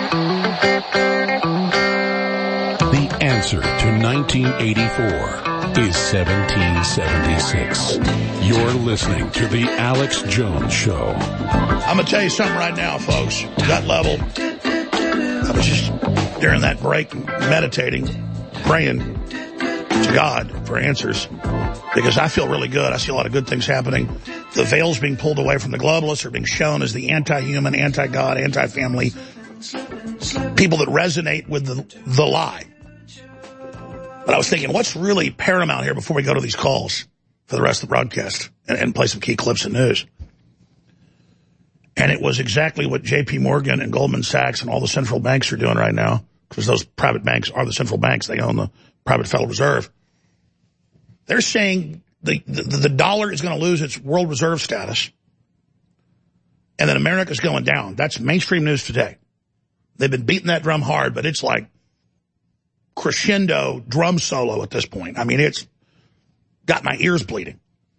The answer to 1984. is 1776. You're listening to The Alex Jones Show. I'm going to tell you something right now, folks. Gut level. I was just, during that break, meditating, praying to God for answers. Because I feel really good. I see a lot of good things happening. The veil's being pulled away from the globalists, are being shown as the anti-human, anti-God, anti-family people that resonate with the lie. But I was thinking, what's really paramount here before we go to these calls for the rest of the broadcast and play some key clips of news? And it was exactly what J.P. Morgan and Goldman Sachs and all the central banks are doing right now, because those private banks are the central banks. They own the private Federal Reserve. They're saying the dollar is going to lose its world reserve status, and that America's going down. That's mainstream news today. They've been beating that drum hard, but it's like crescendo drum solo at this point. I mean, it's got my ears bleeding.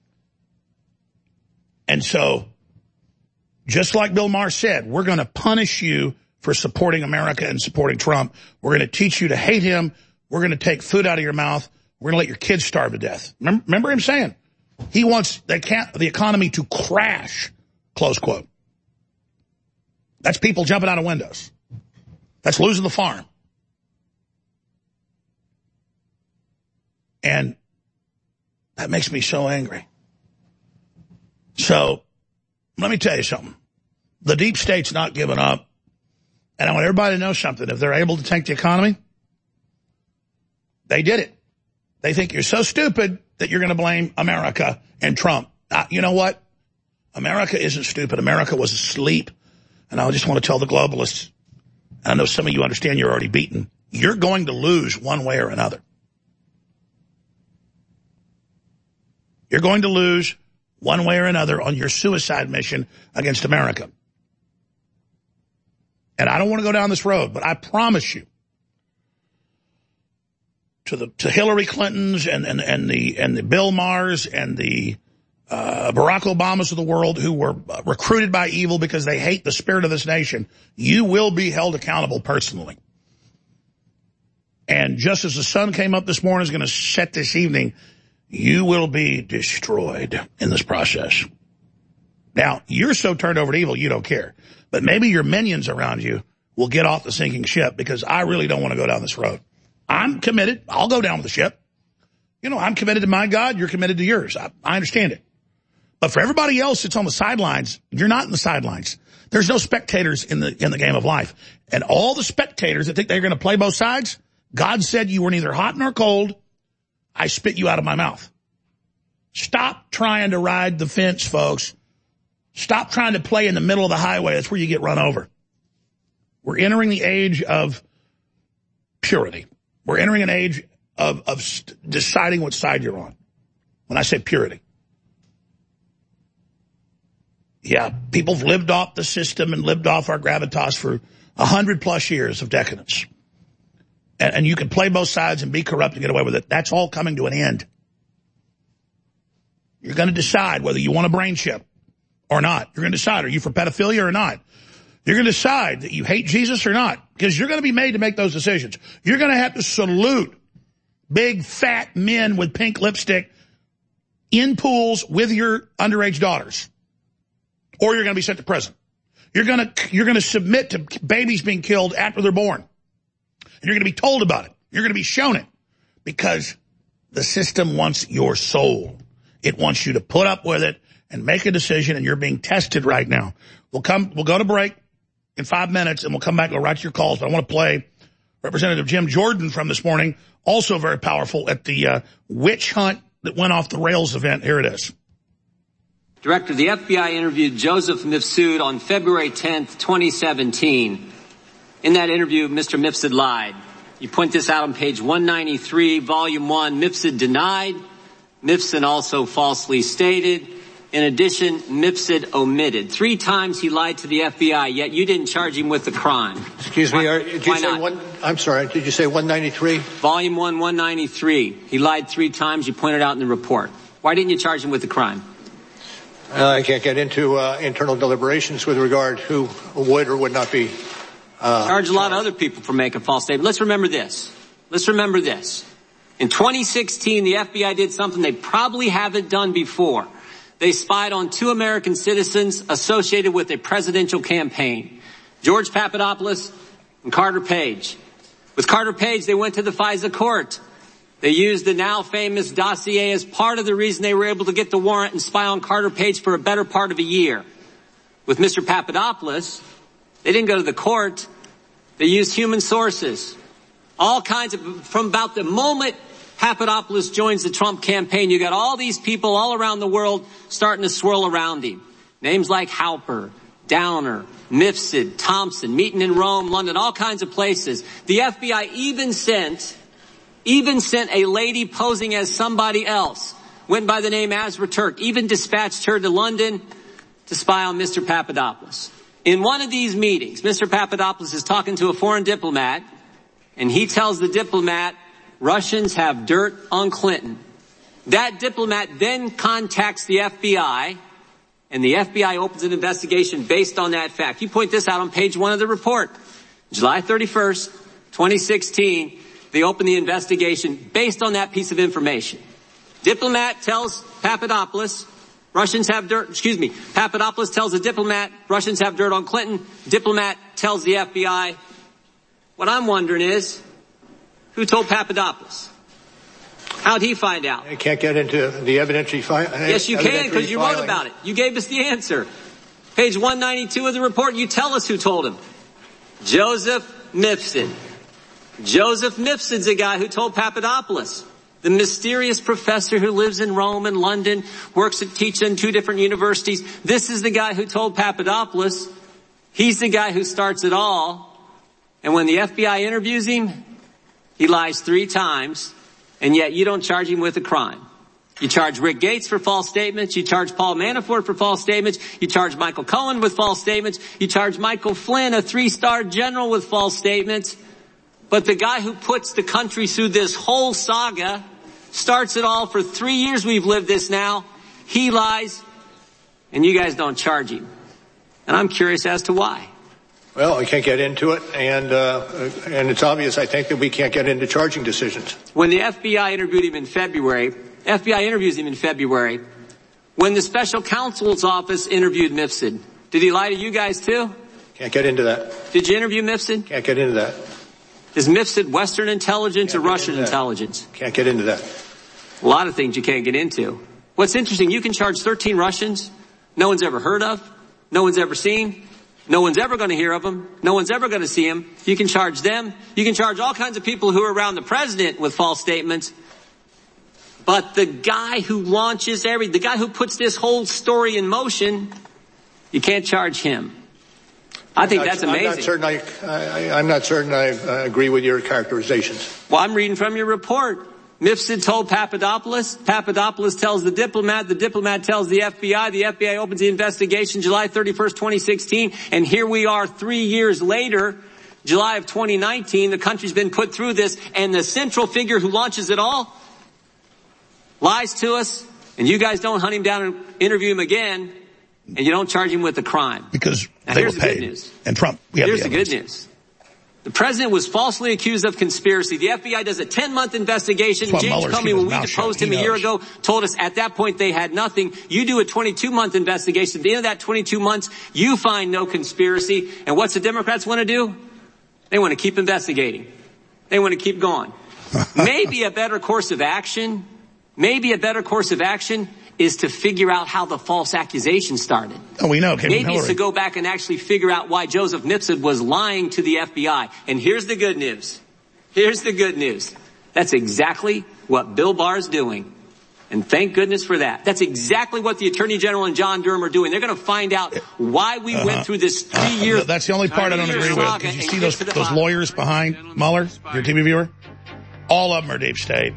And so, just like Bill Maher said, we're going to punish you for supporting America and supporting Trump. We're going to teach you to hate him. We're going to take food out of your mouth. We're going to let your kids starve to death. Remember him saying he wants the economy to crash, close quote. That's people jumping out of windows. That's losing the farm. And that makes me so angry. So let me tell you something. The deep state's not giving up. And I want everybody to know something. If they're able to tank the economy, they did it. They think you're so stupid that you're going to blame America and Trump. You know what? America isn't stupid. America was asleep. And I just want to tell the globalists, and I know some of you understand you're already beaten, you're going to lose one way or another. You're going to lose one way or another on your suicide mission against America. And I don't want to go down this road, but I promise you, to Hillary Clinton's and the Bill Mahers and the Barack Obamas of the world who were recruited by evil because they hate the spirit of this nation, you will be held accountable personally. And just as the sun came up this morning, is going to set this evening, you will be destroyed in this process. Now, you're so turned over to evil, you don't care. But maybe your minions around you will get off the sinking ship, because I really don't want to go down this road. I'm committed. I'll go down with the ship. You know, I'm committed to my God. You're committed to yours. I understand it. But for everybody else that's on the sidelines, you're not in the sidelines. There's no spectators in the game of life. And all the spectators that think they're going to play both sides, God said you were neither hot nor cold. I spit you out of my mouth. Stop trying to ride the fence, folks. Stop trying to play in the middle of the highway. That's where you get run over. We're entering the age of purity. We're entering an age of deciding what side you're on. When I say purity. Yeah, people have lived off the system and lived off our gravitas for 100+ years of decadence. And you can play both sides and be corrupt and get away with it. That's all coming to an end. You're going to decide whether you want a brain chip or not. You're going to decide, are you for pedophilia or not? You're going to decide that you hate Jesus or not, because you're going to be made to make those decisions. You're going to have to salute big, fat men with pink lipstick in pools with your underage daughters, or you're going to be sent to prison. You're going to submit to babies being killed after they're born. And you're going to be told about it. You're going to be shown it, because the system wants your soul. It wants you to put up with it and make a decision, and you're being tested right now. We'll go to break in 5 minutes, and we'll come back and we'll write your calls. But I want to play Representative Jim Jordan from this morning, also very powerful at the witch hunt that went off the rails event. Here it is. Director, the FBI interviewed Joseph Mifsud on February 10th, 2017. In that interview, Mr. Mifsud lied. You point this out on page 193, volume 1. Mifsud denied. Mifsud also falsely stated. In addition, Mifsud omitted. 3 times he lied to the FBI, yet you didn't charge him with the crime. Excuse me, did you say one? I'm sorry, did you say 193? Volume 1, 193. He lied 3 times, you pointed out in the report. Why didn't you charge him with the crime? I can't get into internal deliberations with regard who would or would not be. Charge a lot of other people for making false statements. Let's remember this. In 2016, the FBI did something they probably haven't done before. They spied on 2 American citizens associated with a presidential campaign, George Papadopoulos and Carter Page. With Carter Page, they went to the FISA court. They used the now famous dossier as part of the reason they were able to get the warrant and spy on Carter Page for a better part of a year. With Mr. Papadopoulos, they didn't go to the court. They used human sources. All kinds of, from about the moment Papadopoulos joins the Trump campaign, you got all these people all around the world starting to swirl around him. Names like Halper, Downer, Mifsud, Thompson, meeting in Rome, London, all kinds of places. The FBI even sent a lady posing as somebody else, went by the name Azra Turk, even dispatched her to London to spy on Mr. Papadopoulos. In one of these meetings, Mr. Papadopoulos is talking to a foreign diplomat, and he tells the diplomat, Russians have dirt on Clinton. That diplomat then contacts the FBI, and the FBI opens an investigation based on that fact. You point this out on page 1 of the report. July 31st, 2016, they open the investigation based on that piece of information. Diplomat tells Papadopoulos, Papadopoulos tells the diplomat, Russians have dirt on Clinton. Diplomat tells the FBI. What I'm wondering is, who told Papadopoulos? How'd he find out? I can't get into the evidentiary filing. Yes, you can, because you wrote about it. You gave us the answer. Page 192 of the report, you tell us who told him. Joseph Mifsud. Joseph Mifsud's the guy who told Papadopoulos. The mysterious professor who lives in Rome and London, teaches in 2 different universities. This is the guy who told Papadopoulos. He's the guy who starts it all. And when the FBI interviews him, he lies 3 times, and yet you don't charge him with a crime. You charge Rick Gates for false statements. You charge Paul Manafort for false statements. You charge Michael Cohen with false statements. You charge Michael Flynn, a 3-star general, with false statements. But the guy who puts the country through this whole saga, starts it all for 3 years we've lived this now, he lies, and you guys don't charge him. And I'm curious as to why. Well, I can't get into it, and it's obvious, I think, that we can't get into charging decisions. When the FBI interviews him in February, when the special counsel's office interviewed Mifsud, did he lie to you guys too? Can't get into that. Did you interview Mifsud? Can't get into that. Is Mifsud Western intelligence or Russian intelligence? Can't get into that. A lot of things you can't get into. What's interesting, you can charge 13 Russians no one's ever heard of, no one's ever seen, no one's ever going to hear of them, no one's ever going to see them. You can charge them. You can charge all kinds of people who are around the president with false statements. But the guy who launches the guy who puts this whole story in motion, you can't charge him. I think that's amazing. I'm not certain I agree with your characterizations. Well, I'm reading from your report. Mifsud told Papadopoulos. Papadopoulos tells the diplomat tells the FBI opens the investigation July 31st, 2016, and here we are 3 years later, July of 2019, the country's been put through this, and the central figure who launches it all lies to us, and you guys don't hunt him down and interview him again, and you don't charge him with a crime. Because they were paid. The good news. And Trump, here's the good news. The president was falsely accused of conspiracy. The FBI does a 10-month investigation. James Comey, when we deposed him a year ago, told us at that point they had nothing. You do a 22-month investigation. At the end of that 22 months, you find no conspiracy. And what's the Democrats want to do? They want to keep investigating. They want to keep going. Maybe a better course of action is to figure out how the false accusation started. Oh, we know. Maybe it's to go back and actually figure out why Joseph Mifsud was lying to the FBI. And here's the good news. That's exactly what Bill Barr is doing. And thank goodness for that. That's exactly what the Attorney General and John Durham are doing. They're going to find out why we went through this 3 year. That's the only part I don't agree with. Did you see those lawyers behind Mueller, your TV viewer? All of them are deep state.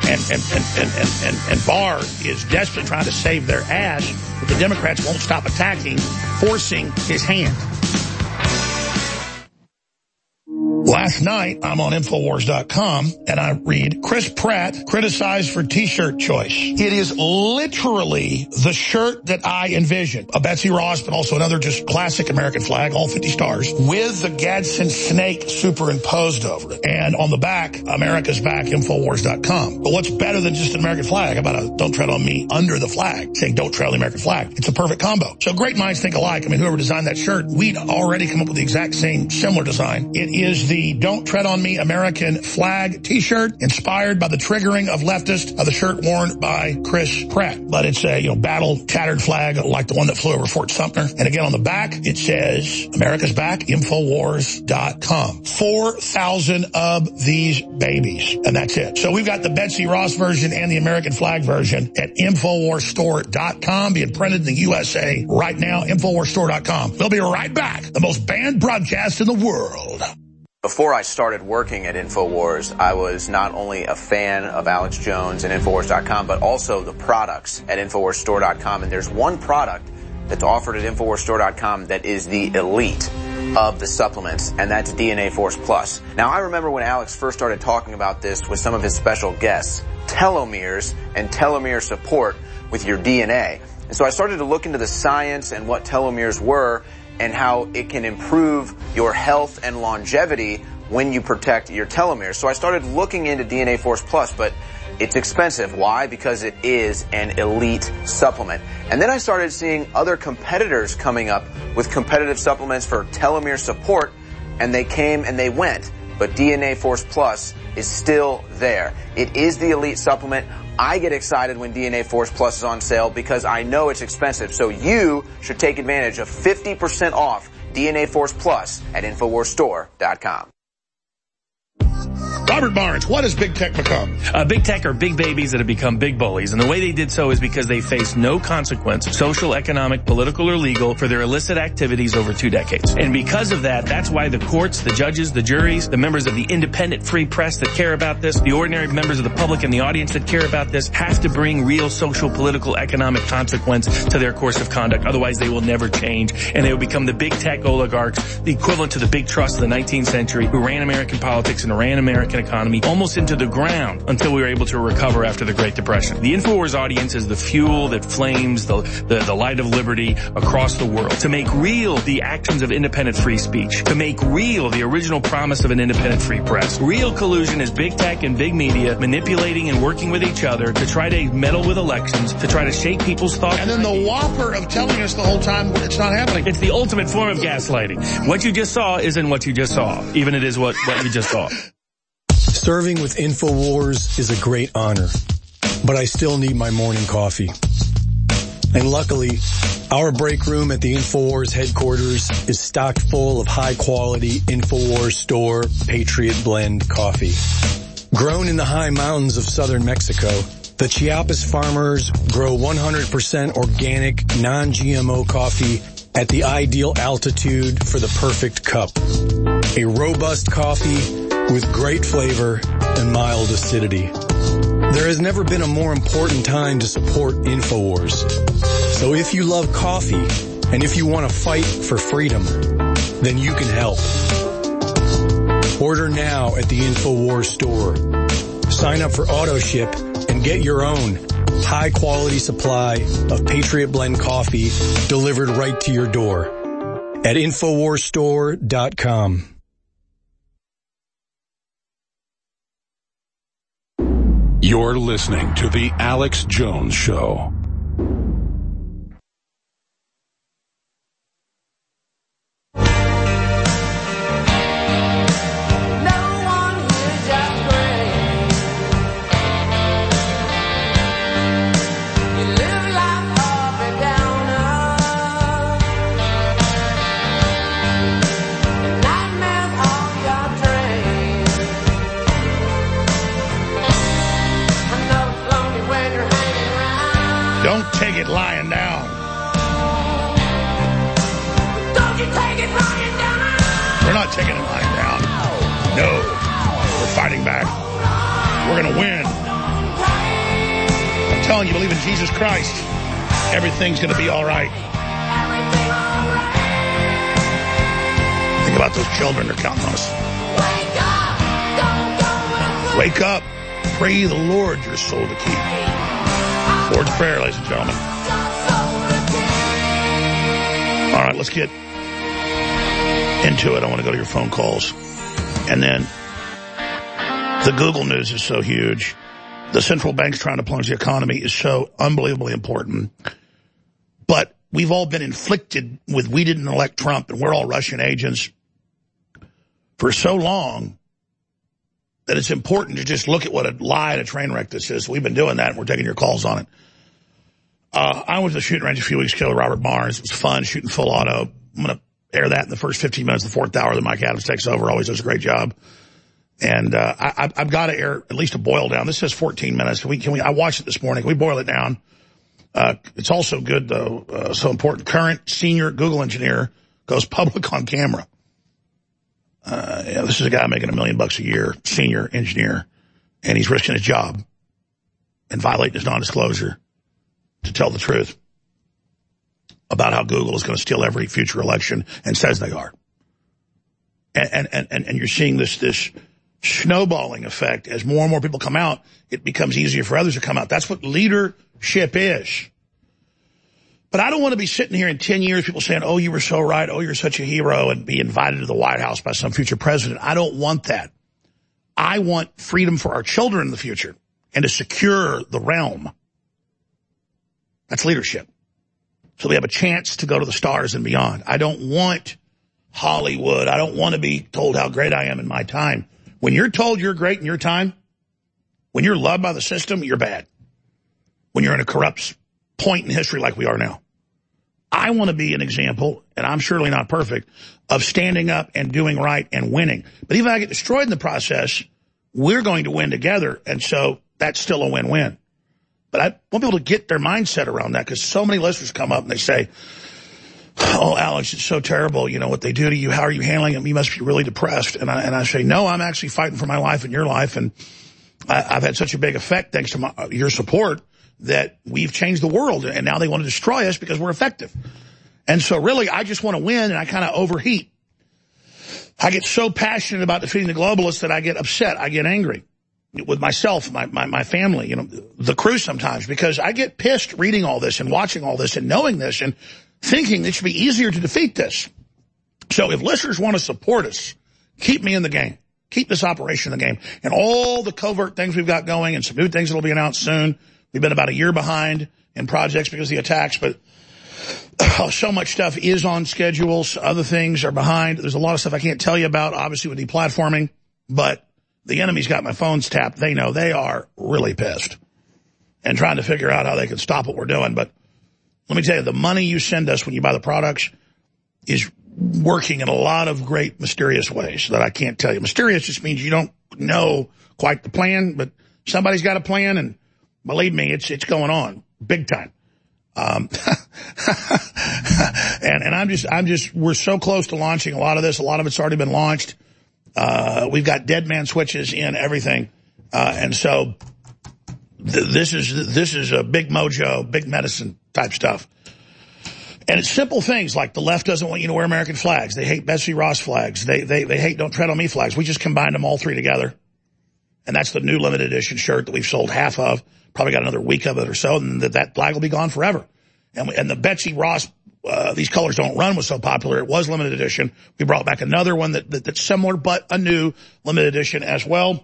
And Barr is desperately trying to save their ass, but the Democrats won't stop attacking, forcing his hand. Last night, I'm on Infowars.com, and I read, Chris Pratt criticized for T-shirt choice. It is literally the shirt that I envisioned. A Betsy Ross, but also another just classic American flag, all 50 stars, with the Gadsden snake superimposed over it. And on the back, America's Back, Infowars.com. But what's better than just an American flag? How about a Don't Tread on Me under the flag, saying Don't Tread on the American flag? It's a perfect combo. So great minds think alike. I mean, whoever designed that shirt, we'd already come up with the exact same similar design. It is the Don't Tread on Me American flag T-shirt, inspired by the triggering of leftist of the shirt worn by Chris Pratt. But it's a, battle tattered flag like the one that flew over Fort Sumter. And again, on the back, it says America's Back, Infowars.com. 4,000 of these babies. And that's it. So we've got the Betsy Ross version and the American flag version at InfoWarsStore.com, being printed in the USA right now, InfoWarsStore.com. We'll be right back. The most banned broadcast in the world. Before I started working at InfoWars, I was not only a fan of Alex Jones and Infowars.com, but also the products at InfoWarsStore.com. And there's one product that's offered at InfoWarsStore.com that is the elite of the supplements, and that's DNA Force Plus. Now, I remember when Alex first started talking about this with some of his special guests, telomeres and telomere support with your DNA. And so I started to look into the science and what telomeres were, and how it can improve your health and longevity when you protect your telomeres. So I started looking into DNA Force Plus, but it's expensive. Why? Because it is an elite supplement. And then I started seeing other competitors coming up with competitive supplements for telomere support, and they came and they went. But DNA Force Plus is still there. It is the elite supplement. I get excited when DNA Force Plus is on sale because I know it's expensive. So you should take advantage of 50% off DNA Force Plus at InfoWarsStore.com. Robert Barnes, what has big tech become? Big tech are big babies that have become big bullies. And the way they did so is because they faced no consequence, social, economic, political, or legal, for their illicit activities over 2 decades. And because of that, that's why the courts, the judges, the juries, the members of the independent free press that care about this, the ordinary members of the public and the audience that care about this, have to bring real social, political, economic consequence to their course of conduct. Otherwise, they will never change. And they will become the big tech oligarchs, the equivalent to the big trusts of the 19th century, who ran American politics and ran American economy almost into the ground until we were able to recover after the Great Depression. The InfoWars audience is the fuel that flames the light of liberty across the world, to make real the actions of independent free speech, to make real the original promise of an independent free press. Real collusion is big tech and big media manipulating and working with each other to try to meddle with elections, to try to shake people's thoughts. And then the whopper of telling us the whole time it's not happening. It's the ultimate form of gaslighting. What you just saw isn't what you just saw, even it is what you just saw. Serving with InfoWars is a great honor, but I still need my morning coffee. And luckily, our break room at the InfoWars headquarters is stocked full of high-quality InfoWars Store Patriot Blend coffee. Grown in the high mountains of southern Mexico, the Chiapas farmers grow 100% organic, non-GMO coffee at the ideal altitude for the perfect cup. A robust coffee with great flavor and mild acidity. There has never been a more important time to support InfoWars. So if you love coffee and if you want to fight for freedom, then you can help. Order now at the InfoWars store. Sign up for AutoShip and get your own high-quality supply of Patriot Blend coffee delivered right to your door at InfoWarsStore.com. You're listening to The Alex Jones Show. Don't take it lying down. Don't you take it lying down. We're not taking it lying down. No. We're fighting back. We're going to win. I'm telling you, believe in Jesus Christ. Everything's going to be all right. Think about those children. They're counting on us. Wake up. Pray the Lord your soul to keep. Lord's Prayer, ladies and gentlemen. All right, let's get into it. I want to go to your phone calls. And then the Google news is so huge. The central bank's trying to plunge the economy is so unbelievably important. But we've all been inflicted with we didn't elect Trump and we're all Russian agents for so long that it's important to just look at what a lie and a train wreck this is. We've been doing that, and we're taking your calls on it. I went to the shooting range a few weeks ago with Robert Barnes. It was fun, shooting full auto. I'm going to air that in the first 15 minutes of the fourth hour that Mike Adams takes over. Always does a great job. And I've got to air at least a boil down. This says 14 minutes. I watched it this morning. Can we boil it down? It's also good, though, so important. Current senior Google engineer goes public on camera. This is a guy making $1 million a year, senior engineer, and he's risking his job and violating his non-disclosure to tell the truth about how Google is going to steal every future election and says they are. And you're seeing this snowballing effect. As more and more people come out, it becomes easier for others to come out. That's what leadership is. But I don't want to be sitting here in 10 years, people saying, oh, you were so right, oh, you're such a hero, and be invited to the White House by some future president. I don't want that. I want freedom for our children in the future and to secure the realm. That's leadership. So they have a chance to go to the stars and beyond. I don't want Hollywood. I don't want to be told how great I am in my time. When you're told you're great in your time, when you're loved by the system, you're bad. When you're in a corrupt point in history like we are now. I want to be an example, and I'm surely not perfect, of standing up and doing right and winning. But even if I get destroyed in the process, we're going to win together, and so that's still a win-win. But I want people to get their mindset around that, because so many listeners come up and they say, oh, Alex, it's so terrible, you know, what they do to you. How are you handling it? You must be really depressed. And I say, no, I'm actually fighting for my life and your life, and I've had such a big effect thanks to your support that we've changed the world, and now they want to destroy us because we're effective. And so really, I just want to win, and I kind of overheat. I get so passionate about defeating the globalists that I get upset. I get angry with myself, my family, you know, the crew sometimes, because I get pissed reading all this and watching all this and knowing this and thinking it should be easier to defeat this. So if listeners want to support us, keep me in the game. Keep this operation in the game. And all the covert things we've got going and some new things that will be announced soon. We've been about a year behind in projects because of the attacks, but so much stuff is on schedules. Other things are behind. There's a lot of stuff I can't tell you about, obviously, with deplatforming, but the enemy's got my phones tapped. They know they are really pissed and trying to figure out how they can stop what we're doing. But let me tell you, the money you send us when you buy the products is working in a lot of great mysterious ways that I can't tell you. Mysterious just means you don't know quite the plan, but somebody's got a plan, and believe me, it's going on big time. And we're so close to launching a lot of this. A lot of it's already been launched. We've got dead man switches in everything. And so this is a big mojo, big medicine type stuff. And it's simple things like the left doesn't want you to wear American flags. They hate Betsy Ross flags. They hate Don't Tread on Me flags. We just combined them all three together. And that's the new limited edition shirt that we've sold half of. Probably got another week of it or so, and that flag will be gone forever. And the Betsy Ross, These Colors Don't Run was so popular, it was limited edition. We brought back another one that's similar, but a new limited edition as well.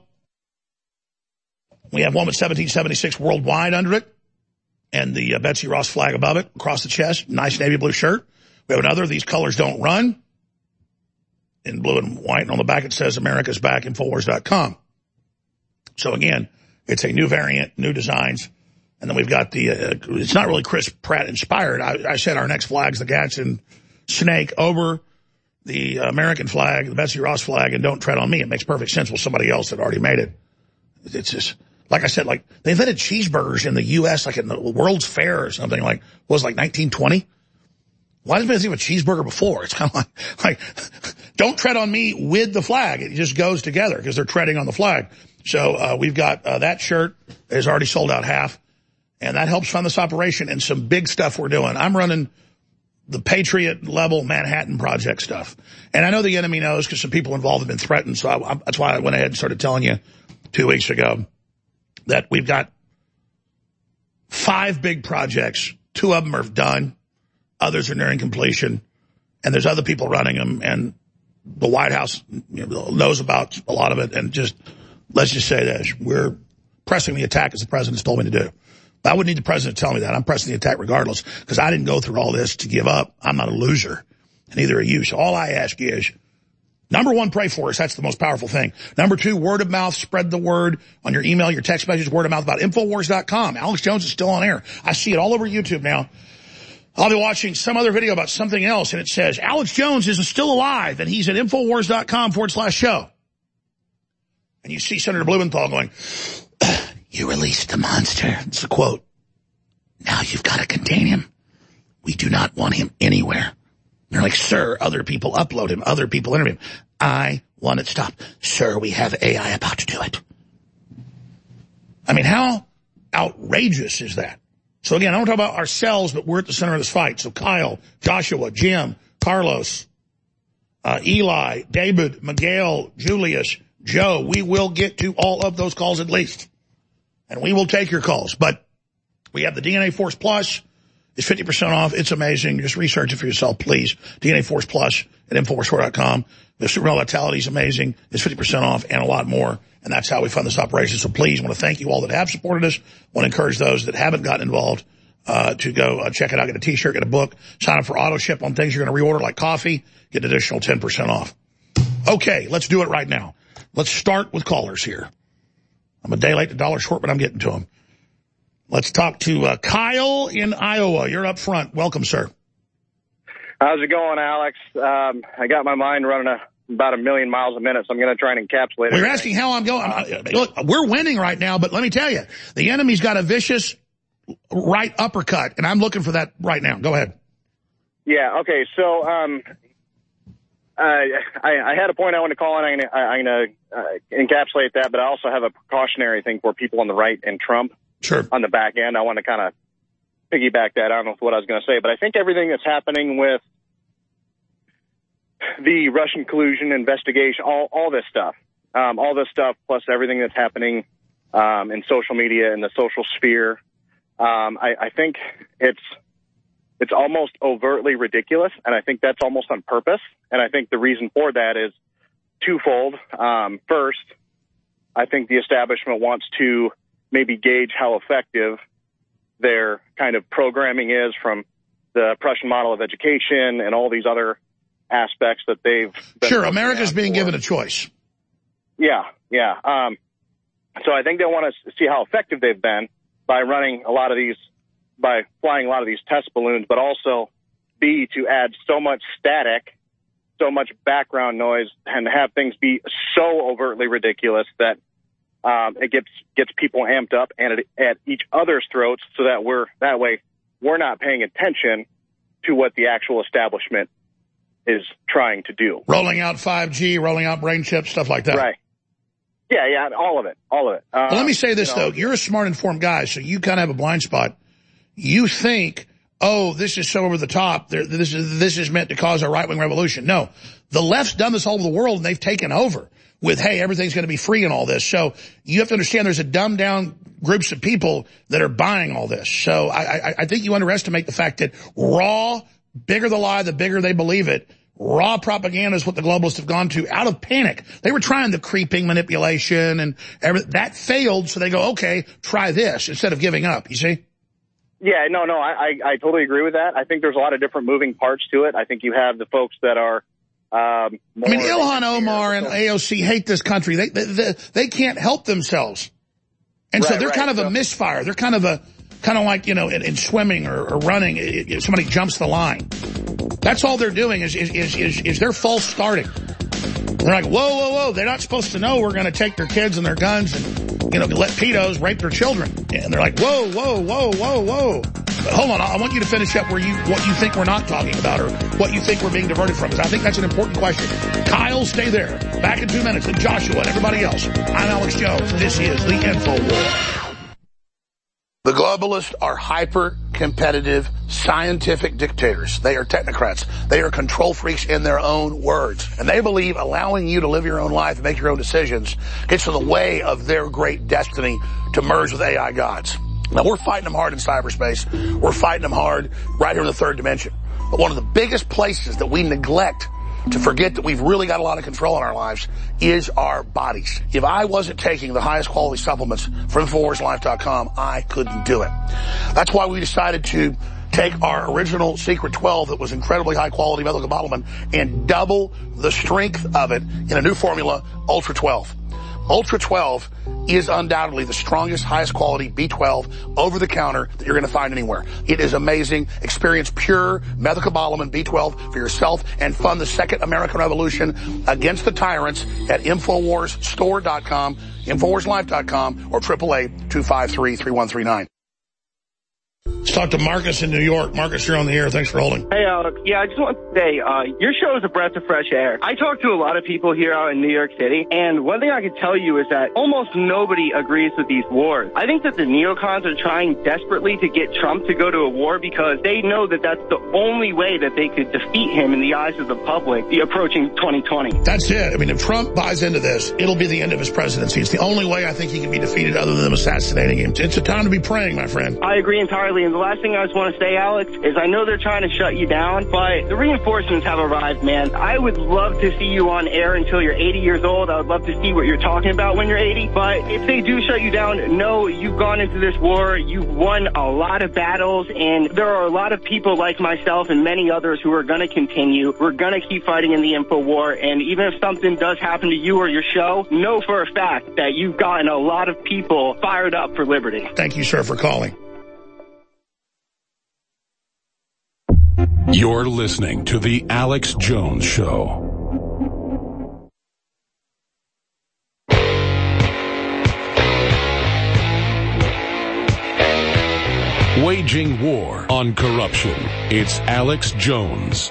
We have one with 1776 worldwide under it, and the Betsy Ross flag above it, across the chest, nice navy blue shirt. We have another, These Colors Don't Run, in blue and white, and on the back it says America's Back, Infowars.com. So again, it's a new variant, new designs. And then we've got the, it's not really Chris Pratt inspired. I said our next flag's the Gadsden snake over the American flag, the Betsy Ross flag, and Don't Tread on Me. It makes perfect sense with somebody else that already made it. It's just, like I said, like they invented cheeseburgers in the U.S., like in the World's Fair or something, like, what was it, like 1920? Why didn't they think of a cheeseburger before? It's kind of like, Don't Tread on Me with the flag. It just goes together because they're treading on the flag. So we've got that shirt is already sold out half, and that helps fund this operation and some big stuff we're doing. I'm running the Patriot-level Manhattan Project stuff. And I know the enemy knows because some people involved have been threatened, so that's why I went ahead and started telling you 2 weeks ago that we've got 5 big projects. 2 of them are done. Others are nearing completion. And there's other people running them. And the White House knows about a lot of it. And let's just say this. We're pressing the attack as the president's told me to do. I wouldn't need the president to tell me that. I'm pressing the attack regardless because I didn't go through all this to give up. I'm not a loser, and neither are you. So all I ask is, number 1, pray for us. That's the most powerful thing. Number 2, word of mouth. Spread the word on your email, your text message, word of mouth about Infowars.com. Alex Jones is still on air. I see it all over YouTube now. I'll be watching some other video about something else, and it says, Alex Jones is still alive, and he's at Infowars.com/show. And you see Senator Blumenthal going, you released the monster. It's a quote. Now you've got to contain him. We do not want him anywhere. They're like, sir, other people upload him. Other people interview him. I want it stopped. Sir, we have AI about to do it. I mean, how outrageous is that? So again, I don't talk about ourselves, but we're at the center of this fight. So Kyle, Joshua, Jim, Carlos, Eli, David, Miguel, Julius, Joe, we will get to all of those calls at least. And we will take your calls. But we have the DNA Force Plus. It's 50% off. It's amazing. Just research it for yourself, please. DNA Force Plus at InfoWarsStore.com. The Super Vitality is amazing. It's 50% off and a lot more. And that's how we fund this operation. So please, I want to thank you all that have supported us. I want to encourage those that haven't gotten involved to go check it out, get a T-shirt, get a book, sign up for auto ship on things you're going to reorder like coffee, get an additional 10% off. Okay, let's do it right now. Let's start with callers here. I'm a day late, $1 short, but I'm getting to them. Let's talk to Kyle in Iowa. You're up front. Welcome, sir. How's it going, Alex? I got my mind running about 1 million miles a minute, so I'm going to try and encapsulate it. Well, you're asking how I'm going. Look, we're winning right now, but let me tell you, the enemy's got a vicious right uppercut, and I'm looking for that right now. Go ahead. Yeah, okay, so I had a point I want to call, and I'm going to encapsulate that, but I also have a precautionary thing for people on the right and Trump. Sure. On the back end. I want to kind of piggyback that. I don't know what I was going to say, but I think everything that's happening with the Russian collusion investigation, all this stuff plus everything that's happening in social media and the social sphere, I think it's almost overtly ridiculous, and I think that's almost on purpose. And I think the reason for that is twofold. First, I think the establishment wants to maybe gauge how effective their kind of programming is from the Prussian model of education and all these other aspects that they've been. Sure, America's being given a choice. Yeah. So I think they want to see how effective they've been by flying a lot of these test balloons, but also B, to add so much static, so much background noise, and have things be so overtly ridiculous that it gets people amped up and at each other's throats, so that we're not paying attention to what the actual establishment is trying to do. Rolling out 5G, rolling out brain chips, stuff like that. Right. Yeah, all of it. Well, let me say this, though. You're a smart, informed guy, so you kind of have a blind spot. You think, oh, this is so over the top. This is meant to cause a right-wing revolution. No, the left's done this all over the world, and they've taken over with, hey, everything's going to be free and all this. So you have to understand there's a dumbed-down groups of people that are buying all this. So I think you underestimate the fact that raw, bigger the lie, the bigger they believe it, raw propaganda is what the globalists have gone to out of panic. They were trying the creeping manipulation and everything. That failed, so they go, okay, try this instead of giving up, you see? Yeah, no, I totally agree with that. I think there's a lot of different moving parts to it. I think you have the folks that are Ilhan Omar and AOC hate this country. They can't help themselves. And so they're kind of a misfire. They're kind of like, in swimming or running, somebody jumps the line. That's all they're doing is they're false starting. They're like, whoa. They're not supposed to know we're going to take their kids and their guns and, let pedos rape their children. And they're like, whoa. But hold on, I want you to finish up what you think we're not talking about or what you think we're being diverted from, because I think that's an important question. Kyle, stay there. Back in 2 minutes with Joshua and everybody else. I'm Alex Jones. This is the InfoWars. The globalists are hyper competitive, scientific dictators. They are technocrats. They are control freaks in their own words. And they believe allowing you to live your own life and make your own decisions gets in the way of their great destiny to merge with AI gods. Now, we're fighting them hard in cyberspace. We're fighting them hard right here in the third dimension. But one of the biggest places that we neglect to forget that we've really got a lot of control in our lives is our bodies. If I wasn't taking the highest quality supplements from InfoWarsLife.com, I couldn't do it. That's why we decided to take our original Secret 12 that was incredibly high quality medical bottlement and double the strength of it in a new formula, Ultra 12. Ultra 12 is undoubtedly the strongest, highest quality B12 over-the-counter that you're going to find anywhere. It is amazing. Experience pure methylcobalamin B12 for yourself and fund the second American Revolution against the tyrants at InfoWarsStore.com, InfoWarsLife.com, or 888-253-3139. Let's talk to Marcus in New York. Marcus, you're on the air. Thanks for holding. Hey, Alex. Yeah, I just want to say, your show is a breath of fresh air. I talk to a lot of people here out in New York City, and one thing I can tell you is that almost nobody agrees with these wars. I think that the neocons are trying desperately to get Trump to go to a war because they know that that's the only way that they could defeat him in the eyes of the public, the approaching 2020. That's it. I mean, if Trump buys into this, it'll be the end of his presidency. It's the only way I think he can be defeated other than them assassinating him. It's a time to be praying, my friend. I agree entirely. And the last thing I just want to say, Alex, is I know they're trying to shut you down, but the reinforcements have arrived, man. I would love to see you on air until you're 80 years old. I would love to see what you're talking about when you're 80. But if they do shut you down, know you've gone into this war. You've won a lot of battles, and there are a lot of people like myself and many others who are going to continue. We're going to keep fighting in the info war, and even if something does happen to you or your show, know for a fact that you've gotten a lot of people fired up for liberty. Thank you, sir, for calling. You're listening to The Alex Jones Show. Waging war on corruption. It's Alex Jones.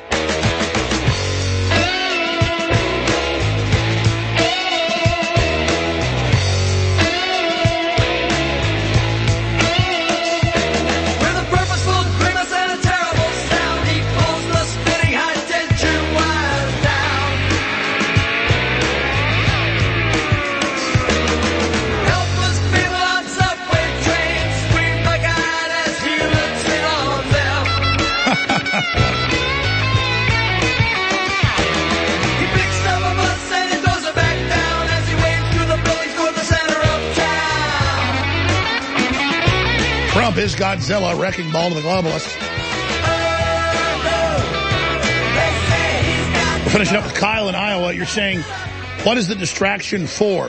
Trump is Godzilla, wrecking ball to the globalists. We're finishing up with Kyle in Iowa. You're saying, what is the distraction for?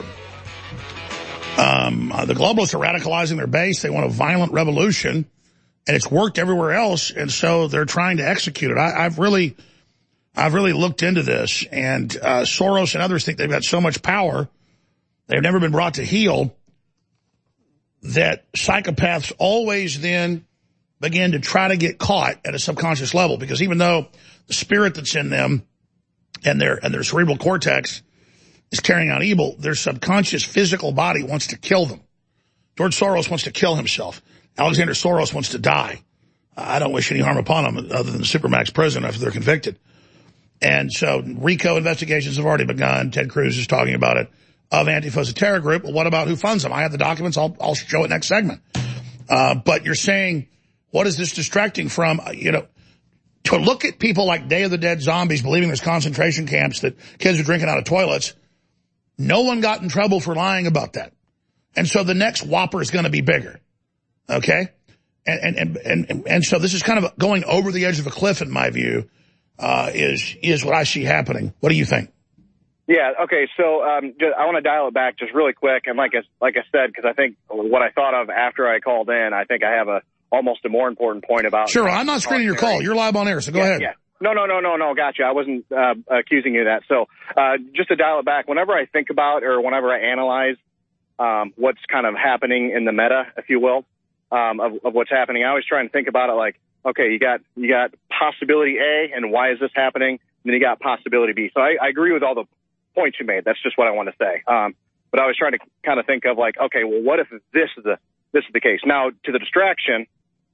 The globalists are radicalizing their base. They want a violent revolution, and it's worked everywhere else, and so they're trying to execute it. I've really looked into this, and Soros and others think they've got so much power, they've never been brought to heel, that psychopaths always then begin to try to get caught at a subconscious level, because even though the spirit that's in them and their cerebral cortex is carrying out evil, their subconscious physical body wants to kill them. George Soros wants to kill himself. Alexander Soros wants to die. I don't wish any harm upon him other than the Supermax prison after they're convicted. And so RICO investigations have already begun. Ted Cruz is talking about it, of Antifa's terror group. Well, what about who funds them? I have the documents. I'll show it next segment. But you're saying, what is this distracting from? To look at people like Day of the Dead zombies believing there's concentration camps that kids are drinking out of toilets. No one got in trouble for lying about that. And so the next whopper is going to be bigger. Okay? And so this is kind of going over the edge of a cliff, in my view, is what I see happening. What do you think? Yeah, okay, so I want to dial it back just really quick, and like I said, because I think what I thought of after I called in, I think I have almost a more important point about... Sure, I'm not screening your call. You're live on air, so go ahead. Yeah. No, gotcha. I wasn't accusing you of that. So just to dial it back, whenever I think about or whenever I analyze what's kind of happening in the meta, if you will, of what's happening, I always try and think about it like, okay, you got possibility A, and why is this happening? And then you got possibility B. So I agree with all the points you made. That's just what I want to say. But I was trying to kind of think of like, okay, well, what if this is the case? Now, to the distraction,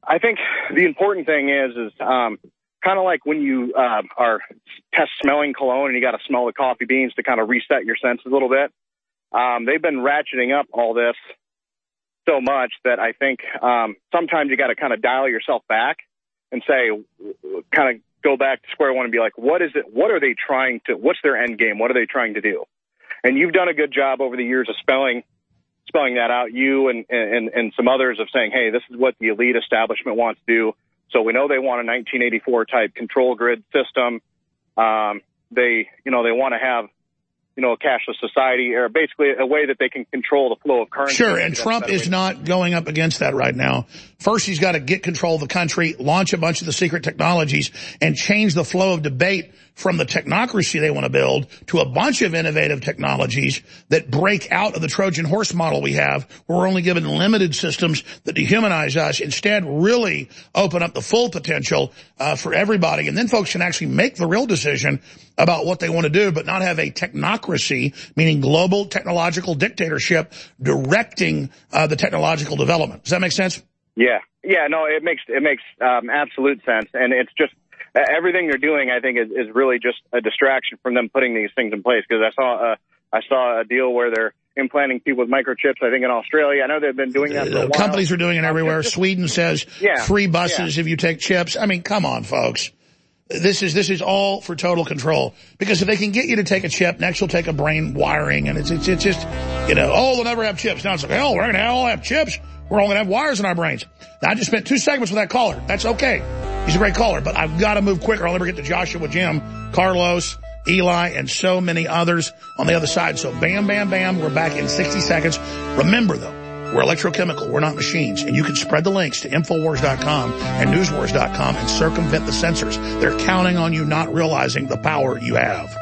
I think the important thing is kind of like when you are test smelling cologne and you got to smell the coffee beans to kind of reset your senses a little bit. They've been ratcheting up all this so much that I think sometimes you got to kind of dial yourself back and say, kind of go back to square one and be like, what is it? What are they trying to? What's their end game? What are they trying to do? And you've done a good job over the years of spelling that out. You and some others of saying, hey, this is what the elite establishment wants to do. So we know they want a 1984 type control grid system. They want to have, a cashless society, or basically a way that they can control the flow of currency. Sure, and Trump is not going up against that right now. First, he's got to get control of the country, launch a bunch of the secret technologies, and change the flow of debate from the technocracy they want to build to a bunch of innovative technologies that break out of the Trojan horse model we have, where we're only given limited systems that dehumanize us. Instead, really open up the full potential for everybody. And then folks can actually make the real decision about what they want to do, but not have a technocracy, meaning global technological dictatorship, directing the technological development. Does that make sense? Yeah. No, it makes absolute sense. And it's just, everything they're doing, I think, is really just a distraction from them putting these things in place. Because I saw a deal where they're implanting people with microchips, I think, in Australia. I know they've been doing that for a while. Companies are doing it everywhere. Sweden says free buses if you take chips. I mean, come on, folks. This is all for total control. Because if they can get you to take a chip, next you'll take a brain wiring, and it's just, they'll never have chips. Now it's like, hell, we're going to all have chips. We're all going to have wires in our brains. Now, I just spent 2 segments with that caller. That's okay. He's a great caller, but I've got to move quicker. I'll never get to Joshua, Jim, Carlos, Eli, and so many others on the other side. So bam, bam, bam. We're back in 60 seconds. Remember, though, we're electrochemical. We're not machines. And you can spread the links to Infowars.com and Newswars.com and circumvent the censors. They're counting on you not realizing the power you have.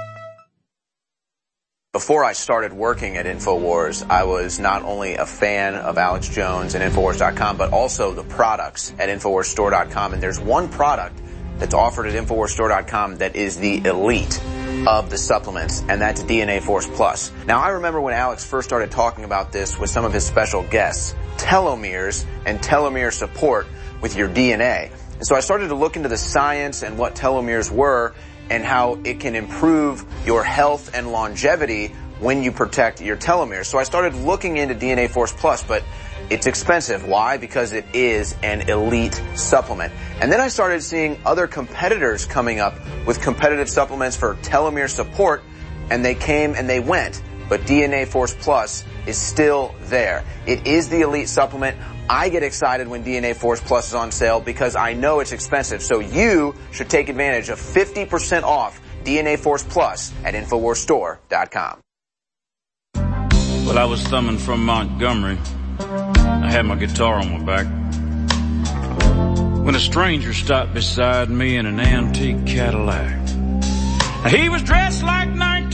Before I started working at InfoWars, I was not only a fan of Alex Jones and Infowars.com, but also the products at InfoWarsStore.com. And there's one product that's offered at InfoWarsStore.com that is the elite of the supplements, and that's DNA Force Plus. Now, I remember when Alex first started talking about this with some of his special guests, telomeres and telomere support with your DNA. And so I started to look into the science and what telomeres were, and how it can improve your health and longevity when you protect your telomeres. So I started looking into DNA Force Plus, but it's expensive. Why? Because it is an elite supplement. And then I started seeing other competitors coming up with competitive supplements for telomere support, and they came and they went. But DNA Force Plus is still there. It is the elite supplement. I get excited when DNA Force Plus is on sale because I know it's expensive. So you should take advantage of 50% off DNA Force Plus at InfoWarsStore.com. Well, I was thumbing from Montgomery. I had my guitar on my back when a stranger stopped beside me in an antique Cadillac. He was dressed like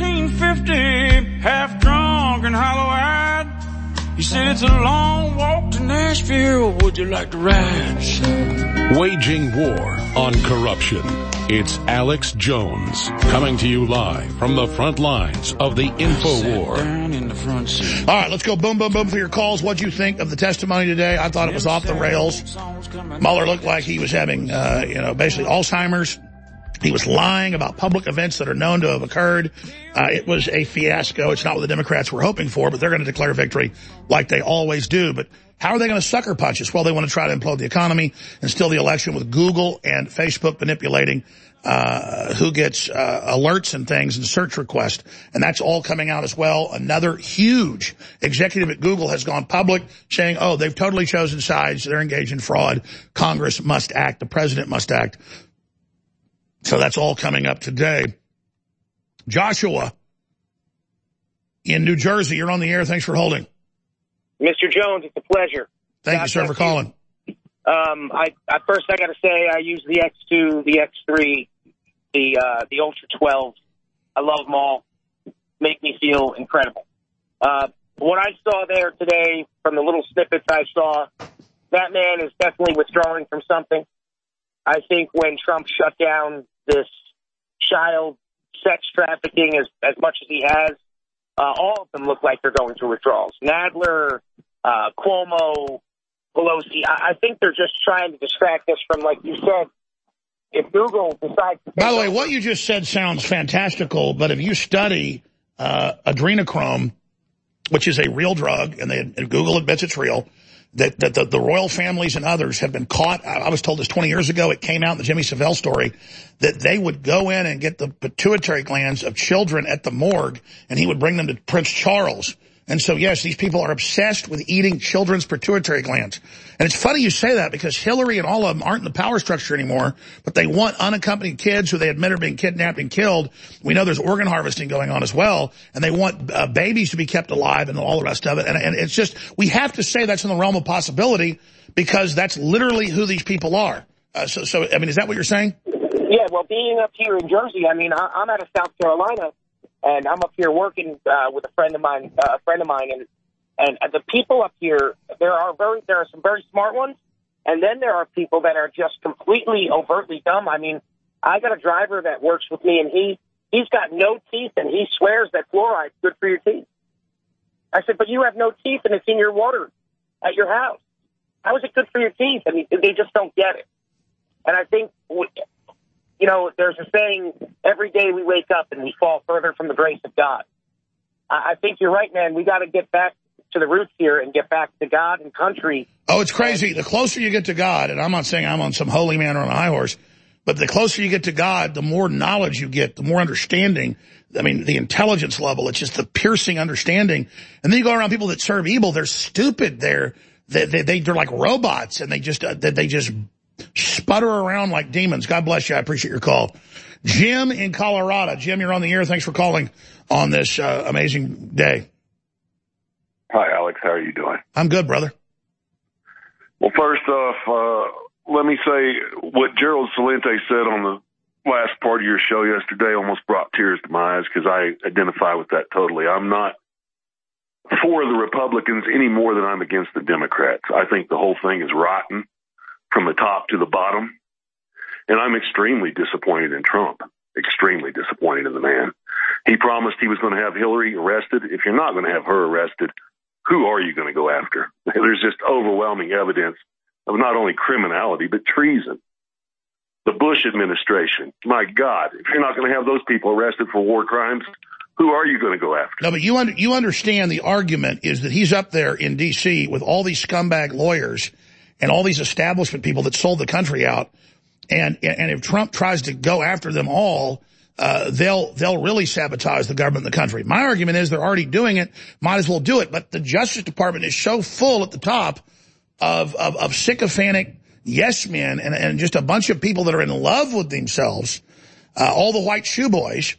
1950, half drunk and hollow-eyed. He said, it's a long walk to Nashville. Would you like to ride? Waging war on corruption. It's Alex Jones coming to you live from the front lines of the InfoWar. All right, let's go boom, boom, boom for your calls. What'd you think of the testimony today? I thought it was off the rails. Mueller looked like he was having, basically Alzheimer's. He was lying about public events that are known to have occurred. It was a fiasco. It's not what the Democrats were hoping for, but they're going to declare victory like they always do. But how are they going to sucker punch us? Well, they want to try to implode the economy and steal the election with Google and Facebook manipulating who gets alerts and things and search requests. And that's all coming out as well. Another huge executive at Google has gone public saying, oh, they've totally chosen sides. They're engaged in fraud. Congress must act. The president must act. So that's all coming up today. Joshua in New Jersey, you're on the air. Thanks for holding. Mr. Jones, it's a pleasure. Thank you, sir, for calling. I got to say I use the X2, the X3, the Ultra 12. I love them all. Make me feel incredible. What I saw there today, from the little snippets I saw, that man is definitely withdrawing from something. I think when Trump shut down this child sex trafficking as much as he has, all of them look like they're going through withdrawals. Nadler, Cuomo, Pelosi. I think they're just trying to distract us from, like you said, if Google decides to... By the way, what you just said sounds fantastical, but if you study adrenochrome, which is a real drug, and Google admits it's real, that the royal families and others have been caught. I was told this 20 years ago. It came out in the Jimmy Savile story that they would go in and get the pituitary glands of children at the morgue, and he would bring them to Prince Charles. And so, yes, these people are obsessed with eating children's pituitary glands. And it's funny you say that because Hillary and all of them aren't in the power structure anymore, but they want unaccompanied kids who they admit are being kidnapped and killed. We know there's organ harvesting going on as well, and they want babies to be kept alive and all the rest of it. And it's just, we have to say that's in the realm of possibility because that's literally who these people are. So, I mean, is that what you're saying? Yeah, well, being up here in Jersey, I mean, I'm out of South Carolina. And I'm up here working with a friend of mine, and the people up here, there are some very smart ones, and then there are people that are just completely overtly dumb. I mean, I got a driver that works with me, and he's got no teeth, and he swears that fluoride's good for your teeth. I said, but you have no teeth, and it's in your water at your house. How is it good for your teeth? I mean, they just don't get it. And I think... You know, there's a saying, every day we wake up and we fall further from the grace of God. I think you're right, man. We got to get back to the roots here and get back to God and country. Oh, it's crazy. The closer you get to God, and I'm not saying I'm on some holy man or on a high horse, but the closer you get to God, the more knowledge you get, the more understanding. I mean, the intelligence level, it's just the piercing understanding. And then you go around people that serve evil, they're stupid. They're like robots, and they just sputter around like demons. God bless you. I appreciate your call. Jim in Colorado. Jim, you're on the air. Thanks for calling on this amazing day. Hi, Alex. How are you doing? I'm good, brother. Well, first off, let me say what Gerald Celente said on the last part of your show yesterday almost brought tears to my eyes because I identify with that totally. I'm not for the Republicans any more than I'm against the Democrats. I think the whole thing is rotten from the top to the bottom. And I'm extremely disappointed in Trump, extremely disappointed in the man. He promised he was going to have Hillary arrested. If you're not going to have her arrested, who are you going to go after? There's just overwhelming evidence of not only criminality, but treason. The Bush administration, my God, if you're not going to have those people arrested for war crimes, who are you going to go after? No, but you understand the argument is that he's up there in D.C. with all these scumbag lawyers and all these establishment people that sold the country out. And if Trump tries to go after them all, they'll really sabotage the government and the country. My argument is they're already doing it, might as well do it. But the Justice Department is so full at the top of sycophantic yes men and just a bunch of people that are in love with themselves. All the white shoe boys,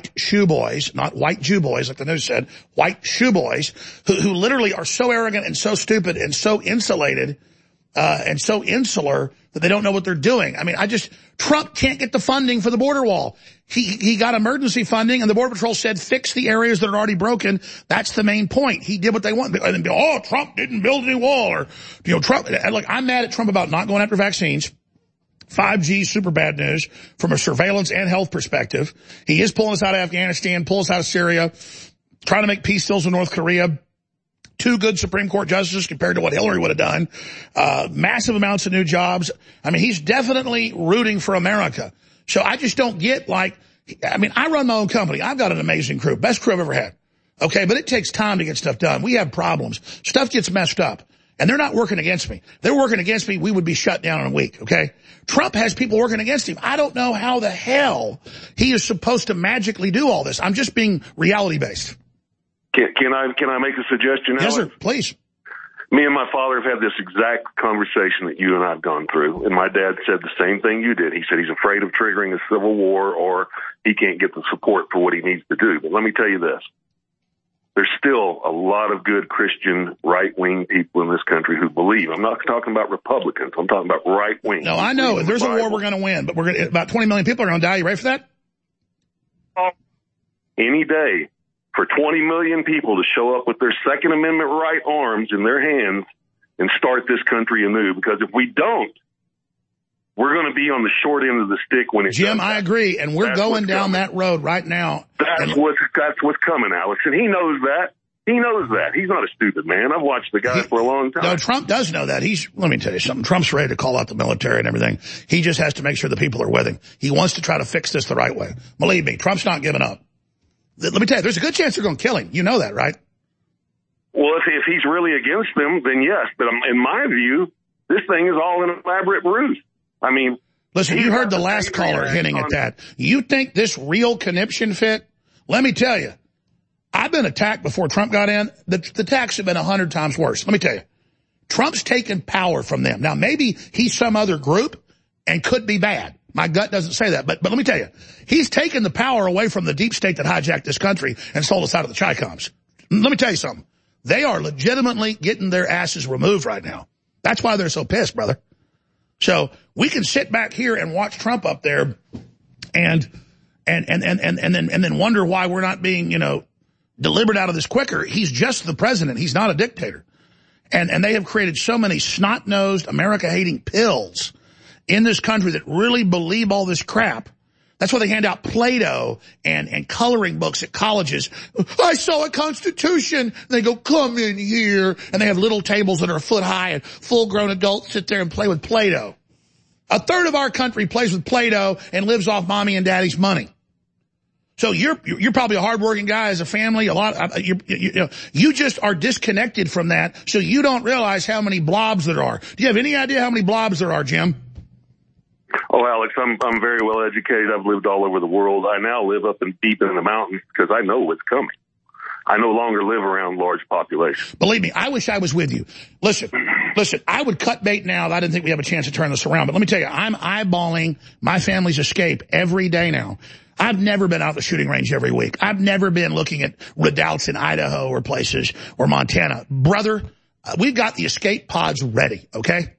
not white Jew boys like the news said, white shoe boys who literally are so arrogant and so stupid and so insulated and so insular that they don't know what they're doing. I mean, Trump can't get the funding for the border wall. He got emergency funding, and the Border Patrol said fix the areas that are already broken. That's the main point. He did what they want. And Trump didn't build any wall, or Trump. Look, I'm mad at Trump about not going after vaccines. 5G, super bad news from a surveillance and health perspective. He is pulling us out of Afghanistan, pulling us out of Syria, trying to make peace deals with North Korea. 2 good Supreme Court justices compared to what Hillary would have done. Massive amounts of new jobs. I mean, he's definitely rooting for America. So I just don't get I run my own company. I've got an amazing crew. Best crew I've ever had. Okay, but it takes time to get stuff done. We have problems. Stuff gets messed up. And they're not working against me. If they're working against me, we would be shut down in a week, okay? Trump has people working against him. I don't know how the hell he is supposed to magically do all this. I'm just being reality-based. Can I make a suggestion, Alex? Yes, sir, please. Me and my father have had this exact conversation that you and I have gone through, and my dad said the same thing you did. He said he's afraid of triggering a civil war or he can't get the support for what he needs to do. But let me tell you this. There's still a lot of good Christian right-wing people in this country who believe. I'm not talking about Republicans. I'm talking about right-wing. No, I know. If there's a war, we're going to win. But about 20 million people are going to die. You ready for that? Any day. For 20 million people to show up with their Second Amendment right arms in their hands and start this country anew. Because if we don't, we're going to be on the short end of the stick when it's Jim, I agree, and we're going down that road right now. That's what's coming, Alex, and he knows that. He knows that. He's not a stupid man. I've watched the guy for a long time. No, Trump does know that. Let me tell you something. Trump's ready to call out the military and everything. He just has to make sure the people are with him. He wants to try to fix this the right way. Believe me, Trump's not giving up. Let me tell you, there's a good chance they're going to kill him. You know that, right? Well, if he's really against them, then yes. But in my view, this thing is all an elaborate ruse. I mean... Listen, you heard the last caller hinting at that. You think this real conniption fit? Let me tell you. I've been attacked before Trump got in. The attacks have been 100 times worse. Let me tell you. Trump's taken power from them. Now, maybe he's some other group and could be bad. My gut doesn't say that. But let me tell you, he's taken the power away from the deep state that hijacked this country and sold us out of the Chi-Coms. Let me tell you something. They are legitimately getting their asses removed right now. That's why they're so pissed, brother. So we can sit back here and watch Trump up there and then wonder why we're not being, delivered out of this quicker. He's just the president. He's not a dictator. And they have created so many snot-nosed, America-hating pills in this country that really believe all this crap. That's why they hand out Play-Doh and coloring books at colleges. I saw a Constitution. And they go, come in here. And they have little tables that are a foot high and full-grown adults sit there and play with Play-Doh. A third of our country plays with Play-Doh and lives off mommy and daddy's money. So you're probably a hardworking guy as a family. You just are disconnected from that, so you don't realize how many blobs there are. Do you have any idea how many blobs there are, Jim? Oh, Alex, I'm very well educated. I've lived all over the world. I now live up and deep in the mountains because I know what's coming. I no longer live around large populations. Believe me, I wish I was with you. Listen, I would cut bait now if I didn't think we have a chance to turn this around. But let me tell you, I'm eyeballing my family's escape every day now. I've never been out at the shooting range every week. I've never been looking at redoubts in Idaho or places or Montana. Brother, we've got the escape pods ready, okay?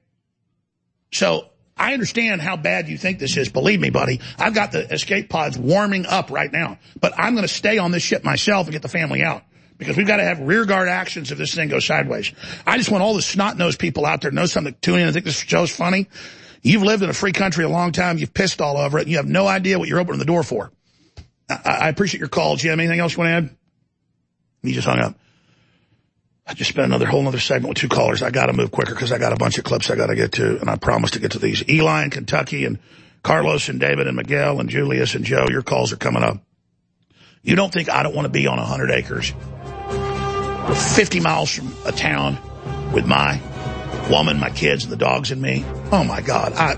So I understand how bad you think this is. Believe me, buddy, I've got the escape pods warming up right now. But I'm going to stay on this ship myself and get the family out because we've got to have rear guard actions if this thing goes sideways. I just want all the snot-nosed people out there to know something, tune in and think this show's funny. You've lived in a free country a long time. You've pissed all over it. And you have no idea what you're opening the door for. I appreciate your call, Jim. Anything else you want to add? He just hung up. I just spent whole another segment with two callers. I got to move quicker because I got a bunch of clips I got to get to, and I promised to get to these. Eli in Kentucky and Carlos and David and Miguel and Julius and Joe, your calls are coming up. You don't think I don't want to be on 100 acres, 50 miles from a town with my woman, my kids, and the dogs and me? Oh, my God. I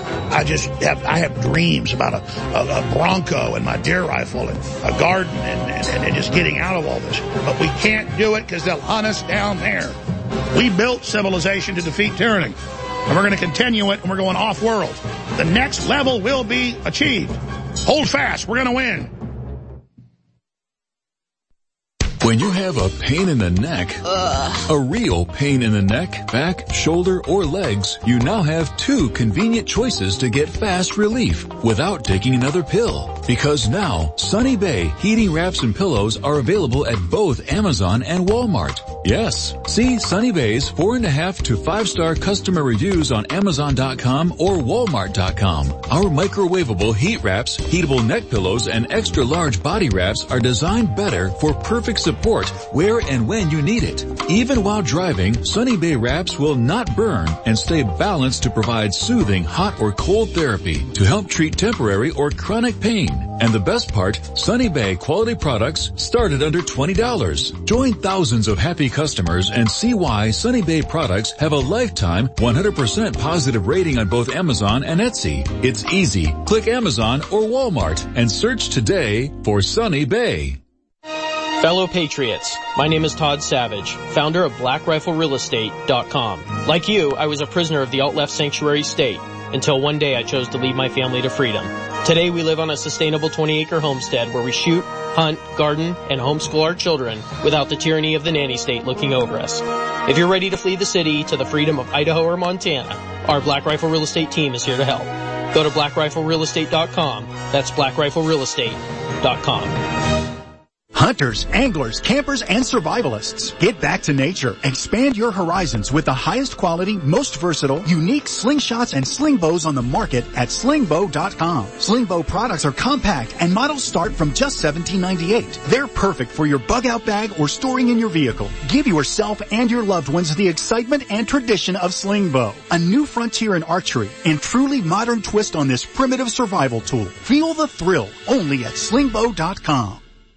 have dreams about a Bronco and my deer rifle and a garden and just getting out of all this. But we can't do it because they'll hunt us down there. We built civilization to defeat tyranny. And we're going to continue it, and we're going off-world. The next level will be achieved. Hold fast. We're going to win. When you have a pain in the neck, a real pain in the neck, back, shoulder, or legs, you now have two convenient choices to get fast relief without taking another pill. Because now, Sunny Bay heating wraps and pillows are available at both Amazon and Walmart. Yes, see Sunny Bay's 4.5 to 5-star customer reviews on Amazon.com or Walmart.com. Our microwavable heat wraps, heatable neck pillows, and extra large body wraps are designed better for perfect support where and when you need it. Even while driving, Sunny Bay wraps will not burn and stay balanced to provide soothing hot or cold therapy to help treat temporary or chronic pain. And the best part, Sunny Bay quality products start at under $20. Join thousands of happy customers and see why Sunny Bay products have a lifetime 100% positive rating on both Amazon and Etsy. It's easy. Click Amazon or Walmart and search today for Sunny Bay. Fellow Patriots, my name is Todd Savage, founder of BlackRifleRealEstate.com. Like you, I was a prisoner of the alt-left sanctuary state until one day I chose to lead my family to freedom. Today we live on a sustainable 20-acre homestead where we shoot, hunt, garden, and homeschool our children without the tyranny of the nanny state looking over us. If you're ready to flee the city to the freedom of Idaho or Montana, our Black Rifle Real Estate team is here to help. Go to BlackRifleRealEstate.com. That's BlackRifleRealEstate.com. Hunters, anglers, campers, and survivalists, get back to nature. Expand your horizons with the highest quality, most versatile, unique slingshots and sling bows on the market at slingbow.com. Slingbow products are compact and models start from just $17.98. They're perfect for your bug out bag or storing in your vehicle. Give yourself and your loved ones the excitement and tradition of Slingbow, a new frontier in archery and truly modern twist on this primitive survival tool. Feel the thrill only at slingbow.com.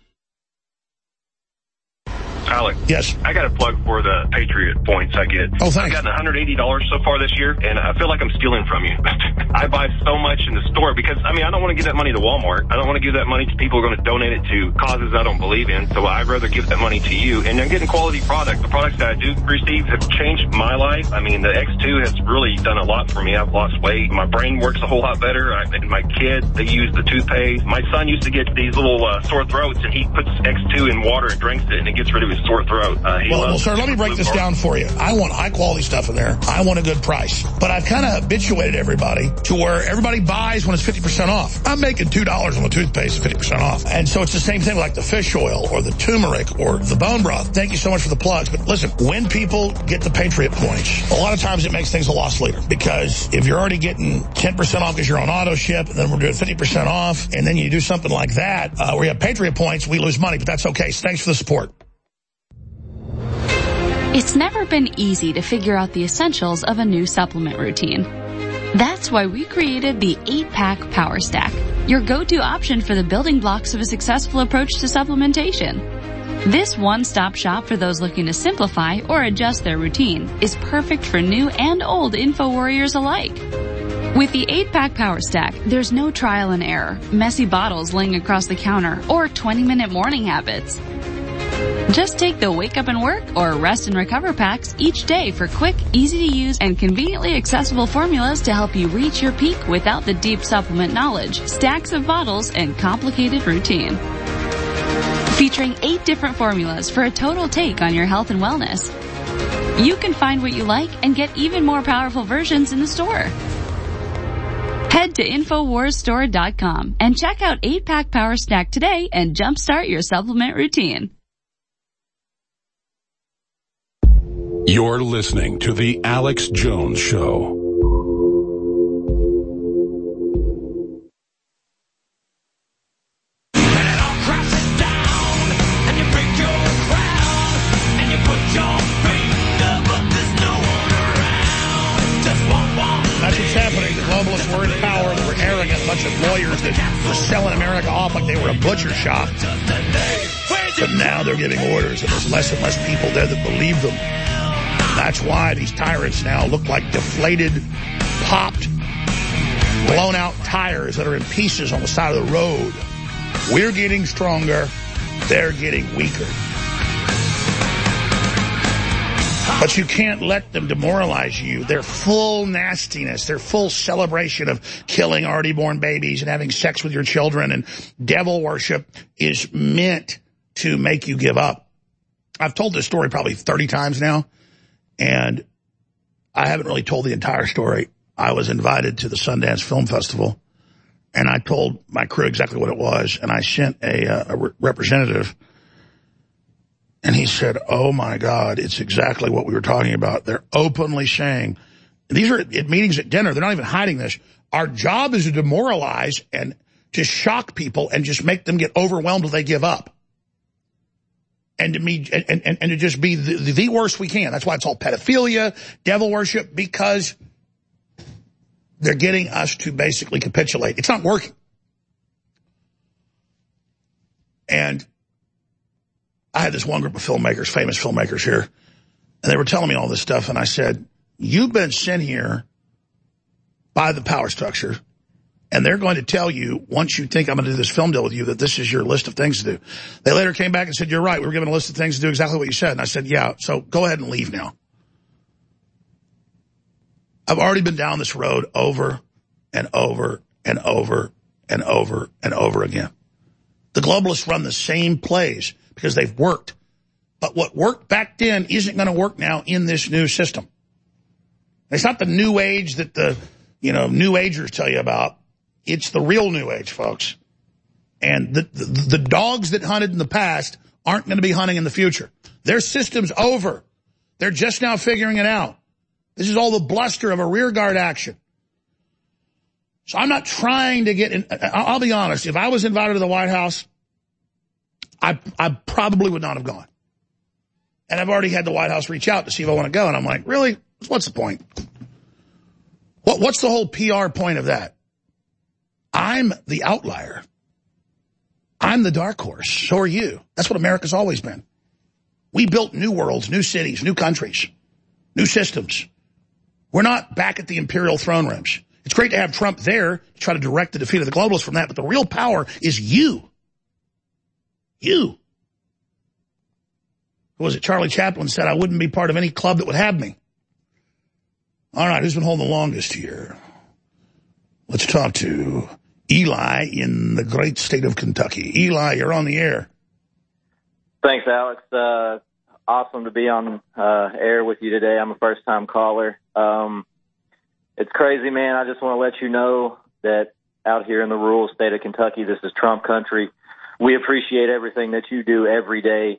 Alex. Yes. I got a plug for the Patriot points I get. Oh, thanks. I've gotten $180 so far this year, and I feel like I'm stealing from you. I buy so much in the store because, I don't want to give that money to Walmart. I don't want to give that money to people who are going to donate it to causes I don't believe in, so I'd rather give that money to you. And I'm getting quality products. The products that I do receive have changed my life. The X2 has really done a lot for me. I've lost weight. My brain works a whole lot better. And my kids, they use the toothpaste. My son used to get these little sore throats, and he puts X2 in water and drinks it, and it gets rid of his sore throat. Well, sir, let me break this down for you. I want high-quality stuff in there. I want a good price. But I've kind of habituated everybody to where everybody buys when it's 50% off. I'm making $2 on the toothpaste, 50% off. And so it's the same thing with like the fish oil or the turmeric or the bone broth. Thank you so much for the plugs. But listen, when people get the Patriot points, a lot of times it makes things a loss leader. Because if you're already getting 10% off because you're on auto ship, and then we're doing 50% off, and then you do something like that, where you have Patriot points, we lose money. But that's okay. So thanks for the support. It's never been easy to figure out the essentials of a new supplement routine. That's why we created the 8-Pack Power Stack, your go-to option for the building blocks of a successful approach to supplementation. This one-stop shop for those looking to simplify or adjust their routine is perfect for new and old info warriors alike. With the 8-Pack Power Stack, there's no trial and error, messy bottles laying across the counter, or 20-minute morning habits. Just take the Wake Up and Work or Rest and Recover packs each day for quick, easy-to-use, and conveniently accessible formulas to help you reach your peak without the deep supplement knowledge, stacks of bottles, and complicated routine. Featuring 8 different formulas for a total take on your health and wellness. You can find what you like and get even more powerful versions in the store. Head to InfoWarsStore.com and check out 8-Pack Power Stack today and jumpstart your supplement routine. You're listening to The Alex Jones Show. That's what's happening. The globalists were in power. They were arrogant, a bunch of lawyers that were selling America off like they were a butcher shop. But now they're giving orders, and there's less and less people there that believe them. That's why these tyrants now look like deflated, popped, blown out tires that are in pieces on the side of the road. We're getting stronger. They're getting weaker. But you can't let them demoralize you. Their full nastiness, their full celebration of killing already born babies and having sex with your children and devil worship is meant to make you give up. I've told this story probably 30 times now. And I haven't really told the entire story. I was invited to the Sundance Film Festival, and I told my crew exactly what it was, and I sent a representative, and he said, oh, my God, it's exactly what we were talking about. They're openly saying, these are at meetings at dinner. They're not even hiding this. Our job is to demoralize and to shock people and just make them get overwhelmed till they give up. And to just be the worst we can. That's why it's all pedophilia, devil worship, because they're getting us to basically capitulate. It's not working. And I had this one group of filmmakers, famous filmmakers here, and they were telling me all this stuff, and I said, you've been sent here by the power structure, and they're going to tell you, once you think I'm going to do this film deal with you, that this is your list of things to do. They later came back and said, you're right. We were given a list of things to do exactly what you said. And I said, yeah, so go ahead and leave now. I've already been down this road over and over and over and over and over again. The globalists run the same plays because they've worked. But what worked back then isn't going to work now in this new system. It's not the new age that the, New Agers tell you about. It's the real New Age, folks. And the dogs that hunted in the past aren't going to be hunting in the future. Their system's over. They're just now figuring it out. This is all the bluster of a rearguard action. So I'm not trying to get in. I'll be honest. If I was invited to the White House, I probably would not have gone. And I've already had the White House reach out to see if I want to go. And I'm like, really? What's the point? What's the whole PR point of that? I'm the outlier. I'm the dark horse. So are you. That's what America's always been. We built new worlds, new cities, new countries, new systems. We're not back at the imperial throne rooms. It's great to have Trump there to try to direct the defeat of the globalists from that, but the real power is you. You. What was it? Charlie Chaplin said I wouldn't be part of any club that would have me. All right, who's been holding the longest here? Let's talk to Eli in the great state of Kentucky. Eli, you're on the air. Thanks, Alex. Awesome to be on air with you today. I'm a first-time caller. It's crazy, man. I just want to let you know that out here in the rural state of Kentucky, this is Trump country. We appreciate everything that you do every day.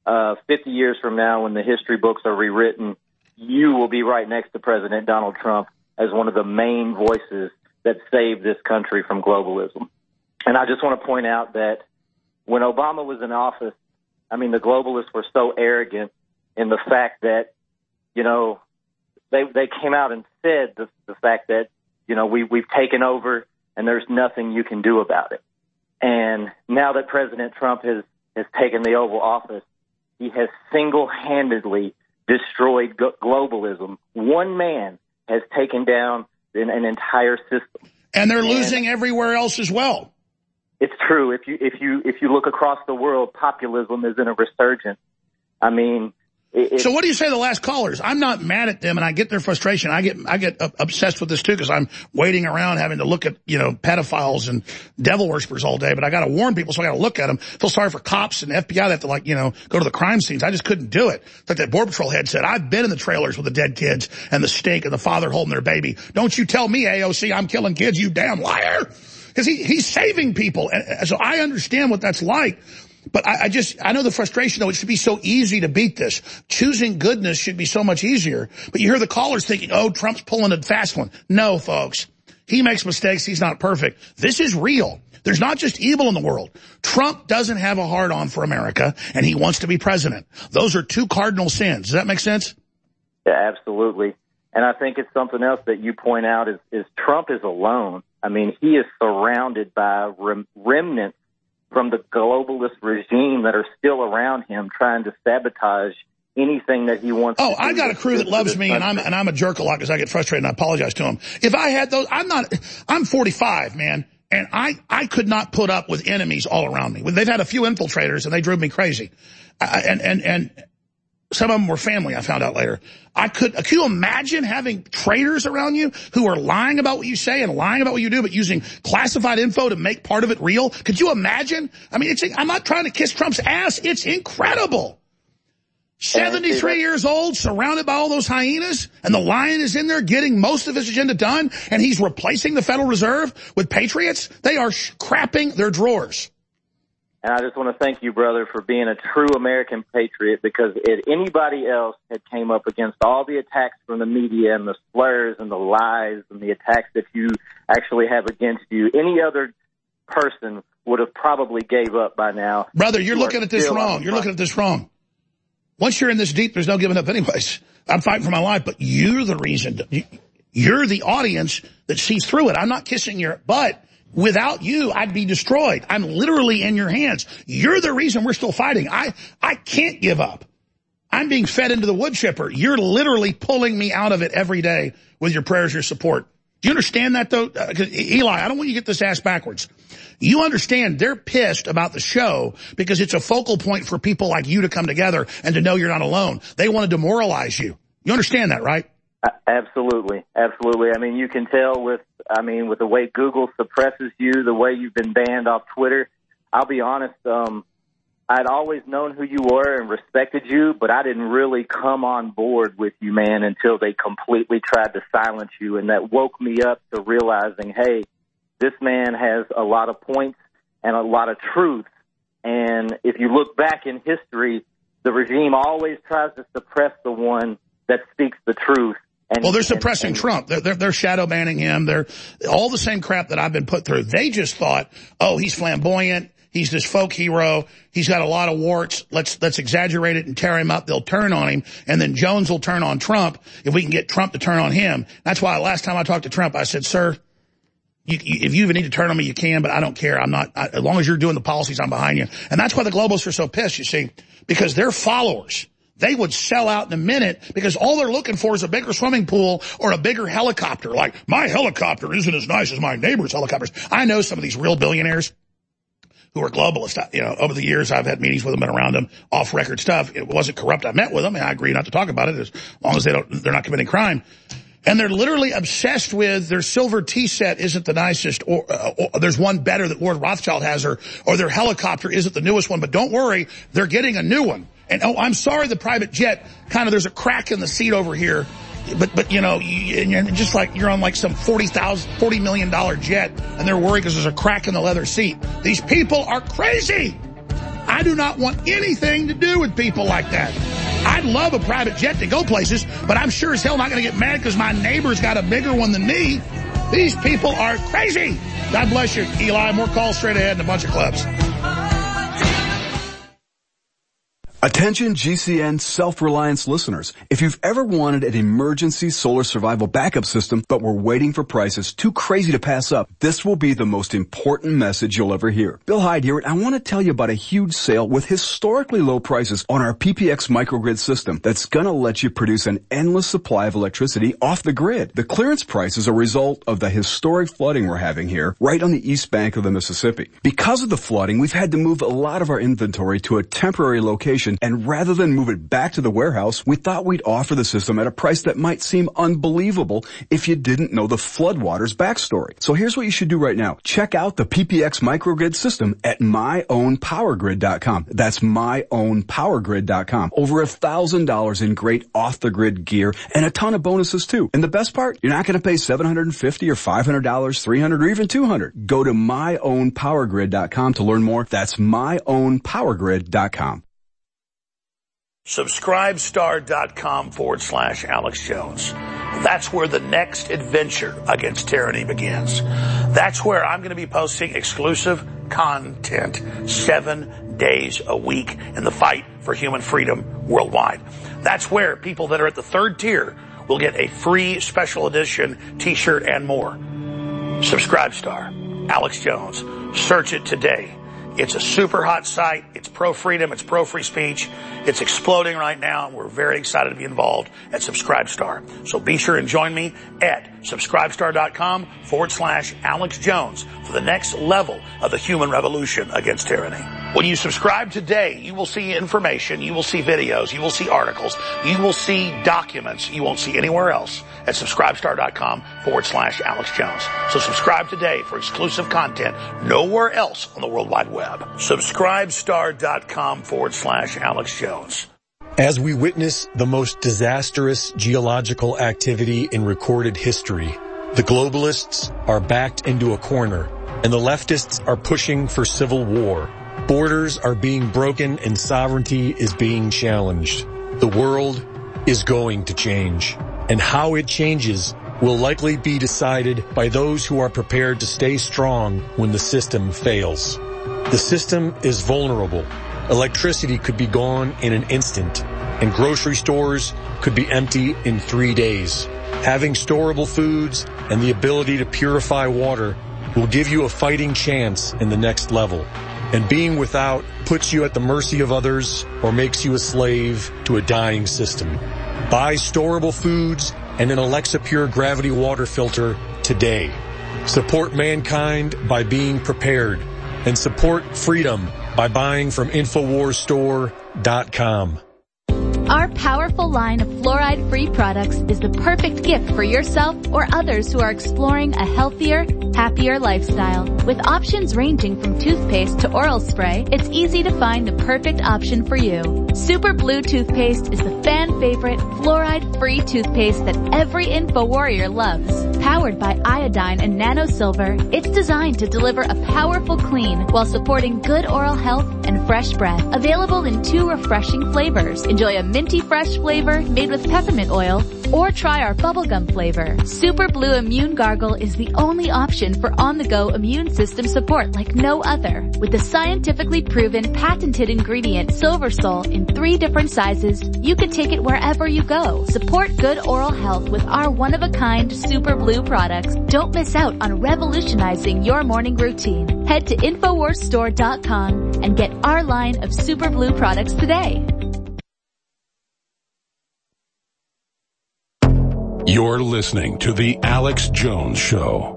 50 years from now, when the history books are rewritten, you will be right next to President Donald Trump as one of the main voices that saved this country from globalism. And I just want to point out that when Obama was in office, I mean, the globalists were so arrogant in the fact that, you know, they came out and said the fact that, you know, we've taken over and there's nothing you can do about it. And now that President Trump has taken the Oval Office, he has single-handedly destroyed globalism. One man has taken down an entire system. And they're losing everywhere else as well. It's true. If you look across the world, populism is in a resurgence. I mean, so what do you say to the last callers? I'm not mad at them, and I get their frustration. I get obsessed with this too because I'm waiting around having to look at, you know, pedophiles and devil worshippers all day. But I got to warn people, so I got to look at them. Feel sorry for cops and FBI that have to, like, you know, go to the crime scenes. I just couldn't do it. It's like that Border Patrol head said, I've been in the trailers with the dead kids and the stink and the father holding their baby. Don't you tell me, AOC, I'm killing kids, you damn liar. Because he's saving people. And so I understand what that's like. But I know the frustration, though. It should be so easy to beat this. Choosing goodness should be so much easier. But you hear the callers thinking, oh, Trump's pulling a fast one. No, folks. He makes mistakes. He's not perfect. This is real. There's not just evil in the world. Trump doesn't have a hard-on for America, and he wants to be president. Those are two cardinal sins. Does that make sense? Yeah, absolutely. And I think it's something else that you point out is Trump is alone. I mean, he is surrounded by remnants from the globalist regime that are still around him trying to sabotage anything that he wants to do. I got a crew that loves me, and I'm a jerk a lot because I get frustrated, and I apologize to them. If I had those, I'm 45, man, and I could not put up with enemies all around me. They've had a few infiltrators, and they drove me crazy. And some of them were family, I found out later. Can you imagine having traitors around you who are lying about what you say and lying about what you do, but using classified info to make part of it real? Could you imagine? I mean, I'm not trying to kiss Trump's ass. It's incredible. 73 years old, surrounded by all those hyenas, and the lion is in there getting most of his agenda done, and he's replacing the Federal Reserve with patriots. They are crapping their drawers. And I just want to thank you, brother, for being a true American patriot, because if anybody else had came up against all the attacks from the media and the slurs and the lies and the attacks that you actually have against you, any other person would have probably gave up by now. Brother, you're looking at this wrong. You're looking at this wrong. Once you're in this deep, there's no giving up anyways. I'm fighting for my life, but you're the reason. You're the audience that sees through it. I'm not kissing your butt. Without you, I'd be destroyed. I'm literally in your hands. You're the reason we're still fighting. I can't give up. I'm being fed into the wood chipper. You're literally pulling me out of it every day with your prayers, your support. Do you understand that, though? Eli, I don't want you to get this ass backwards. You understand they're pissed about the show because it's a focal point for people like you to come together and to know you're not alone. They want to demoralize you. You understand that, right? Absolutely. Absolutely. I mean, you can tell with the way Google suppresses you, the way you've been banned off Twitter. I'll be honest, I'd always known who you were and respected you, but I didn't really come on board with you, man, until they completely tried to silence you. And that woke me up to realizing, hey, this man has a lot of points. and a lot of truth. And if you look back in history, the regime always tries to suppress the one that speaks the truth. And, well, they're suppressing Trump. They're shadow banning him. They're all the same crap that I've been put through. They just thought, oh, he's flamboyant. He's this folk hero. He's got a lot of warts. Let's exaggerate it and tear him up. They'll turn on him. And then Jones will turn on Trump if we can get Trump to turn on him. That's why last time I talked to Trump, I said, sir, if you even need to turn on me, you can, but I don't care. As long as you're doing the policies, I'm behind you. And that's why the globalists are so pissed, you see, because their followers, they would sell out in a minute because all they're looking for is a bigger swimming pool or a bigger helicopter. Like, my helicopter isn't as nice as my neighbor's helicopters. I know some of these real billionaires who are globalists. You know, over the years, I've had meetings with them and around them, off-record stuff. It wasn't corrupt. I met with them, and I agree not to talk about it as long as they're not committing crime. And they're literally obsessed with their silver tea set isn't the nicest, or there's one better that Lord Rothschild has, or their helicopter isn't the newest one. But don't worry, they're getting a new one. And, oh, I'm sorry, the private jet, there's a crack in the seat over here. But you know, and you're just like, you're on like some $40 million jet, and they're worried because there's a crack in the leather seat. These people are crazy. I do not want anything to do with people like that. I'd love a private jet to go places, but I'm sure as hell not going to get mad because my neighbor's got a bigger one than me. These people are crazy. God bless you, Eli. More calls straight ahead and a bunch of clips. Attention GCN Self-Reliance listeners. If you've ever wanted an emergency solar survival backup system but were waiting for prices too crazy to pass up, this will be the most important message you'll ever hear. Bill Hyde here, and I want to tell you about a huge sale with historically low prices on our PPX microgrid system that's going to let you produce an endless supply of electricity off the grid. The clearance price is a result of the historic flooding we're having here right on the east bank of the Mississippi. Because of the flooding, we've had to move a lot of our inventory to a temporary location, and rather than move it back to the warehouse, we thought we'd offer the system at a price that might seem unbelievable if you didn't know the floodwaters backstory. So here's what you should do right now. Check out the PPX microgrid system at myownpowergrid.com. That's myownpowergrid.com. Over $1,000 in great off-the-grid gear and a ton of bonuses too. And the best part, you're not going to pay $750 or $500, $300, or even $200. Go to myownpowergrid.com to learn more. That's myownpowergrid.com. Subscribestar.com/Alex Jones. That's where the next adventure against tyranny begins. That's where I'm going to be posting exclusive content 7 days a week in the fight for human freedom worldwide. That's where people that are at the third tier will get a free special edition t-shirt and more. Subscribestar, Alex Jones. Search it today. It's a super hot site. It's pro-freedom. It's pro-free speech. It's exploding right now, and we're very excited to be involved at Subscribestar. So be sure and join me at subscribestar.com/Alex Jones for the next level of the human revolution against tyranny. When you subscribe today, you will see information, you will see videos, you will see articles, you will see documents you won't see anywhere else at subscribestar.com/Alex Jones. So subscribe today for exclusive content nowhere else on the World Wide Web. Subscribestar.com/Alex Jones. As we witness the most disastrous geological activity in recorded history, the globalists are backed into a corner, and the leftists are pushing for civil war. Borders are being broken and sovereignty is being challenged. The world is going to change, and how it changes will likely be decided by those who are prepared to stay strong when the system fails. The system is vulnerable. Electricity could be gone in an instant, and grocery stores could be empty in 3 days. Having storable foods and the ability to purify water will give you a fighting chance in the next level. And being without puts you at the mercy of others or makes you a slave to a dying system. Buy storable foods and an Alexa Pure Gravity water filter today. Support mankind by being prepared, and support freedom by buying from InfoWarsStore.com. Our powerful line of fluoride-free products is the perfect gift for yourself or others who are exploring a healthier, happier lifestyle. With options ranging from toothpaste to oral spray, it's easy to find the perfect option for you. Super Blue toothpaste is the fan-favorite fluoride-free toothpaste that every InfoWarrior loves. Powered by iodine and nano silver, it's designed to deliver a powerful clean while supporting good oral health and fresh breath. Available in 2 refreshing flavors. Enjoy a minty fresh flavor made with peppermint oil, or try our bubblegum flavor. Super Blue Immune Gargle is the only option for on-the-go immune system support like no other. With the scientifically proven patented ingredient Silver Sol in 3 different sizes, you can take it wherever you go. Support good oral health with our one-of-a-kind Super Blue products. Don't miss out on revolutionizing your morning routine. Head to InfoWarsStore.com and get our line of Super Blue products today. You're listening to The Alex Jones Show.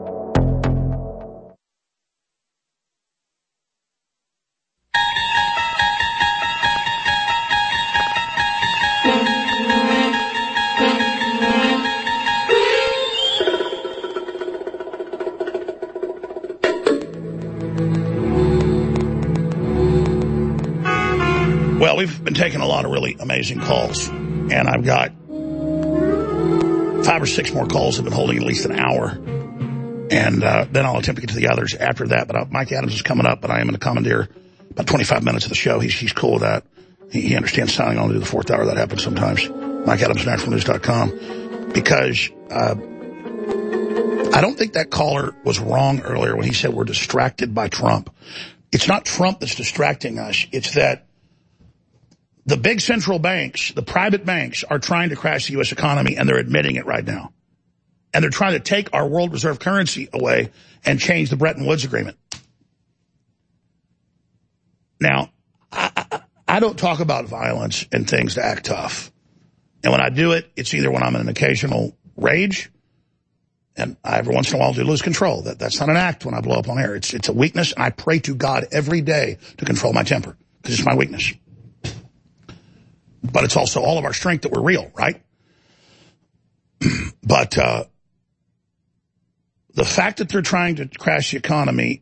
Well, we've been taking a lot of really amazing calls, and I've got 5 or 6 more calls have been holding at least an hour. And then I'll attempt to get to the others after that. But Mike Adams is coming up, but I am going to commandeer about 25 minutes of the show. He's cool with that. He understands signing on to do the 4th hour. That happens sometimes. Mike Adams, naturalnews.com. Because I don't think that caller was wrong earlier when he said we're distracted by Trump. It's not Trump that's distracting us. It's that the big central banks, the private banks, are trying to crash the U.S. economy, and they're admitting it right now. And they're trying to take our world reserve currency away and change the Bretton Woods Agreement. Now, I don't talk about violence and things to act tough. And when I do it, it's either when I'm in an occasional rage, and every once in a while do lose control. That's not an act when I blow up on air. It's a weakness, and I pray to God every day to control my temper, because it's my weakness. But it's also all of our strength that we're real, right? But the fact that they're trying to crash the economy,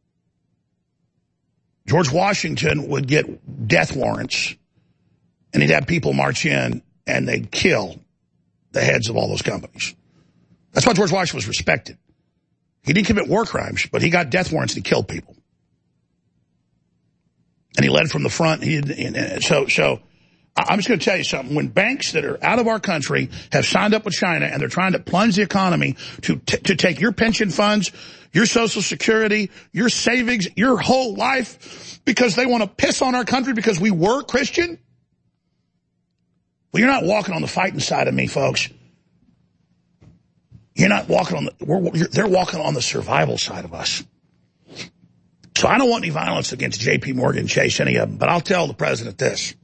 George Washington would get death warrants, and he'd have people march in, and they'd kill the heads of all those companies. That's why George Washington was respected. He didn't commit war crimes, but he got death warrants and he killed people. And he led from the front. So I'm just going to tell you something. When banks that are out of our country have signed up with China and they're trying to plunge the economy to take your pension funds, your Social Security, your savings, your whole life, because they want to piss on our country because we were Christian, well, you're not walking on the fighting side of me, folks. You're not walking on they're walking on the survival side of us. So I don't want any violence against J.P. Morgan, Chase, any of them, but I'll tell the president this.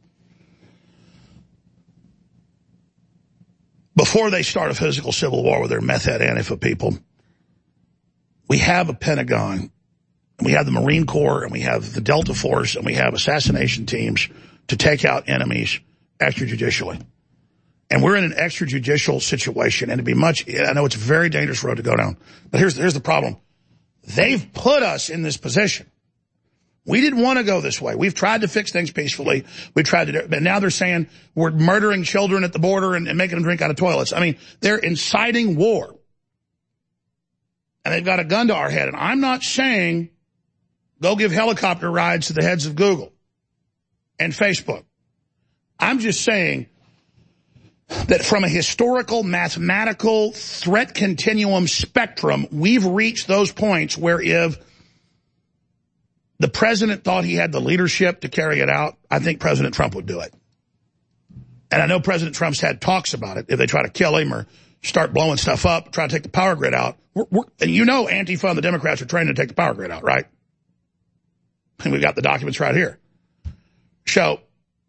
Before they start a physical civil war with their meth head Antifa people, we have a Pentagon, and we have the Marine Corps, and we have the Delta Force, and we have assassination teams to take out enemies extrajudicially. And we're in an extrajudicial situation, and I know it's a very dangerous road to go down, but here's the problem. They've put us in this position. We didn't want to go this way. We've tried to fix things peacefully. We tried to do it, but now they're saying we're murdering children at the border and making them drink out of toilets. I mean, they're inciting war. And they've got a gun to our head. And I'm not saying go give helicopter rides to the heads of Google and Facebook. I'm just saying that from a historical, mathematical threat continuum spectrum, we've reached those points where if the president thought he had the leadership to carry it out, I think President Trump would do it. And I know President Trump's had talks about it. If they try to kill him or start blowing stuff up, try to take the power grid out. And you know Antifa and the Democrats are trying to take the power grid out, right? And we've got the documents right here. So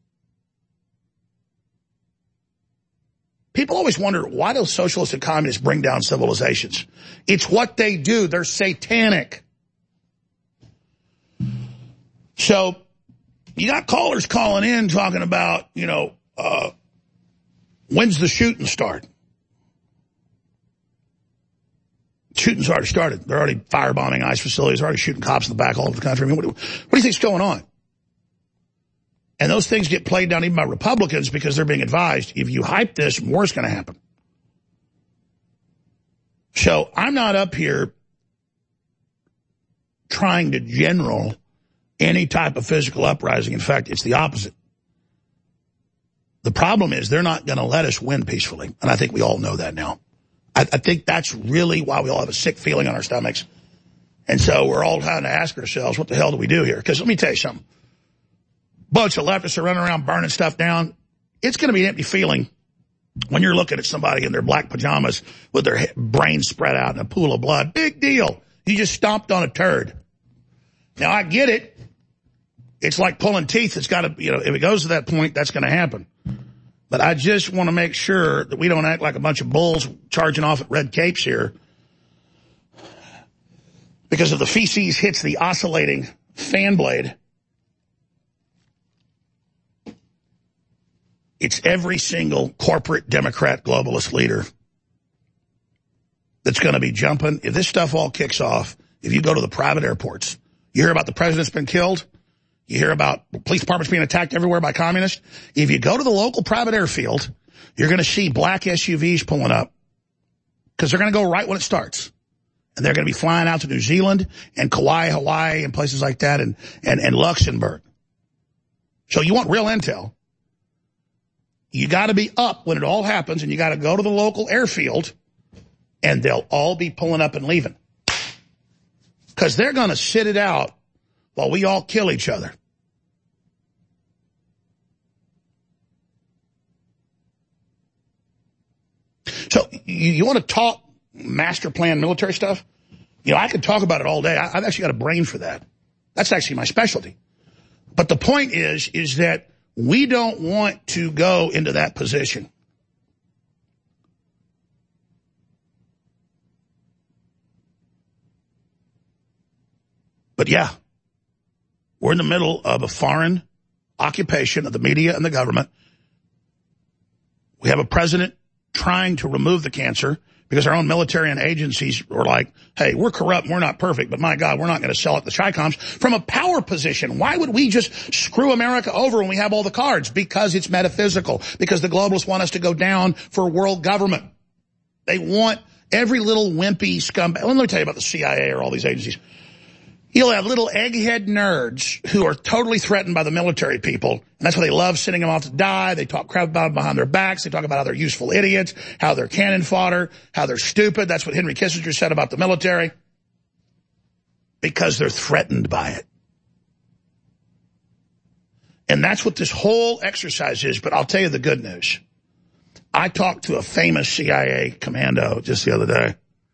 people always wonder, why do socialists and communists bring down civilizations? It's what they do. They're satanic. So you got callers calling in talking about, When's the shooting start? Shooting's already started. They're already firebombing ICE facilities, already shooting cops in the back all over the country. I mean, what do you think's going on? And those things get played down even by Republicans because they're being advised, if you hype this, more is going to happen. So I'm not up here trying to general any type of physical uprising. In fact, it's the opposite. The problem is they're not going to let us win peacefully. And I think we all know that now. I think that's really why we all have a sick feeling on our stomachs. And so we're all trying to ask ourselves, what the hell do we do here? Because let me tell you something. Bunch of leftists are running around burning stuff down. It's going to be an empty feeling when you're looking at somebody in their black pajamas with their brains spread out in a pool of blood. Big deal. You just stomped on a turd. Now, I get it. It's like pulling teeth. It's got to, if it goes to that point, that's going to happen. But I just want to make sure that we don't act like a bunch of bulls charging off at red capes here. Because if the feces hits the oscillating fan blade, it's every single corporate Democrat globalist leader that's going to be jumping. If this stuff all kicks off, if you go to the private airports, you hear about the president's been killed. You hear about police departments being attacked everywhere by communists. If you go to the local private airfield, you're going to see black SUVs pulling up because they're going to go right when it starts. And they're going to be flying out to New Zealand and Kauai, Hawaii, and places like that, and Luxembourg. So you want real intel. You got to be up when it all happens, and you got to go to the local airfield, and they'll all be pulling up and leaving. Because they're going to sit it out while we all kill each other. So you want to talk master plan military stuff? I could talk about it all day. I've actually got a brain for that. That's actually my specialty. But the point is that we don't want to go into that position. But yeah, we're in the middle of a foreign occupation of the media and the government. We have a president trying to remove the cancer because our own military and agencies were like, hey, we're corrupt, we're not perfect, but my God, we're not going to sell it to Chi-Coms. From a power position, why would we just screw America over when we have all the cards? Because it's metaphysical. Because the globalists want us to go down for world government. They want every little wimpy scumbag. Let me tell you about the CIA or all these agencies. You'll have little egghead nerds who are totally threatened by the military people. And that's why they love sending them off to die. They talk crap about them behind their backs. They talk about how they're useful idiots, how they're cannon fodder, how they're stupid. That's what Henry Kissinger said about the military. Because they're threatened by it. And that's what this whole exercise is. But I'll tell you the good news. I talked to a famous CIA commando just the other day.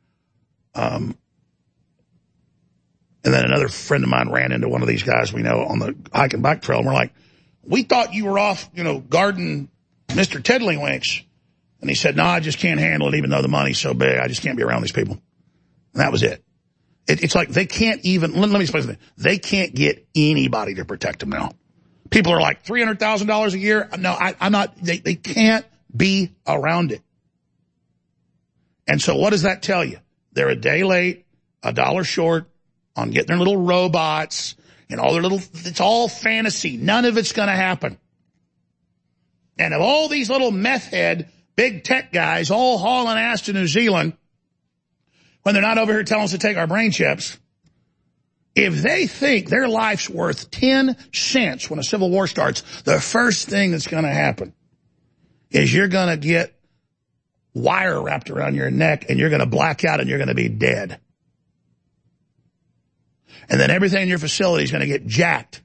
And then another friend of mine ran into one of these guys we know on the hike and bike trail. And we're like, we thought you were off, guarding Mr. Tiddlywinks. And he said, no, I just can't handle it even though the money's so big. I just can't be around these people. And that was it. It's like they can't even, let me explain something. They can't get anybody to protect them now. People are like, $300,000 a year? No, I'm not, they can't be around it. And so what does that tell you? They're a day late, $1 short on getting their little robots and all their little, it's all fantasy. None of it's going to happen. And of all these little meth head, big tech guys all hauling ass to New Zealand when they're not over here telling us to take our brain chips, if they think their life's worth 10 cents when a civil war starts, the first thing that's going to happen is you're going to get wire wrapped around your neck and you're going to black out and you're going to be dead. And then everything in your facility is going to get jacked.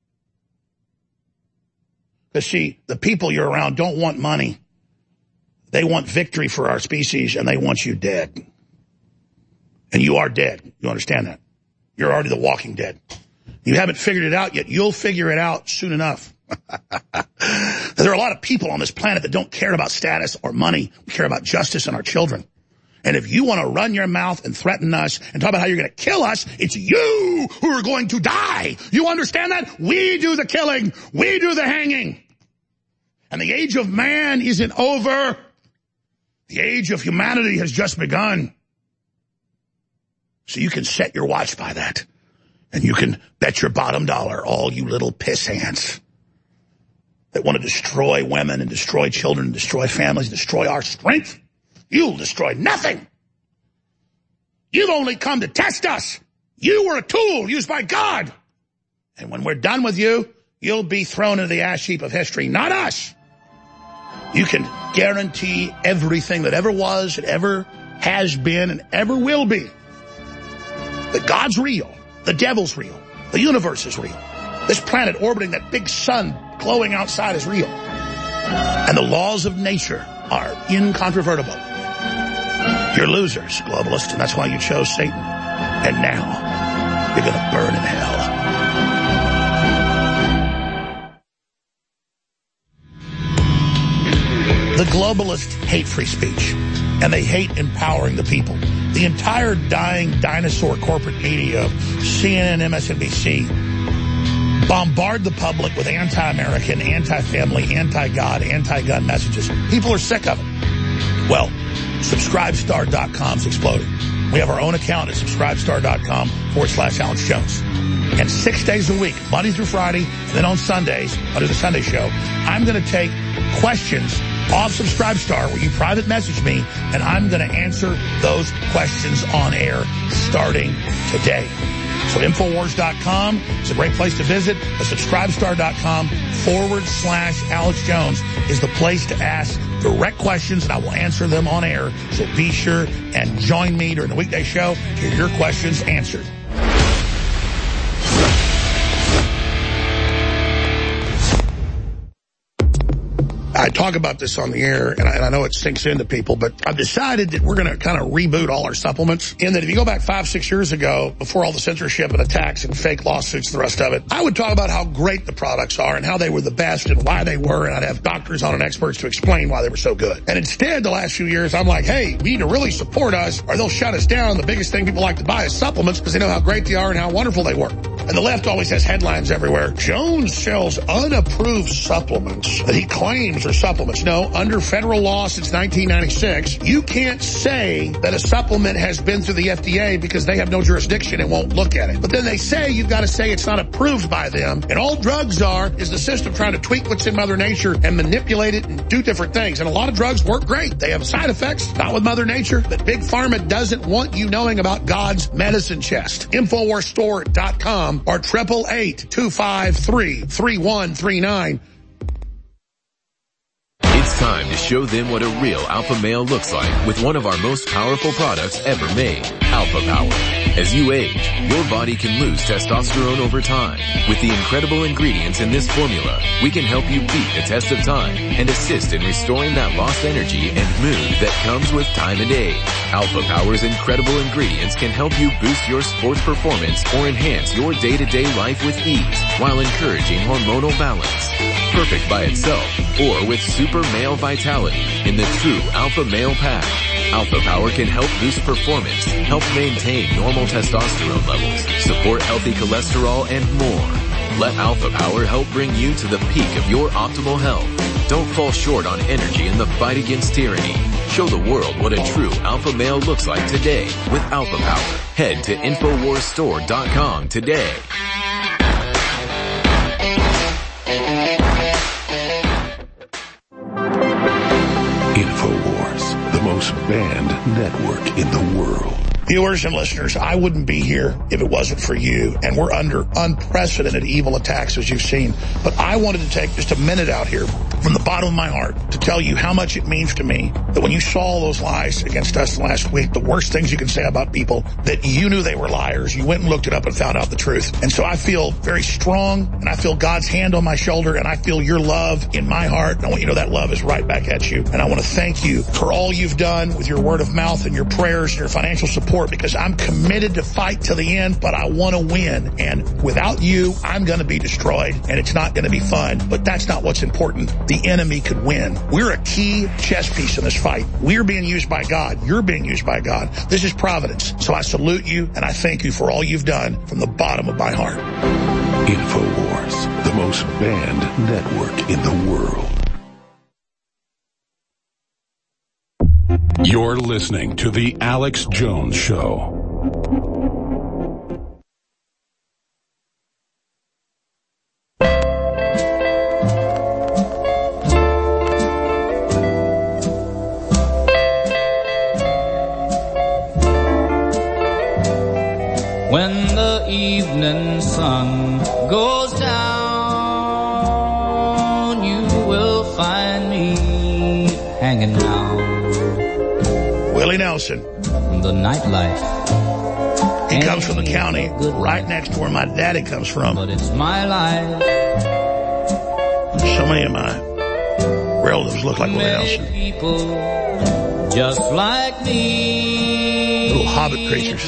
Because, see, the people you're around don't want money. They want victory for our species, and they want you dead. And you are dead. You understand that? You're already the walking dead. You haven't figured it out yet. You'll figure it out soon enough. There are a lot of people on this planet that don't care about status or money. We care about justice and our children. And if you want to run your mouth and threaten us and talk about how you're going to kill us, it's you who are going to die. You understand that? We do the killing. We do the hanging. And the age of man isn't over. The age of humanity has just begun. So you can set your watch by that. And you can bet your bottom dollar, all you little piss ants that want to destroy women and destroy children and destroy families, destroy our strength, you'll destroy nothing. You've only come to test us. You were a tool used by God. And when we're done with you, you'll be thrown into the ash heap of history, not us. You can guarantee everything that ever was, and ever has been, and ever will be. That God's real. The devil's real. The universe is real. This planet orbiting that big sun glowing outside is real. And the laws of nature are incontrovertible. You're losers, globalists, and that's why you chose Satan. And now, you're going to burn in hell. The globalists hate free speech, and they hate empowering the people. The entire dying dinosaur corporate media of CNN, MSNBC bombard the public with anti-American, anti-family, anti-God, anti-gun messages. People are sick of it. Well, Subscribestar.com's exploding. We have our own account at Subscribestar.com/Alex Jones. And 6 days a week, Monday through Friday, and then on Sundays, under the Sunday show, I'm going to take questions off Subscribestar where you private message me, and I'm going to answer those questions on air starting today. So Infowars.com is a great place to visit. But Subscribestar.com/Alex Jones is the place to ask direct questions, and I will answer them on air. So be sure and join me during the weekday show to hear your questions answered. I talk about this on the air, and I know it sinks into people, but I've decided that we're going to kind of reboot all our supplements, in that if you go back 5-6 years ago, before all the censorship and attacks and fake lawsuits and the rest of it, I would talk about how great the products are and how they were the best and why they were, and I'd have doctors on and experts to explain why they were so good. And instead, the last few years, I'm like, hey, we need to really support us or they'll shut us down. The biggest thing people like to buy is supplements because they know how great they are and how wonderful they work. And the left always has headlines everywhere. Jones sells unapproved supplements that he claims are supplements. No, under federal law since 1996, you can't say that a supplement has been through the FDA because they have no jurisdiction and won't look at it. But then they say you've got to say it's not approved by them. And all drugs are is the system trying to tweak what's in Mother Nature and manipulate it and do different things. And a lot of drugs work great. They have side effects, not with Mother Nature. But Big Pharma doesn't want you knowing about God's medicine chest. Infowarsstore.com or 888-253-3139. It's time to show them what a real alpha male looks like with one of our most powerful products ever made, Alpha Power. As you age, your body can lose testosterone over time. With the incredible ingredients in this formula, we can help you beat the test of time and assist in restoring that lost energy and mood that comes with time and age. Alpha Power's incredible ingredients can help you boost your sports performance or enhance your day-to-day life with ease while encouraging hormonal balance. Perfect by itself or with super male vitality in the true Alpha Male Pack. Alpha Power can help boost performance, help maintain normal testosterone levels, support healthy cholesterol, and more. Let Alpha Power help bring you to the peak of your optimal health. Don't fall short on energy in the fight against tyranny. Show the world what a true alpha male looks like today with Alpha Power. Head to InfoWarsStore.com today. InfoWars, the most banned network in the world. Viewers and listeners, I wouldn't be here if it wasn't for you, and we're under unprecedented evil attacks, as you've seen. But I wanted to take just a minute out here from the bottom of my heart to tell you how much it means to me that when you saw those lies against us last week, the worst things you can say about people, that you knew they were liars, you went and looked it up and found out the truth. And so I feel very strong, and I feel God's hand on my shoulder, and I feel your love in my heart, and I want you to know that love is right back at you. And I want to thank you for all you've done with your word of mouth and your prayers and your financial support, because I'm committed to fight to the end, but I want to win. And without you, I'm going to be destroyed, and it's not going to be fun. But that's not what's important. The enemy could win. We're a key chess piece in this fight. We're being used by God. You're being used by God. This is providence. So I salute you, and I thank you for all you've done from the bottom of my heart. InfoWars, the most banned network in the world. You're listening to The Alex Jones Show. When the evening sun goes down, you will find me hanging out. Willie Nelson. The nightlife. He comes from the county right next to where my daddy comes from. But it's my life. So many of my relatives look like Willie Nelson. People just like me. Little hobbit creatures.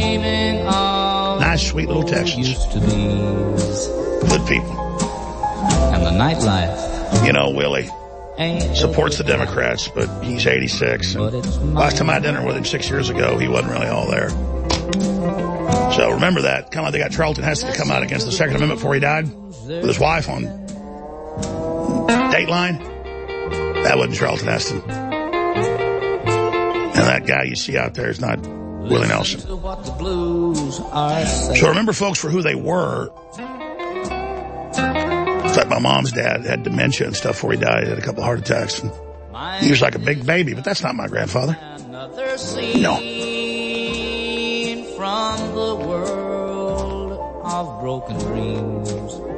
Nice, sweet little Texans. Good people. And the nightlife. You know, Willie supports the Democrats, but he's 86. And last time I had dinner with him 6 years ago, he wasn't really all there. So remember that. Kind of like they got Charlton Heston to come out against the Second Amendment before he died with his wife on Dateline. That wasn't Charlton Heston. And that guy you see out there is not Willie Nelson. So remember folks for who they were. It's like my mom's dad had dementia and stuff before he died. He had a couple of heart attacks. And he was like a big baby, but that's not my grandfather. No. From the world of broken dreams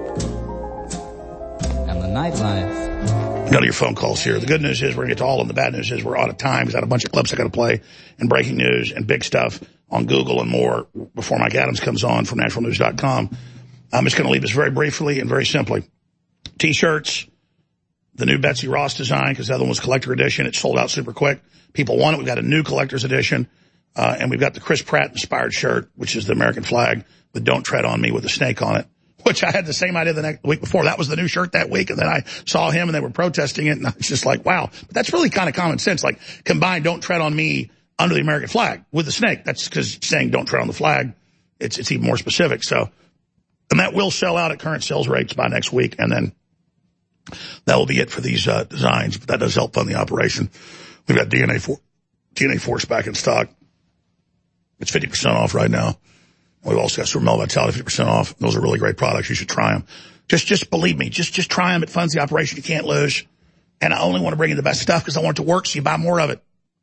and the nightlife. Go to your phone calls here. The good news is we're going to get to all of them. The bad news is we're out of time. We've got a bunch of clips I got to play and breaking news and big stuff on Google and more before Mike Adams comes on from naturalnews.com. I'm just going to leave this very briefly and very simply. T-shirts, the new Betsy Ross design, because the other one was collector edition. It sold out super quick. People want it. We've got a new collector's edition. And we've got the Chris Pratt inspired shirt, which is the American flag, but Don't Tread on Me with a snake on it, which I had the same idea the week before. That was the new shirt that week. And then I saw him and they were protesting it. And I was just like, wow, but that's really kind of common sense. Like combine Don't Tread on Me under the American flag with the snake. That's because saying don't tread on the flag. It's even more specific. So, and that will sell out at current sales rates by next week. And then that will be it for these designs. But that does help fund the operation. We've got DNA Force back in stock. It's 50% off right now. We've also got Super Male Vitality 50% off. Those are really great products. You should try them. Just believe me. Just try them. It funds the operation. You can't lose. And I only want to bring you the best stuff because I want it to work so you buy more of it.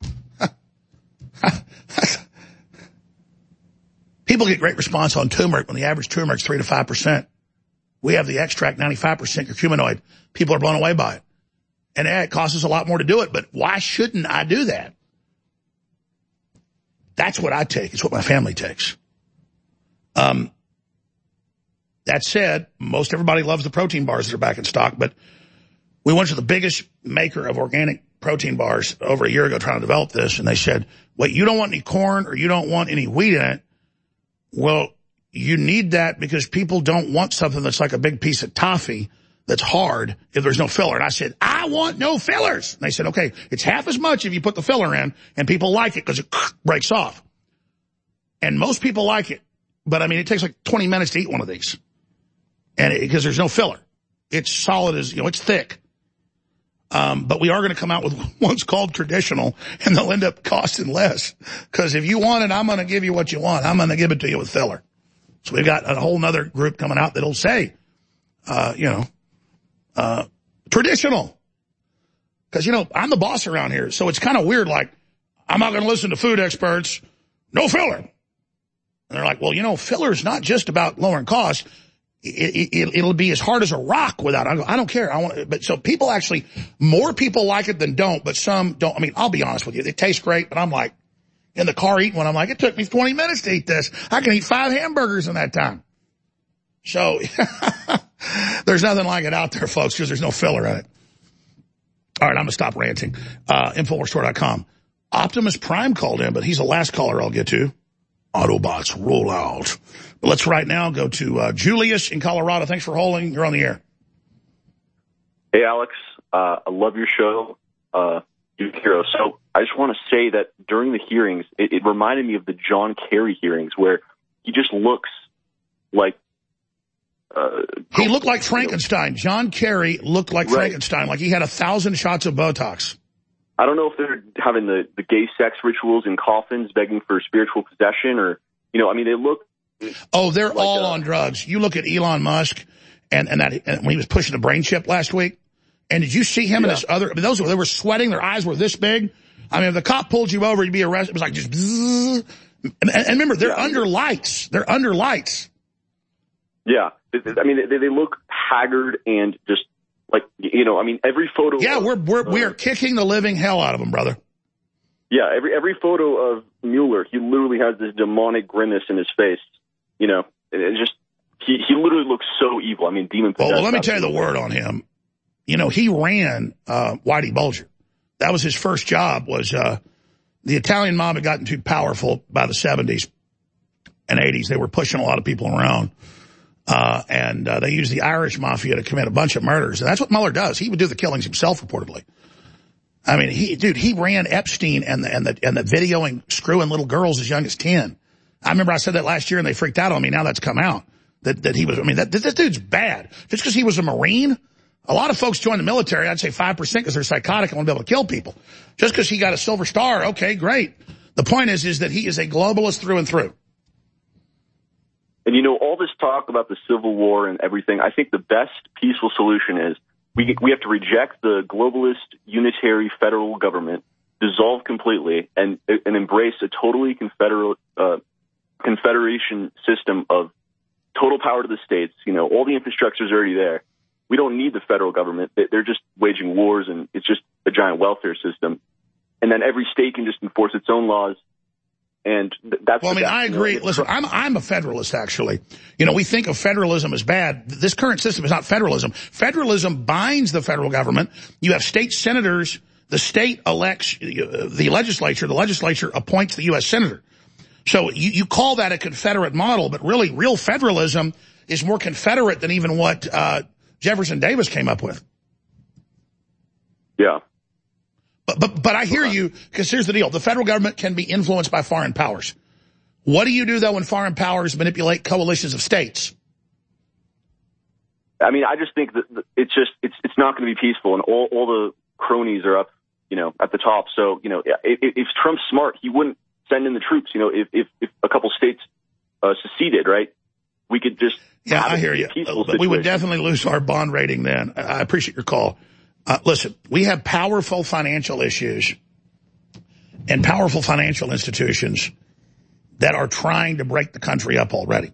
People get great response on turmeric when the average turmeric's 3 to 5%. We have the extract 95% curcuminoid. People are blown away by it. And it costs us a lot more to do it, but why shouldn't I do that? That's what I take. It's what my family takes. That said, most everybody loves the protein bars that are back in stock, but we went to the biggest maker of organic protein bars over a year ago trying to develop this, and they said, wait, you don't want any corn or you don't want any wheat in it? Well, you need that because people don't want something that's like a big piece of toffee that's hard if there's no filler. And I said, I want no fillers. And they said, okay, it's half as much if you put the filler in, and people like it because it breaks off. And most people like it. But, I mean, it takes like 20 minutes to eat one of these. And because there's no filler. It's solid as, it's thick. But we are going to come out with one's called traditional, and they'll end up costing less. Because if you want it, I'm going to give you what you want. I'm going to give it to you with filler. So we've got a whole nother group coming out that'll say, traditional. Because, I'm the boss around here. So it's kind of weird, like, I'm not going to listen to food experts. No filler. And they're like, well, filler's not just about lowering costs. It'll be as hard as a rock without it. I don't care. But so people actually, more people like it than don't, but some don't. I mean, I'll be honest with you. It tastes great, but I'm like, in the car eating one, I'm like, it took me 20 minutes to eat this. I can eat 5 hamburgers in that time. So there's nothing like it out there, folks, because there's no filler in it. All right, I'm going to stop ranting. Infowarsstore.com. Optimus Prime called in, but he's the last caller I'll get to. Autobots roll out. But let's right now go to Julius in Colorado. Thanks for holding. You're on the air. Hey, Alex. I love your show. You're a hero. So I just want to say that during the hearings, it reminded me of the John Kerry hearings where he just looks like... he looked like Frankenstein. John Kerry looked like Frankenstein, like he had 1,000 shots of Botox. I don't know if they're having the gay sex rituals in coffins, begging for spiritual possession, or, you know, I mean, they look. Oh, they're like, all on drugs. You look at Elon Musk and when he was pushing the brain chip last week, and did you see him and his other, I mean, they were sweating, their eyes were this big. I mean, if the cop pulled you over, you'd be arrested. It was like just, bzzz. And remember, they're under lights. They're under lights. Yeah. I mean, they look haggard and just like, you know, I mean, every photo. Yeah, we are kicking the living hell out of him, brother. Yeah, every photo of Mueller, he literally has this demonic grimace in his face. You know, it's just, he literally looks so evil. I mean, demon possessed. Well, let me tell you the word on him. You know, he ran Whitey Bulger. That was his first job, was the Italian mob had gotten too powerful by the 70s and 80s. They were pushing a lot of people around. And they used the Irish mafia to commit a bunch of murders. And that's what Mueller does. He would do the killings himself, reportedly. I mean, he ran Epstein and the videoing, screwing little girls as young as 10. I remember I said that last year and they freaked out on me. Now that's come out that he was, I mean, this dude's bad. Just because he was a Marine. A lot of folks join the military, I'd say 5% because they're psychotic and want to be able to kill people. Just because he got a silver star, okay, great. The point is that he is a globalist through and through. And, you know, all this talk about the Civil War and everything, I think the best peaceful solution is we have to reject the globalist unitary federal government, dissolve completely, and embrace a totally confederation system of total power to the states. You know, all the infrastructure is already there. We don't need the federal government. They're just waging wars, and it's just a giant welfare system. And then every state can just enforce its own laws. And that's. Well, I mean, I agree. Listen, I'm a federalist, actually. You know, we think of federalism as bad. This current system is not federalism. Federalism binds the federal government. You have state senators. The state elects the legislature appoints the U.S. senator. So you call that a Confederate model, but really, real federalism is more Confederate than even what Jefferson Davis came up with. Yeah. But I hear you, because here's the deal. The federal government can be influenced by foreign powers. What do you do, though, when foreign powers manipulate coalitions of states? I mean, I just think that it's not going to be peaceful, and all the cronies are up, you know, at the top. So, you know, if Trump's smart, he wouldn't send in the troops. You know, if a couple states seceded, right? We could just I hear you. We would definitely lose our bond rating then. I appreciate your call. Listen, we have powerful financial issues and powerful financial institutions that are trying to break the country up already.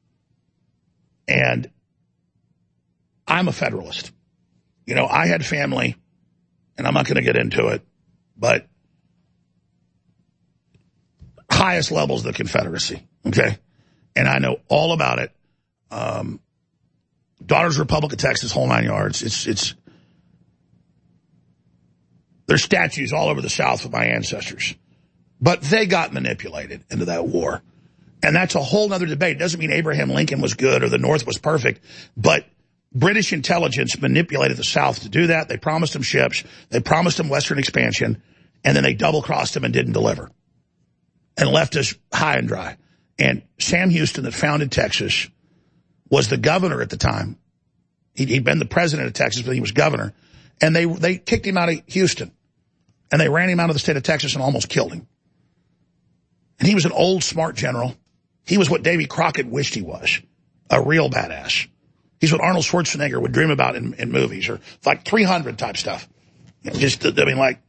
And I'm a federalist. You know, I had family, and I'm not going to get into it, but highest levels of the Confederacy, okay? And I know all about it. Daughter's Republic of Texas, whole 9 yards. There's statues all over the South of my ancestors. But they got manipulated into that war. And that's a whole other debate. It doesn't mean Abraham Lincoln was good or the North was perfect. But British intelligence manipulated the South to do that. They promised them ships. They promised them Western expansion. And then they double-crossed them and didn't deliver. And left us high and dry. And Sam Houston, that founded Texas, was the governor at the time. He'd been the president of Texas, but he was governor. And they kicked him out of Houston. And they ran him out of the state of Texas and almost killed him. And he was an old, smart general. He was what Davy Crockett wished he was, a real badass. He's what Arnold Schwarzenegger would dream about in movies, or like 300 type stuff. You know, like,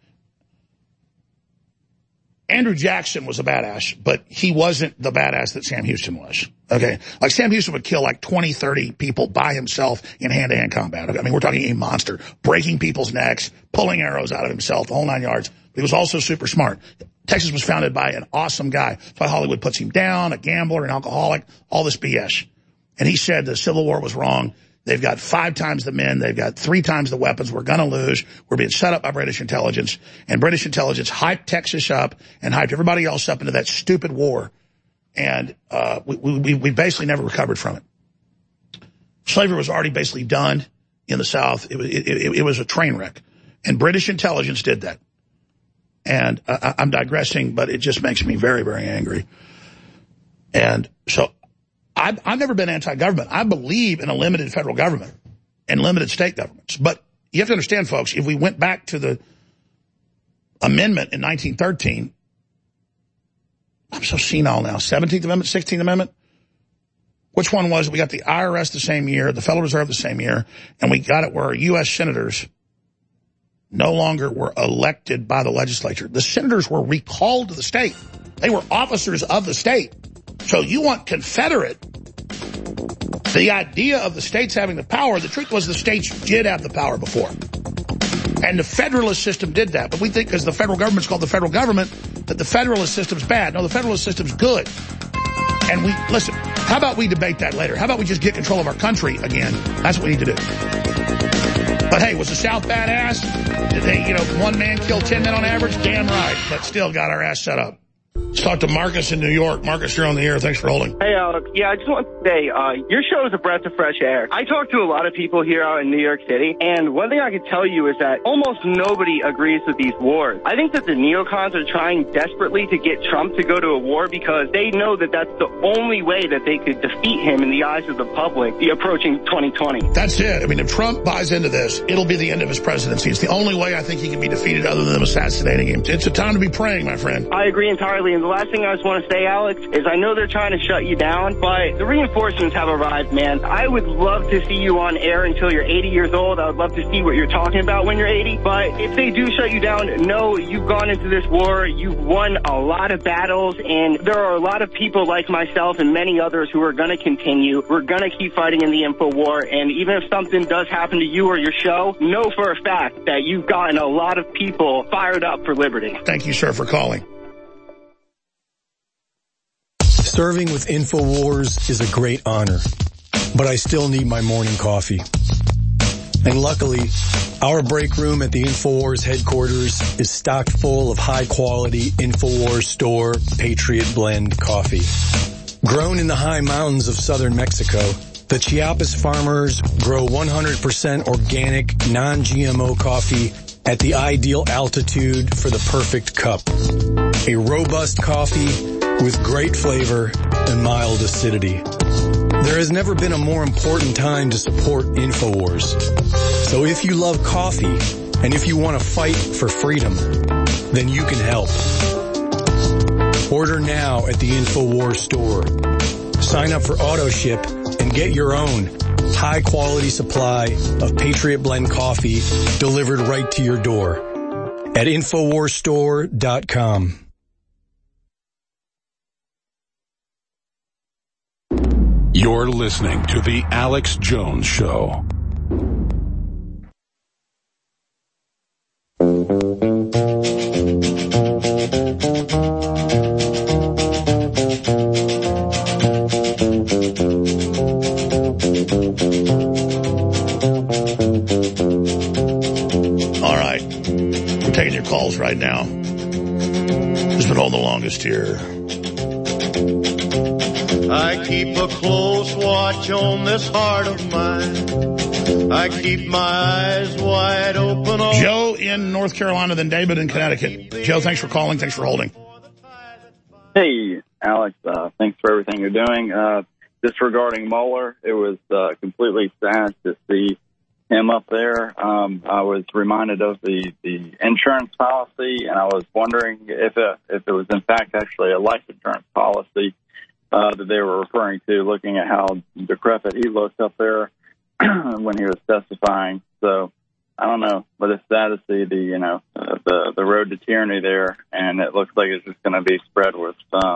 Andrew Jackson was a badass, but he wasn't the badass that Sam Houston was. Okay? Like, Sam Houston would kill like 20, 30 people by himself in hand-to-hand combat. Okay? I mean, we're talking a monster, breaking people's necks, pulling arrows out of himself, the whole 9 yards. But he was also super smart. Texas was founded by an awesome guy. That's why Hollywood puts him down, a gambler, an alcoholic, all this BS. And he said the Civil War was wrong. They've got 5 times the men. They've got 3 times the weapons. We're going to lose. We're being set up by British intelligence. And British intelligence hyped Texas up and hyped everybody else up into that stupid war. And we basically never recovered from it. Slavery was already basically done in the South. It was a train wreck. And British intelligence did that. And I'm digressing, but it just makes me very, very angry. And so I've never been anti-government. I believe in a limited federal government and limited state governments. But you have to understand, folks, if we went back to the amendment in 1913. I'm so senile now. 17th Amendment, 16th Amendment? Which one was it? We got the IRS the same year, the Federal Reserve the same year, and we got it where U.S. senators no longer were elected by the legislature. The senators were recalled to the state. They were officers of the state. So you want Confederate, the idea of the states having the power, the truth was the states did have the power before. And the Federalist system did that. But we think because the federal government's called the federal government, that the Federalist system's bad. No, the Federalist system's good. And listen, how about we debate that later? How about we just get control of our country again? That's what we need to do. But hey, was the South badass? Did they, one man kill 10 men on average? Damn right. But still got our ass set up. Let's talk to Marcus in New York. Marcus, you're on the air. Thanks for holding. Hey, Alex. Yeah, I just want to say, your show is a breath of fresh air. I talk to a lot of people here out in New York City, and one thing I can tell you is that almost nobody agrees with these wars. I think that the neocons are trying desperately to get Trump to go to a war because they know that that's the only way that they could defeat him in the eyes of the public approaching 2020. That's it. I mean, if Trump buys into this, it'll be the end of his presidency. It's the only way I think he can be defeated other than them assassinating him. It's a time to be praying, my friend. I agree entirely. And the last thing I just want to say, Alex, is I know they're trying to shut you down, but the reinforcements have arrived, man. I would love to see you on air until you're 80 years old. I would love to see what you're talking about when you're 80. But if they do shut you down, know you've gone into this war. You've won a lot of battles, and there are a lot of people like myself and many others who are going to continue. We're going to keep fighting in the info war, and even if something does happen to you or your show, know for a fact that you've gotten a lot of people fired up for liberty. Thank you, sir, for calling. Serving with InfoWars is a great honor, but I still need my morning coffee. And luckily, our break room at the InfoWars headquarters is stocked full of high-quality InfoWars Store Patriot Blend coffee. Grown in the high mountains of southern Mexico, the Chiapas farmers grow 100% organic, non-GMO coffee at the ideal altitude for the perfect cup. A robust coffee with great flavor and mild acidity. There has never been a more important time to support InfoWars. So if you love coffee, and if you want to fight for freedom, then you can help. Order now at the InfoWars store. Sign up for AutoShip and get your own high-quality supply of Patriot Blend coffee delivered right to your door at InfoWarsStore.com. You're listening to The Alex Jones Show. All right. We're taking your calls right now. Who's been holding the longest here? I keep a close watch on this heart of mine. I keep my eyes wide open. Joe in North Carolina, then David in Connecticut. Joe, thanks for calling. Thanks for holding. Hey, Alex. Thanks for everything you're doing. Just regarding Mueller, it was completely sad to see him up there. I was reminded of the insurance policy, and I was wondering if it was in fact actually a life insurance policy that they were referring to, looking at how decrepit he looked up there when he was testifying. So I don't know, but it's sad to see the road to tyranny there, and it looks like it's just going to be spread with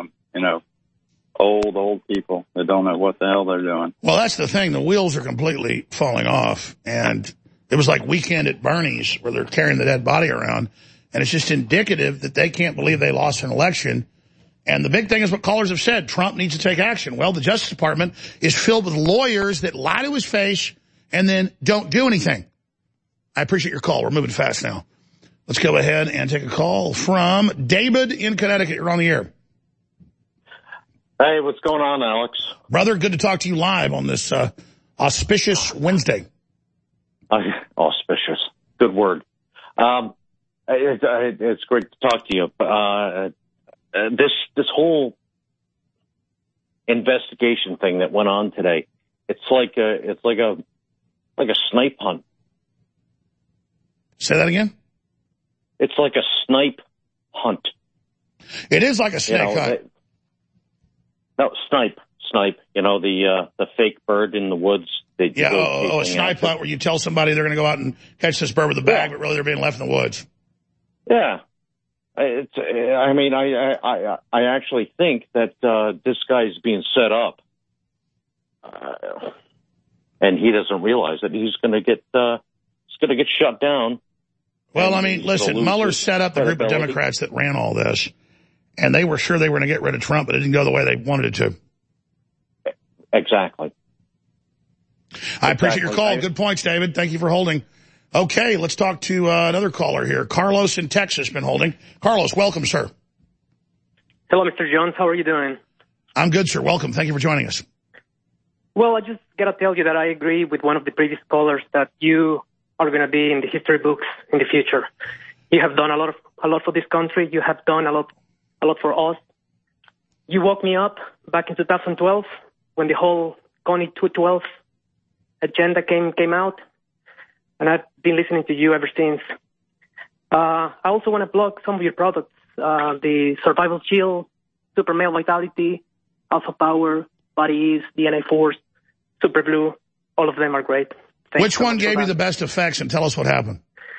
old people that don't know what the hell they're doing. Well, that's the thing. The wheels are completely falling off, and it was like Weekend at Bernie's where they're carrying the dead body around, and it's just indicative that they can't believe they lost an election. And the big thing is what callers have said. Trump needs to take action. Well, the Justice Department is filled with lawyers that lie to his face and then don't do anything. I appreciate your call. We're moving fast now. Let's go ahead and take a call from David in Connecticut. You're on the air. Hey, what's going on, Alex? Brother, good to talk to you live on this auspicious Wednesday. Auspicious. Good word. It's great to talk to you. This whole investigation thing that went on today, it's like a snipe hunt. Say that again? it's like a snipe hunt. It is like a snake hunt. No, snipe. You know, the fake bird in the woods. A snipe hunt where you tell somebody they're going to go out and catch this bird with a bag, but really they're being left in the woods. Yeah. I actually think that this guy's being set up. And he doesn't realize that he's going to get shut down. Well, I mean, listen, Mueller set up the group of Democrats that ran all this, and they were sure they were going to get rid of Trump, but it didn't go the way they wanted it to. Exactly. I appreciate your call. Good points, David. Thank you for holding. Okay, let's talk to another caller here. Carlos in Texas been holding. Carlos, welcome, sir. Hello, Mr. Jones. How are you doing? I'm good, sir. Welcome. Thank you for joining us. Well, I just got to tell you that I agree with one of the previous callers that you are going to be in the history books in the future. You have done a lot for this country. You have done a lot for us. You woke me up back in 2012 when the whole Connie 212 agenda came out, and I've been listening to you ever since. I also want to plug some of your products, the Survival Shield, Super Male Vitality, Alpha Power, Body Ease, DNA Force, Super Blue. All of them are great. Which one gave you the best effects, and tell us what happened?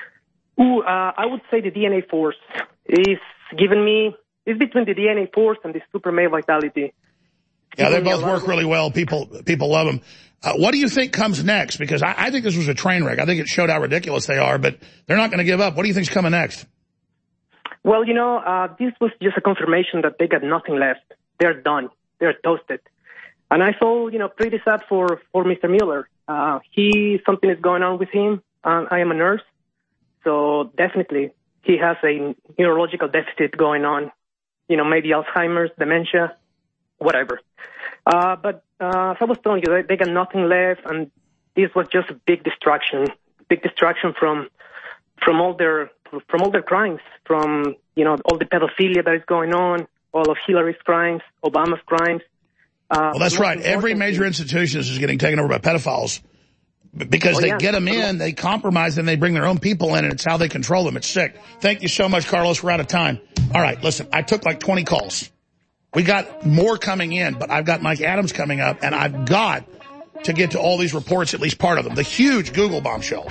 I would say the DNA Force is giving me, it's between the DNA Force and the Super Male Vitality. Yeah, they both work really well. People love them. What do you think comes next? Because I think this was a train wreck. I think it showed how ridiculous they are, but they're not going to give up. What do you think's coming next? Well, this was just a confirmation that they got nothing left. They're done. They're toasted. And I feel, pretty sad for Mr. Mueller. Something is going on with him. I am a nurse, so definitely he has a neurological deficit going on. Maybe Alzheimer's, dementia, whatever. But as I was telling you, they got nothing left, and this was just a big distraction from all their crimes, from all the pedophilia that is going on, all of Hillary's crimes, Obama's crimes. Well, that's right. Every major institution is getting taken over by pedophiles because they get them in, they compromise them, they bring their own people in, and it's how they control them. It's sick. Thank you so much, Carlos. We're out of time. All right, listen, I took like 20 calls. We got more coming in, but I've got Mike Adams coming up, and I've got to get to all these reports, at least part of them. The huge Google bombshells.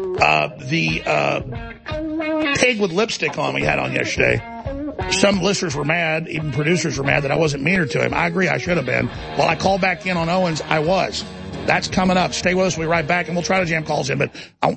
The pig with lipstick on we had on yesterday. Some listeners were mad, even producers were mad that I wasn't meaner to him. I agree, I should have been. While I called back in on Owens, I was. That's coming up. Stay with us. We'll be right back, and we'll try to jam calls in, but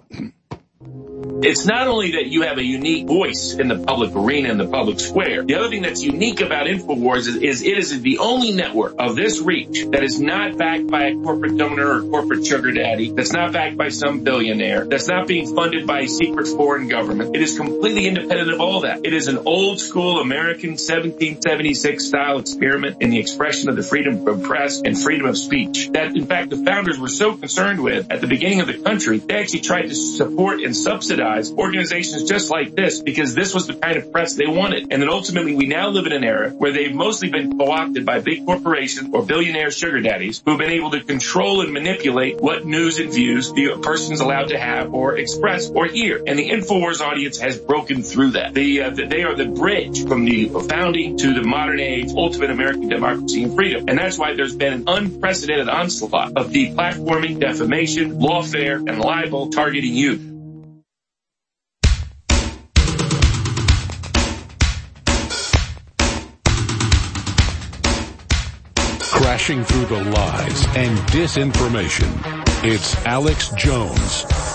It's not only that you have a unique voice in the public arena, in the public square. The other thing that's unique about InfoWars is it is the only network of this reach that is not backed by a corporate donor or corporate sugar daddy, that's not backed by some billionaire, that's not being funded by a secret foreign government. It is completely independent of all that. It is an old school American 1776 style experiment in the expression of the freedom of press and freedom of speech that, in fact, the founders were so concerned with at the beginning of the country, they actually tried to support and subsidize organizations just like this because this was the kind of press they wanted. And then ultimately we now live in an era where they've mostly been co-opted by big corporations or billionaire sugar daddies who've been able to control and manipulate what news and views the person's allowed to have or express or hear. And the InfoWars audience has broken through that. They are the bridge from the founding to the modern age, ultimate American democracy and freedom. And that's why there's been an unprecedented onslaught of deplatforming, defamation, lawfare, and libel targeting youth. Crashing through the lies and disinformation. It's Alex Jones.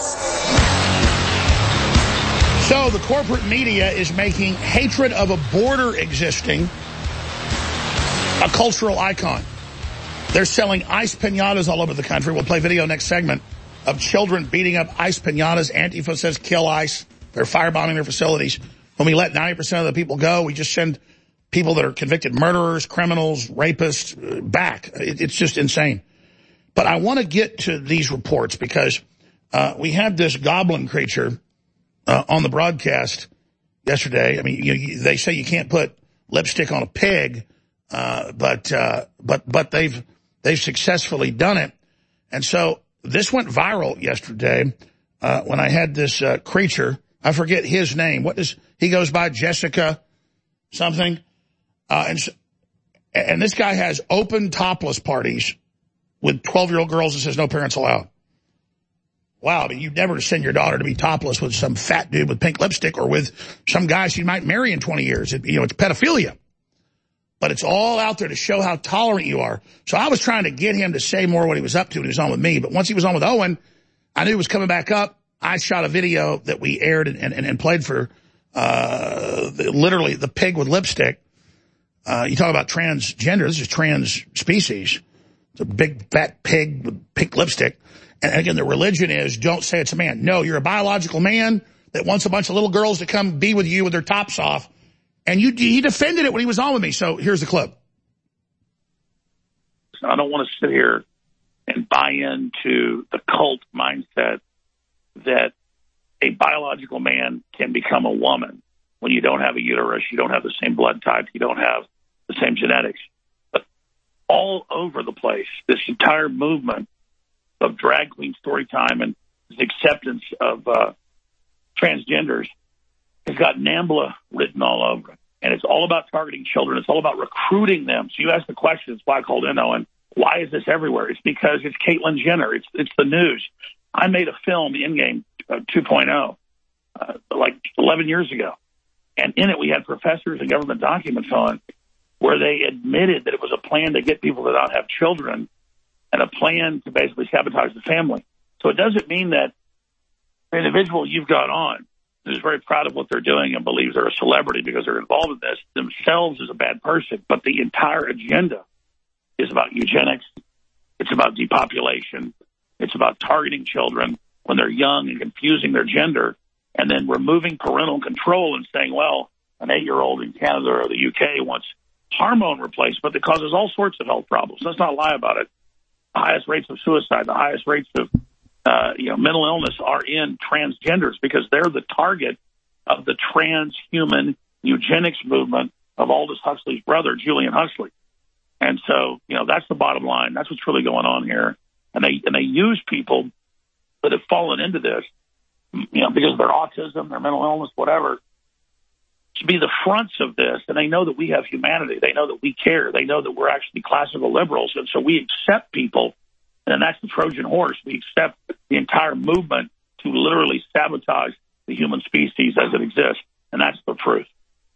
So the corporate media is making hatred of a border existing a cultural icon. They're selling ice piñatas all over the country. We'll play video next segment of children beating up ice piñatas. Antifa says kill ICE. They're firebombing their facilities. When we let 90% of the people go, we just send people that are convicted murderers, criminals, rapists back. It's just insane. But I want to get to these reports because we had this goblin creature on the broadcast yesterday. I mean, they say you can't put lipstick on a pig, but they've successfully done it. And so this went viral yesterday when I had this creature I forget his name. He goes by Jessica something. And this guy has open topless parties with 12-year-old girls and says no parents allowed. Wow, I mean, you'd never send your daughter to be topless with some fat dude with pink lipstick or with some guy she might marry in 20 years. It's pedophilia. But it's all out there to show how tolerant you are. So I was trying to get him to say more what he was up to when he was on with me. But once he was on with Owen, I knew he was coming back up. I shot a video that we aired and played for literally the pig with lipstick. You talk about transgender. This is trans species. It's a big fat pig with pink lipstick. And again, the religion is don't say it's a man. No, you're a biological man that wants a bunch of little girls to come be with you with their tops off. And he defended it when he was on with me. So here's the clip. I don't want to sit here and buy into the cult mindset that a biological man can become a woman when you don't have a uterus, you don't have the same blood type, you don't have the same genetics. But all over the place, this entire movement of drag queen story time and this acceptance of transgenders has got NAMBLA written all over it. And it's all about targeting children. It's all about recruiting them. So you ask the question, it's why I called in, Owen, why is this everywhere? It's because it's Caitlyn Jenner. It's the news. I made a film, Endgame 2.0, like 11 years ago. And in it, we had professors and government documents on where they admitted that it was a plan to get people to not have children and a plan to basically sabotage the family. So it doesn't mean that the individual you've got on is very proud of what they're doing and believes they're a celebrity because they're involved in this themselves is a bad person. But the entire agenda is about eugenics. It's about depopulation. It's about targeting children when they're young and confusing their gender and then removing parental control and saying, well, an 8-year-old in Canada or the UK wants hormone replacement that causes all sorts of health problems. Let's not lie about it. The highest rates of suicide, the highest rates of mental illness are in transgenders because they're the target of the transhuman eugenics movement of Aldous Huxley's brother, Julian Huxley. And so, that's the bottom line. That's what's really going on here. And they use people that have fallen into this, because of their autism, their mental illness, whatever, to be the fronts of this. And they know that we have humanity. They know that we care. They know that we're actually classical liberals. And so we accept people. And that's the Trojan horse. We accept the entire movement to literally sabotage the human species as it exists. And that's the truth.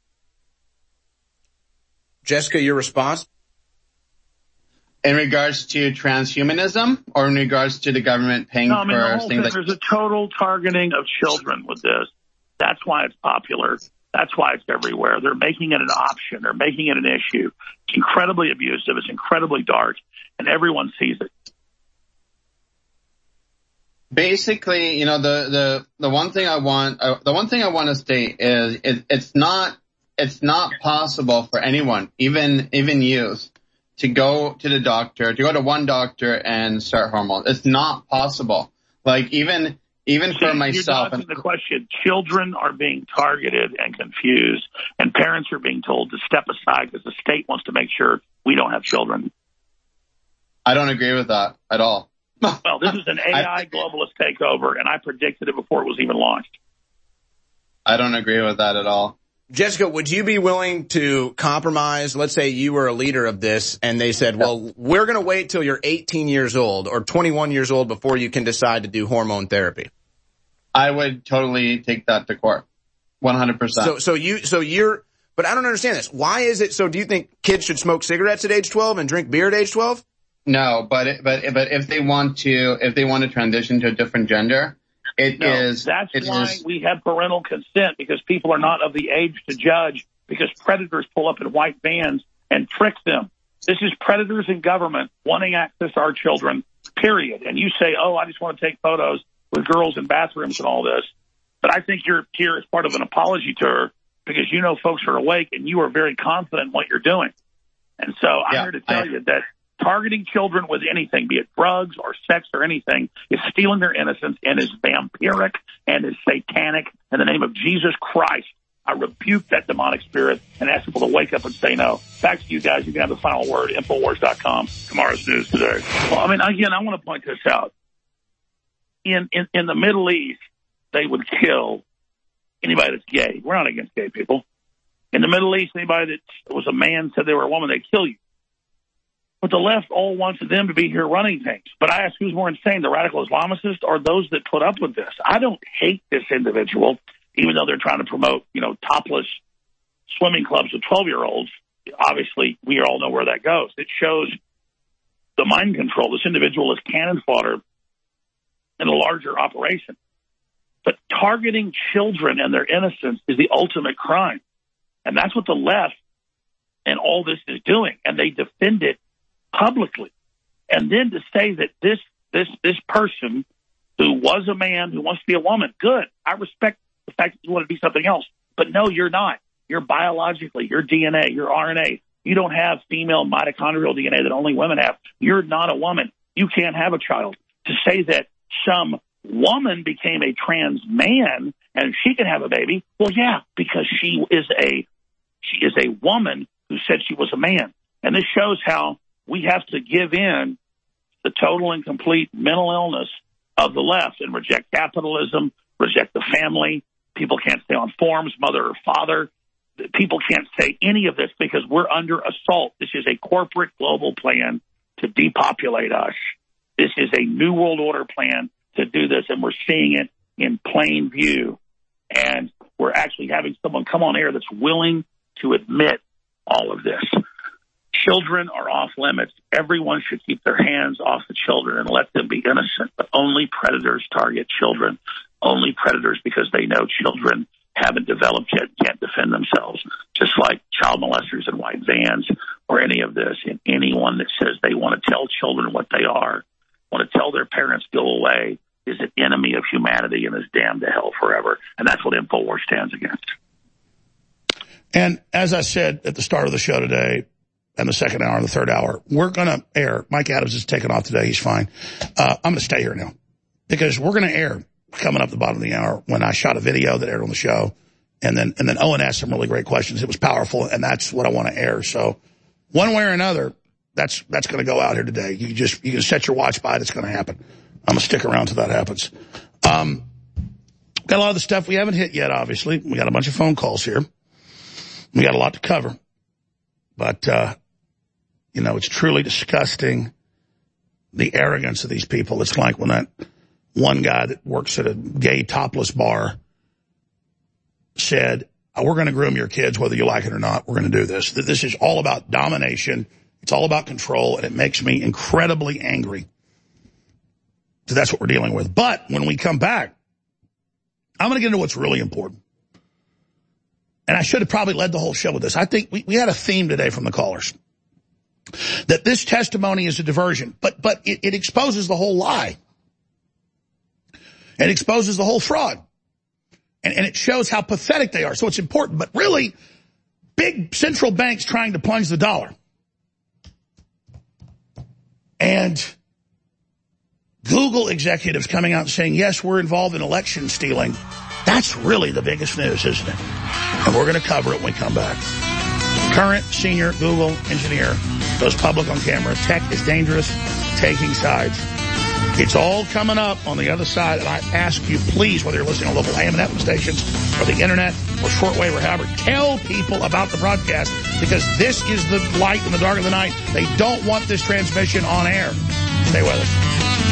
Jessica, your response? In regards to transhumanism or in regards to the government paying for things like... There's a total targeting of children with this. That's why it's popular. That's why it's everywhere. They're making it an option. They're making it an issue. It's incredibly abusive. It's incredibly dark. And everyone sees it. Basically, the one thing I want to state is it's not possible for anyone, even youth, to go to one doctor and start hormones. It's not possible. Like even for myself. You're dodging the question. Children are being targeted and confused, and parents are being told to step aside because the state wants to make sure we don't have children. I don't agree with that at all. Well, this is an AI globalist takeover, and I predicted it before it was even launched. I don't agree with that at all. Jessica, would you be willing to compromise? Let's say you were a leader of this, and they said, well, we're going to wait till you're 18 years old or 21 years old before you can decide to do hormone therapy. I would totally take that to court. 100%. But I don't understand this. Why is it? So do you think kids should smoke cigarettes at age 12 and drink beer at age 12? No, but if they want to transition to a different gender, That's why we have parental consent, because people are not of the age to judge, because predators pull up in white vans and trick them. This is predators in government wanting access to our children, period. And you say, oh, I just want to take photos with girls in bathrooms and all this. But I think you're here as part of an apology tour because folks are awake and you are very confident in what you're doing. And so I'm here to tell you that targeting children with anything, be it drugs or sex or anything, is stealing their innocence and is vampiric and is satanic. In the name of Jesus Christ, I rebuke that demonic spirit and ask people to wake up and say no. Back to you guys. You can have the final word. Infowars.com. Tomorrow's news today. Well, again, I want to point this out. In the Middle East, they would kill anybody that's gay. We're not against gay people. In the Middle East, anybody that was a man said they were a woman, they'd kill you. But the left all wants them to be here running things. But I ask, who's more insane, the radical Islamicists or those that put up with this? I don't hate this individual, even though they're trying to promote, topless swimming clubs with 12-year-olds. Obviously, we all know where that goes. It shows the mind control. This individual is cannon fodder in a larger operation. But targeting children and their innocence is the ultimate crime. And that's what the left and all this is doing. And they defend it publicly. And then to say that this person who was a man who wants to be a woman, good. I respect the fact that you want to be something else. But no, you're not. You're biologically, your DNA, your RNA. You don't have female mitochondrial DNA that only women have. You're not a woman. You can't have a child. To say that some woman became a trans man and she can have a baby, well, yeah, because she is a woman who said she was a man. And this shows how we have to give in the total and complete mental illness of the left and reject capitalism, reject the family. People can't stay on forms, mother or father. People can't say any of this because we're under assault. This is a corporate global plan to depopulate us. This is a New World Order plan to do this, and we're seeing it in plain view. And we're actually having someone come on air that's willing to admit all of this. Children are off limits. Everyone should keep their hands off the children and let them be innocent. But only predators target children. Only predators because they know children haven't developed yet, can't defend themselves, just like child molesters in white vans or any of this. And anyone that says they want to tell children what they are, want to tell their parents go away, is an enemy of humanity and is damned to hell forever. And that's what InfoWars stands against. And as I said at the start of the show today, and the second hour and the third hour, we're going to air. Mike Adams is taking off today. He's fine. I'm going to stay here now because we're going to air coming up the bottom of the hour when I shot a video that aired on the show. And then Owen asked some really great questions. It was powerful, and that's what I want to air. So one way or another, that's going to go out here today. You can set your watch by it. It's going to happen. I'm going to stick around till that happens. Got a lot of the stuff we haven't hit yet, obviously. We got a bunch of phone calls here. We got a lot to cover. But, it's truly disgusting, the arrogance of these people. It's like when that one guy that works at a gay topless bar said, we're going to groom your kids whether you like it or not. We're going to do this. This is all about domination. It's all about control, and it makes me incredibly angry. So that's what we're dealing with. But when we come back, I'm going to get into what's really important. And I should have probably led the whole show with this. I think we had a theme today from the callers, that this testimony is a diversion, but it exposes the whole lie. It exposes the whole fraud. And it shows how pathetic they are. So it's important. But really, big central banks trying to plunge the dollar. And Google executives coming out and saying, yes, we're involved in election stealing. That's really the biggest news, isn't it? And we're going to cover it when we come back. Current senior Google engineer goes public on camera. Tech is dangerous, taking sides. It's all coming up on the other side. And I ask you, please, whether you're listening on local AM and FM stations or the internet or shortwave or however, tell people about the broadcast, because this is the light in the dark of the night. They don't want this transmission on air. Stay with us.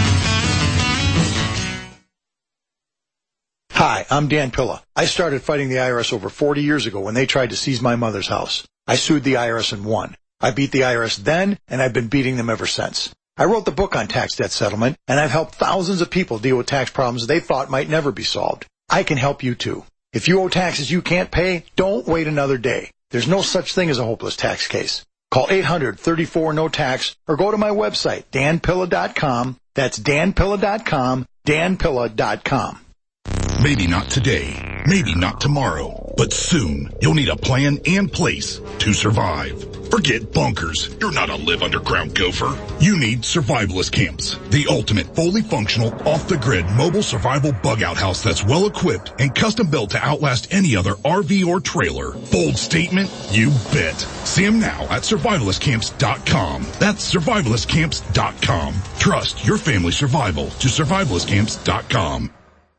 Hi, I'm Dan Pilla. I started fighting the IRS over 40 years ago when they tried to seize my mother's house. I sued the IRS and won. I beat the IRS then, and I've been beating them ever since. I wrote the book on tax debt settlement, and I've helped thousands of people deal with tax problems they thought might never be solved. I can help you too. If you owe taxes you can't pay, don't wait another day. There's no such thing as a hopeless tax case. Call 800-34-NO-TAX or go to my website, danpilla.com. That's danpilla.com, danpilla.com. Maybe not today, maybe not tomorrow, but soon you'll need a plan and place to survive. Forget bunkers. You're not a live underground gopher. You need survivalist camps, the ultimate fully functional, off-the-grid mobile survival bug-out house that's well-equipped and custom-built to outlast any other RV or trailer. Bold statement? You bet. See them now at survivalistcamps.com. That's survivalistcamps.com. Trust your family's survival to survivalistcamps.com.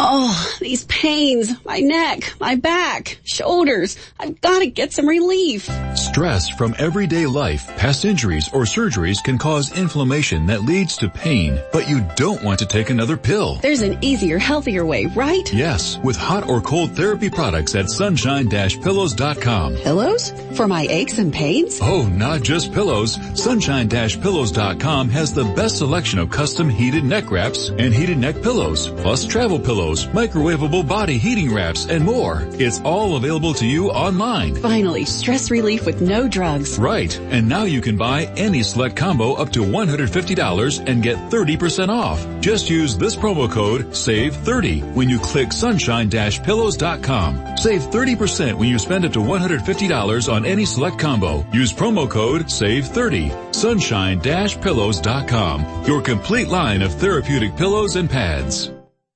Oh, these pains, my neck, my back, shoulders. I've got to get some relief. Stress from everyday life, past injuries, or surgeries can cause inflammation that leads to pain, but you don't want to take another pill. There's an easier, healthier way, right? Yes, with hot or cold therapy products at sunshine-pillows.com. Pillows? For my aches and pains? Oh, not just pillows. Sunshine-pillows.com has the best selection of custom heated neck wraps and heated neck pillows, plus travel pillows, microwavable body heating wraps, and more. It's all available to you online. Finally, stress relief with no drugs. Right. And now you can buy any select combo up to $150 and get 30% off. Just use this promo code SAVE30 when you click sunshine-pillows.com. Save 30% when you spend up to $150 on any select combo. Use promo code SAVE30. Sunshine-pillows.com. Your complete line of therapeutic pillows and pads.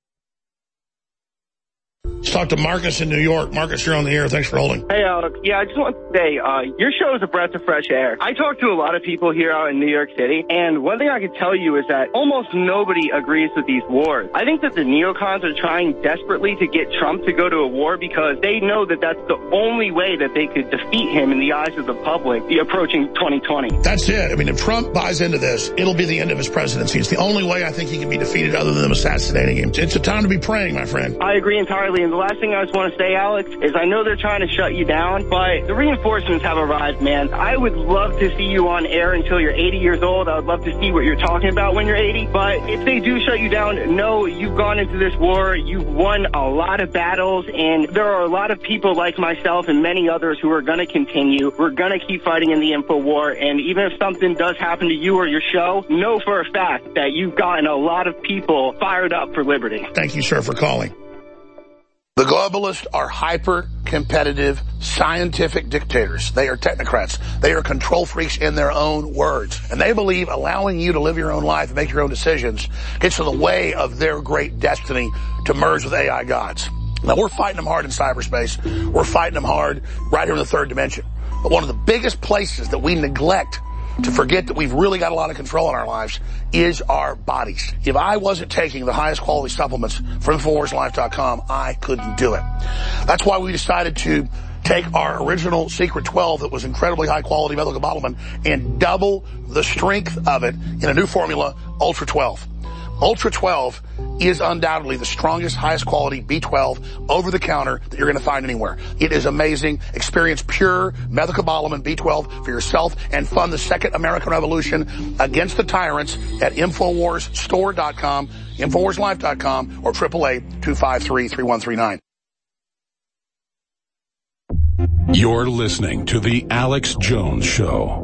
Let's talk to Marcus in New York. Marcus, you're on the air. Thanks for holding. Hey, Alex. Yeah, I just want to say, your show is a breath of fresh air. I talk to a lot of people here out in New York City, and one thing I can tell you is that almost nobody agrees with these wars. I think that the neocons are trying desperately to get Trump to go to a war because they know that that's the only way that they could defeat him in the eyes of the public approaching 2020. That's it. I mean, if Trump buys into this, it'll be the end of his presidency. It's the only way I think he can be defeated other than them assassinating him. It's a time to be praying, my friend. I agree entirely. And the last thing I just want to say, Alex, is I know they're trying to shut you down, but the reinforcements have arrived, man. I would love to see you on air until you're 80 years old. I would love to see what you're talking about when you're 80. But if they do shut you down, know you've gone into this war. You've won a lot of battles, and there are a lot of people like myself and many others who are going to continue. We're going to keep fighting in the info war, and even if something does happen to you or your show, know for a fact that you've gotten a lot of people fired up for liberty. Thank you, sir, for calling. The globalists are hyper-competitive, scientific dictators. They are technocrats. They are control freaks in their own words. And they believe allowing you to live your own life and make your own decisions gets in the way of their great destiny to merge with AI gods. Now, we're fighting them hard in cyberspace. We're fighting them hard right here in the third dimension. But one of the biggest places that we neglect to forget that we've really got a lot of control in our lives is our bodies. If I wasn't taking the highest quality supplements from InfoWarsLife.com, I couldn't do it. That's why we decided to take our original Secret 12 that was incredibly high quality methylcobalamin and double the strength of it in a new formula, Ultra 12. Ultra 12 is undoubtedly the strongest, highest quality B12 over-the-counter that you're going to find anywhere. It is amazing. Experience pure methylcobalamin B12 for yourself and fund the second American Revolution against the tyrants at InfoWarsStore.com, InfoWarsLife.com, or 888-253-3139. You're listening to The Alex Jones Show.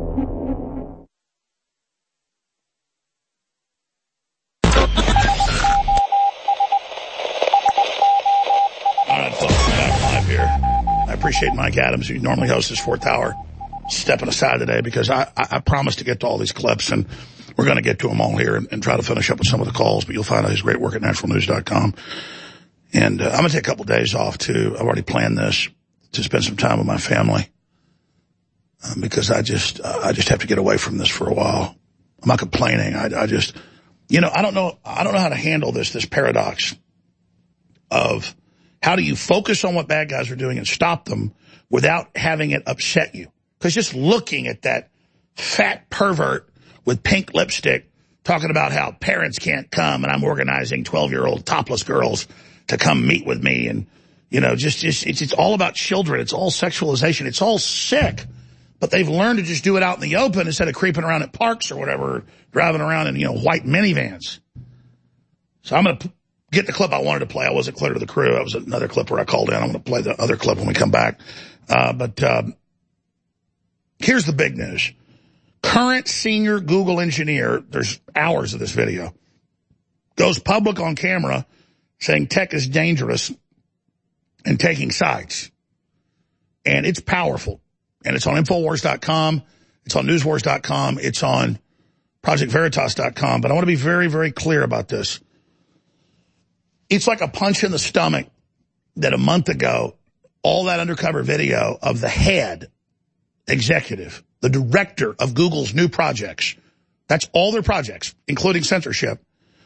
I appreciate Mike Adams, who normally hosts his fourth hour, stepping aside today because I promised to get to all these clips, and we're going to get to them all here and try to finish up with some of the calls, but you'll find out his great work at naturalnews.com. And I'm going to take a couple of days off, too. I've already planned this, to spend some time with my family because I just have to get away from this for a while. I'm not complaining. I just, I don't know how to handle this paradox of how do you focus on what bad guys are doing and stop them without having it upset you? Because just looking at that fat pervert with pink lipstick talking about how parents can't come and I'm organizing 12-year-old topless girls to come meet with me and, it's all about children. It's all sexualization. It's all sick. But they've learned to just do it out in the open instead of creeping around at parks or whatever, driving around in, white minivans. So I'm going to get the clip I wanted to play. I wasn't clear to the crew. That was another clip where I called in. I'm going to play the other clip when we come back. But here's the big news. Current senior Google engineer, there's hours of this video, goes public on camera saying tech is dangerous and taking sides. And it's powerful. And it's on Infowars.com. It's on NewsWars.com. It's on ProjectVeritas.com. But I want to be very, very clear about this. It's like a punch in the stomach that a month ago, all that undercover video of the head executive, the director of Google's new projects, that's all their projects, including censorship,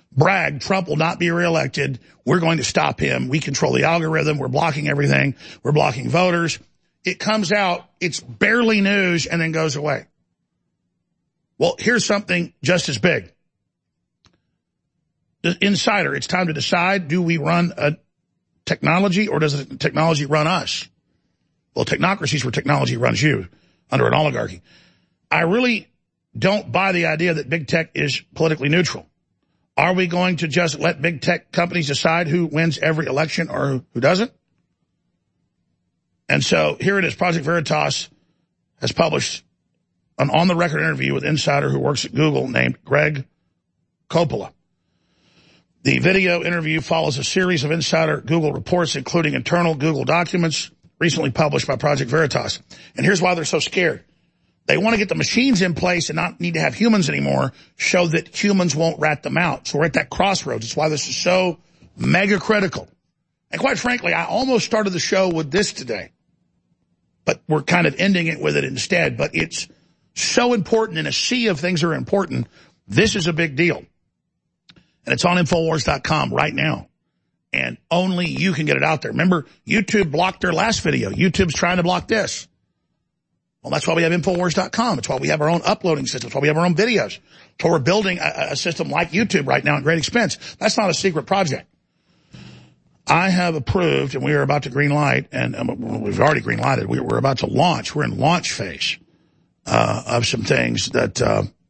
bragged, Trump will not be reelected. We're going to stop him. We control the algorithm. We're blocking everything. We're blocking voters. It comes out, it's barely news, and then goes away. Well, here's something just as big. The Insider, it's time to decide, do we run a technology or does the technology run us? Well, technocracy is where technology runs you under an oligarchy. I really don't buy the idea that big tech is politically neutral. Are we going to just let big tech companies decide who wins every election or who doesn't? And so here it is. Project Veritas has published an on-the-record interview with insider who works at Google named Greg Coppola. The video interview follows a series of insider Google reports, including internal Google documents recently published by Project Veritas. And here's why they're so scared. They want to get the machines in place and not need to have humans anymore, so that humans won't rat them out. So we're at that crossroads. It's why this is so mega critical. And quite frankly, I almost started the show with this today, but we're kind of ending it with it instead. But it's so important in a sea of things that are important. This is a big deal. And it's on Infowars.com right now. And only you can get it out there. Remember, YouTube blocked their last video. YouTube's trying to block this. Well, that's why we have Infowars.com. It's why we have our own uploading system. It's why we have our own videos. So we're building a system like YouTube right now at great expense. That's not a secret project. I have approved, and we are about to green light, and we've already green lighted. We're about to launch. We're in launch phase of some things that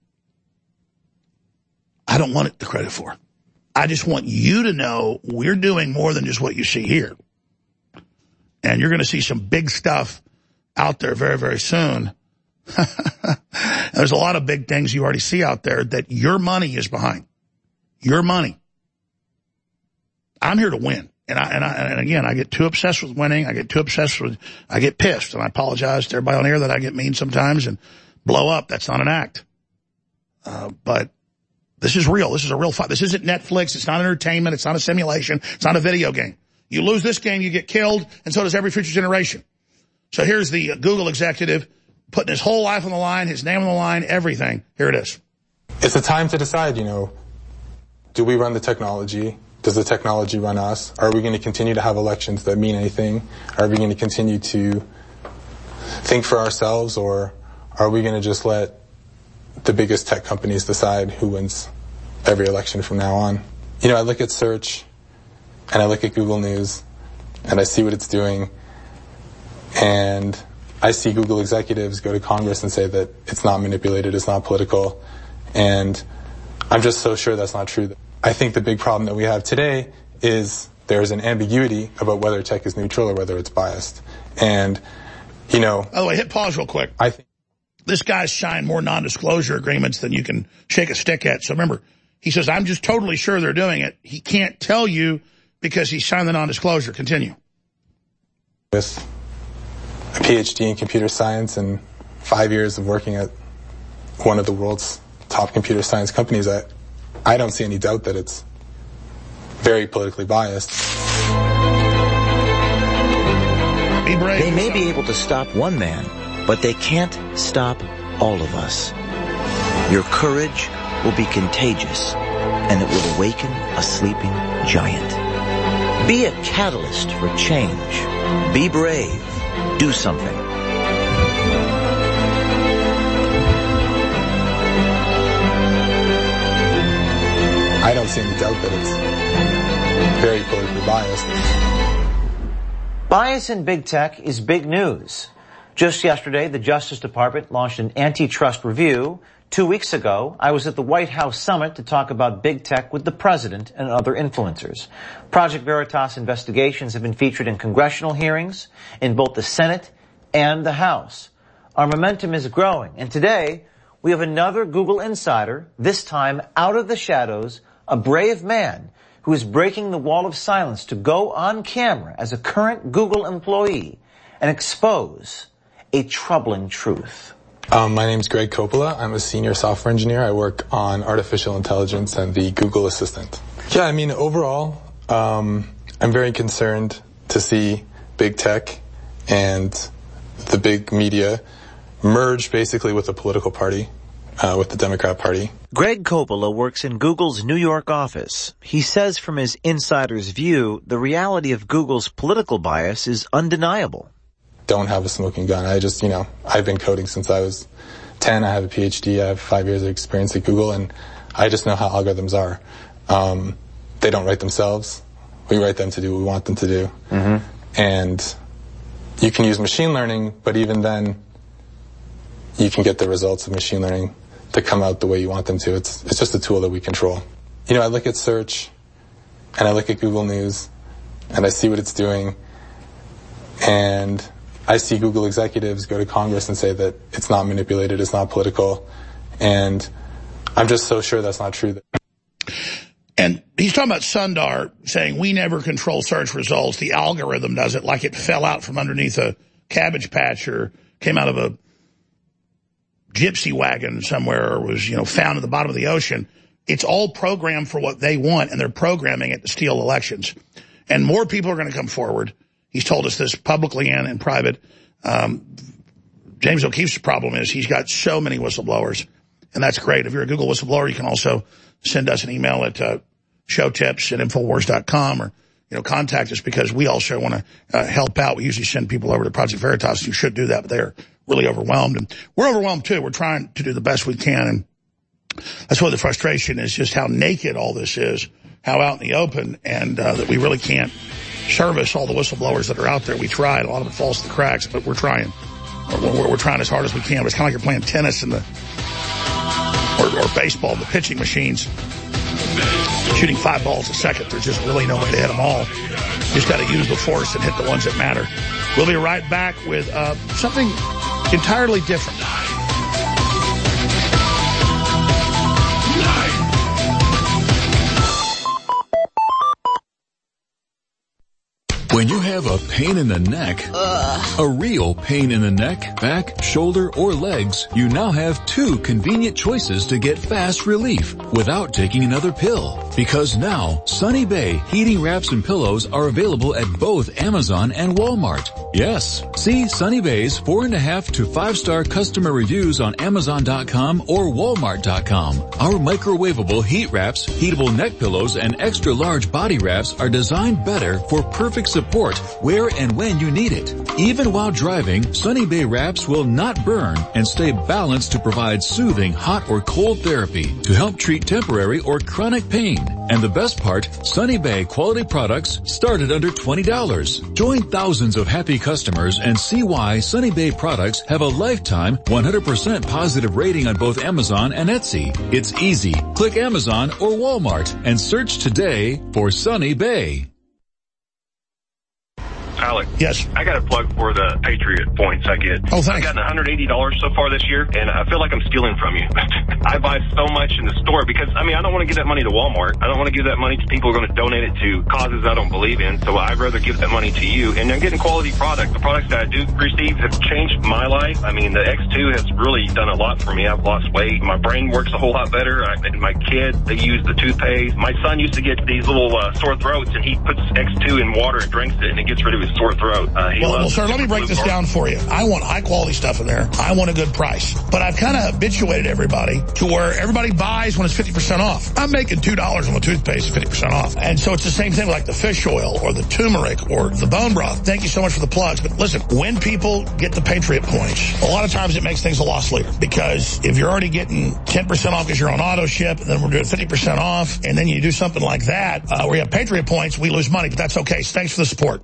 I don't want the credit for. I just want you to know we're doing more than just what you see here. And you're going to see some big stuff out there very, very soon. There's a lot of big things you already see out there that your money is behind. Your money. I'm here to win. And again, I get too obsessed with winning. I get pissed. And I apologize to everybody on air that I get mean sometimes and blow up. That's not an act. But this is real. This is a real fight. This isn't Netflix. It's not entertainment. It's not a simulation. It's not a video game. You lose this game, you get killed, and so does every future generation. So here's the Google executive putting his whole life on the line, his name on the line, everything. Here it is. It's a time to decide, do we run the technology? Does the technology run us? Are we going to continue to have elections that mean anything? Are we going to continue to think for ourselves, or are we going to just let the biggest tech companies decide who wins every election from now on? I look at search and I look at Google News and I see what it's doing, and I see Google executives go to Congress and say that it's not manipulated, it's not political, and I'm just so sure that's not true. I think the big problem that we have today is there's an ambiguity about whether tech is neutral or whether it's biased. And, By the way, hit pause real quick. I think this guy's signed more non-disclosure agreements than you can shake a stick at. So remember, he says, I'm just totally sure they're doing it. He can't tell you because he signed the non-disclosure. Continue. With a PhD in computer science and 5 years of working at one of the world's top computer science companies, I don't see any doubt that it's very politically biased. They may be able to stop one man, but they can't stop all of us. Your courage will be contagious, and it will awaken a sleeping giant. Be a catalyst for change. Be brave. Do something. I don't see any doubt that it's very politically biased. Bias in big tech is big news. Just yesterday, the Justice Department launched an antitrust review. 2 weeks ago, I was at the White House summit to talk about big tech with the president and other influencers. Project Veritas investigations have been featured in congressional hearings in both the Senate and the House. Our momentum is growing, and today we have another Google insider, this time out of the shadows, a brave man who is breaking the wall of silence to go on camera as a current Google employee and expose a troubling truth. My name's Greg Coppola. I'm a senior software engineer. I work on artificial intelligence and the Google Assistant. Yeah, overall, I'm very concerned to see big tech and the big media merge basically with a political party. with the Democrat Party. Greg Coppola works in Google's New York office. He says from his insider's view, the reality of Google's political bias is undeniable. Don't have a smoking gun. I've been coding since I was 10. I have a PhD. I have 5 years of experience at Google, and I just know how algorithms are. They don't write themselves. We write them to do what we want them to do. Mm-hmm. And you can use machine learning, but even then, you can get the results of machine learning to come out the way you want them to. It's just a tool that we control. I look at search, and I look at Google News, and I see what it's doing, and I see Google executives go to Congress and say that it's not manipulated, it's not political, and I'm just so sure that's not true. And he's talking about Sundar saying we never control search results. The algorithm does it, like it fell out from underneath a cabbage patch or came out of a gypsy wagon somewhere or was, found at the bottom of the ocean. It's all programmed for what they want, and they're programming it to steal elections. And more people are going to come forward. He's told us this publicly and in private. James O'Keefe's problem is he's got so many whistleblowers, and that's great. If you're a Google whistleblower, you can also send us an email at showtips@infowars.com or, contact us, because we also want to help out. We usually send people over to Project Veritas. You should do that, but they're really overwhelmed. And we're overwhelmed, too. We're trying to do the best we can, and that's why the frustration is just how naked all this is, how out in the open, and that we really can't service all the whistleblowers that are out there. We tried. A lot of it falls to the cracks, but we're trying. We're trying as hard as we can. But it's kind of like you're playing tennis or baseball. The pitching machines shooting 5 balls a second. There's just really no way to hit them all. You just got to use the force and hit the ones that matter. We'll be right back with something entirely different. When you have a pain in the neck, a real pain in the neck, back, shoulder, or legs, you now have 2 convenient choices to get fast relief without taking another pill. Because now, Sunny Bay heating wraps and pillows are available at both Amazon and Walmart. Yes, see Sunny Bay's 4.5 to 5-star customer reviews on Amazon.com or Walmart.com. Our microwavable heat wraps, heatable neck pillows, and extra large body wraps are designed better for perfect support where and when you need it. Even while driving, Sunny Bay wraps will not burn and stay balanced to provide soothing hot or cold therapy to help treat temporary or chronic pain. And the best part, Sunny Bay quality products start at under $20. Join thousands of happy customers and see why Sunny Bay products have a lifetime 100% positive rating on both Amazon and Etsy. It's easy. Click Amazon or Walmart and search today for Sunny Bay. Alex. Yes. I got a plug for the Patriot points I get. Oh, thanks. I've gotten $180 so far this year, and I feel like I'm stealing from you. I buy so much in the store because, I don't want to give that money to Walmart. I don't want to give that money to people who are going to donate it to causes I don't believe in, so I'd rather give that money to you. And I'm getting quality products. The products that I do receive have changed my life. The X2 has really done a lot for me. I've lost weight. My brain works a whole lot better. My kids, they use the toothpaste. My son used to get these little sore throats, and he puts X2 in water and drinks it, and it gets rid of his sore throat. Well, sir, let me break this down for you. I want high-quality stuff in there. I want a good price. But I've kind of habituated everybody to where everybody buys when it's 50% off. I'm making $2 on the toothpaste, 50% off. And so it's the same thing like the fish oil or the turmeric or the bone broth. Thank you so much for the plugs. But listen, when people get the Patriot points, a lot of times it makes things a loss leader. Because if you're already getting 10% off because you're on auto ship, and then we're doing 50% off, and then you do something like that, where you have Patriot points, we lose money. But that's okay. So thanks for the support.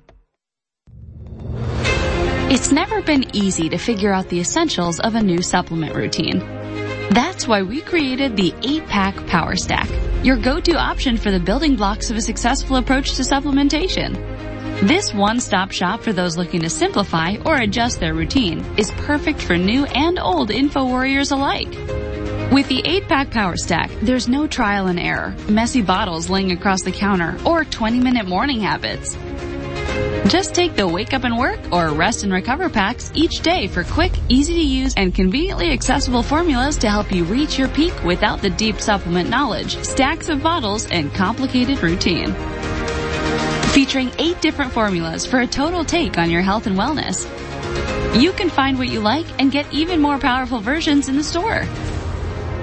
It's never been easy to figure out the essentials of a new supplement routine. That's why we created the 8-Pack Power Stack, your go-to option for the building blocks of a successful approach to supplementation. This one-stop shop for those looking to simplify or adjust their routine is perfect for new and old info warriors alike. With the 8-Pack Power Stack, there's no trial and error, messy bottles laying across the counter, or 20-minute morning habits. Just take the Wake Up and Work or Rest and Recover packs each day for quick, easy-to-use, and conveniently accessible formulas to help you reach your peak without the deep supplement knowledge, stacks of bottles, and complicated routine. Featuring 8 different formulas for a total take on your health and wellness. You can find what you like and get even more powerful versions in the store.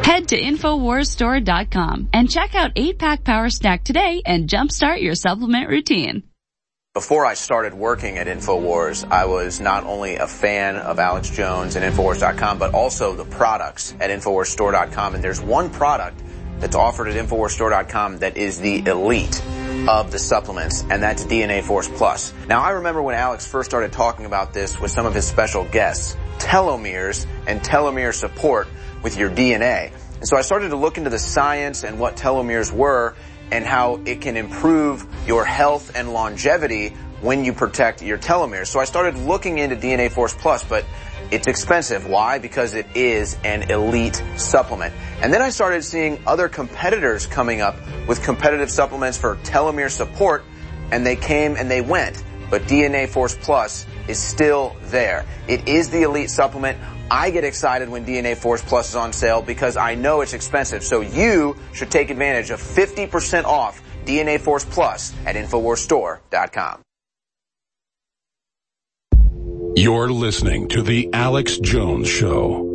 Head to InfoWarsStore.com and check out 8-Pack Power Stack today and jumpstart your supplement routine. Before I started working at InfoWars, I was not only a fan of Alex Jones and InfoWars.com, but also the products at InfoWarsStore.com. And there's one product that's offered at InfoWarsStore.com that is the elite of the supplements, and that's DNA Force Plus. Now, I remember when Alex first started talking about this with some of his special guests, telomeres and telomere support with your DNA. And so I started to look into the science and what telomeres were and how it can improve your health and longevity when you protect your telomeres. So I started looking into DNA Force Plus, but it's expensive. Why? Because it is an elite supplement. And then I started seeing other competitors coming up with competitive supplements for telomere support, and they came and they went. But DNA Force Plus is still there. It is the elite supplement. I get excited when DNA Force Plus is on sale because I know it's expensive. So you should take advantage of 50% off DNA Force Plus at InfoWarsStore.com. You're listening to The Alex Jones Show.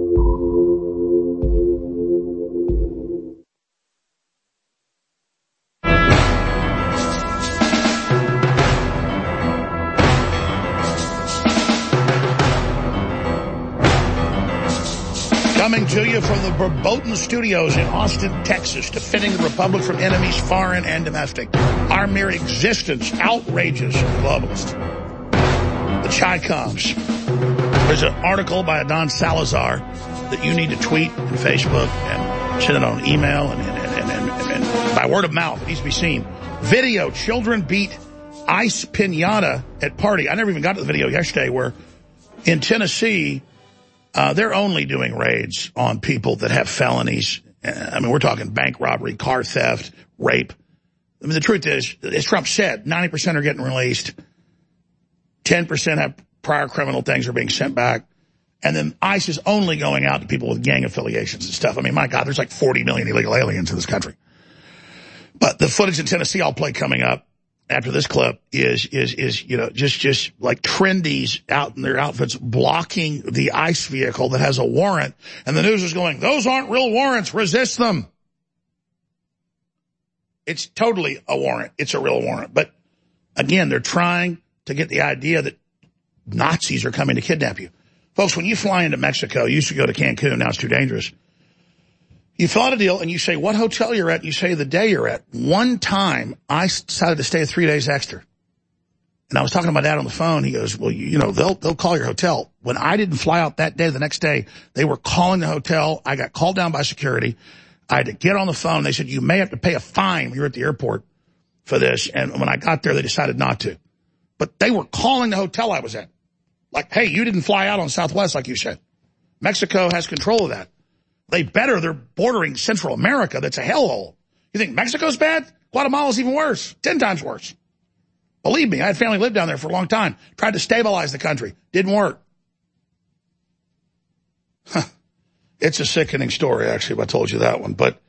Coming to you from the Verboten Studios in Austin, Texas, defending the Republic from enemies foreign and domestic. Our mere existence outrages the globalist. The Chi-Coms. There's an article by Adnan Salazar that you need to tweet and Facebook and send it on email and by word of mouth. It needs to be seen. Video, children beat ice pinata at party. I never even got to the video yesterday where in Tennessee, they're only doing raids on people that have felonies. I mean, we're talking bank robbery, car theft, rape. I mean, the truth is, as Trump said, 90% are getting released. 10% have prior criminal things are being sent back. And then ICE is only going out to people with gang affiliations and stuff. I mean, my God, there's like 40 million illegal aliens in this country. But the footage in Tennessee I'll play coming up after this clip is you know, just like trendies out in their outfits blocking the ICE vehicle that has a warrant. And the news is going, those aren't real warrants. Resist them. It's totally a warrant. It's a real warrant. But again, they're trying to get the idea that Nazis are coming to kidnap you. Folks, when you fly into Mexico, you used to go to Cancun, now it's too dangerous. You fill out a deal and you say what hotel you're at, and you say the day you're at. One time, I decided to stay 3 days extra. And I was talking to my dad on the phone. He goes, well, you know, they'll call your hotel. When I didn't fly out that day, the next day, they were calling the hotel. I got called down by security. I had to get on the phone. They said, you may have to pay a fine when you're at the airport for this. And when I got there, they decided not to. But they were calling the hotel I was at. Like, hey, you didn't fly out on Southwest like you said. Mexico has control of that. They're bordering Central America. That's a hellhole. You think Mexico's bad? Guatemala's even worse. 10 times worse. Believe me, I had family live down there for a long time. Tried to stabilize the country. Didn't work. It's a sickening story, actually, if I told you that one. But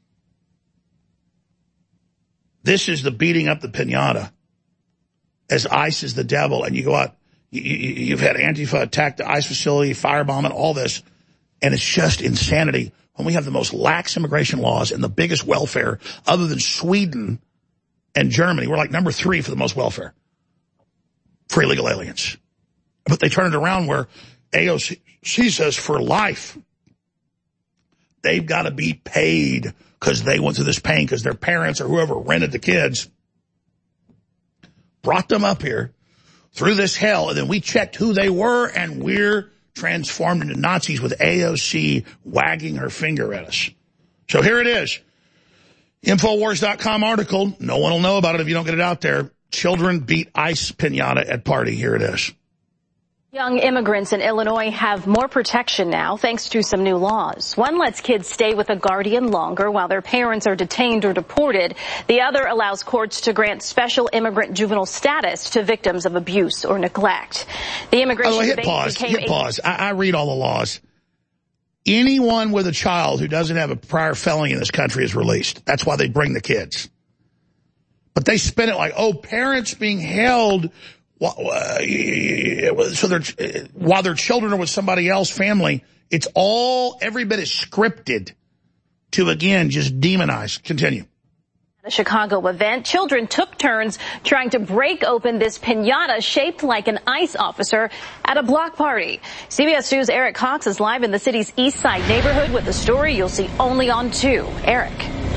this is the beating up the piñata as ICE is the devil. And you go out, you've had Antifa attack the ICE facility, firebombing, all this. And it's just insanity when we have the most lax immigration laws and the biggest welfare other than Sweden and Germany. We're like number 3 for the most welfare for illegal aliens. But they turn it around where AOC says for life, they've got to be paid because they went through this pain because their parents or whoever rented the kids brought them up here through this hell. And then we checked who they were, and we're transformed into Nazis with AOC wagging her finger at us. So here it is. Infowars.com article. No one will know about it if you don't get it out there. Children beat ICE piñata at party. Here it is. Young immigrants in Illinois have more protection now thanks to some new laws. One lets kids stay with a guardian longer while their parents are detained or deported. The other allows courts to grant special immigrant juvenile status to victims of abuse or neglect. The immigration hit pause. I read all the laws. Anyone with a child who doesn't have a prior felony in this country is released. That's why they bring the kids. But they spin it like, oh, parents being held so while their children are with somebody else, family, it's all, every bit is scripted. to, again, just demonize. Continue. At a Chicago event, children took turns trying to break open this piñata shaped like an ICE officer at a block party. CBS News' Eric Cox is live in the city's East Side neighborhood with a story you'll see only on 2. Eric.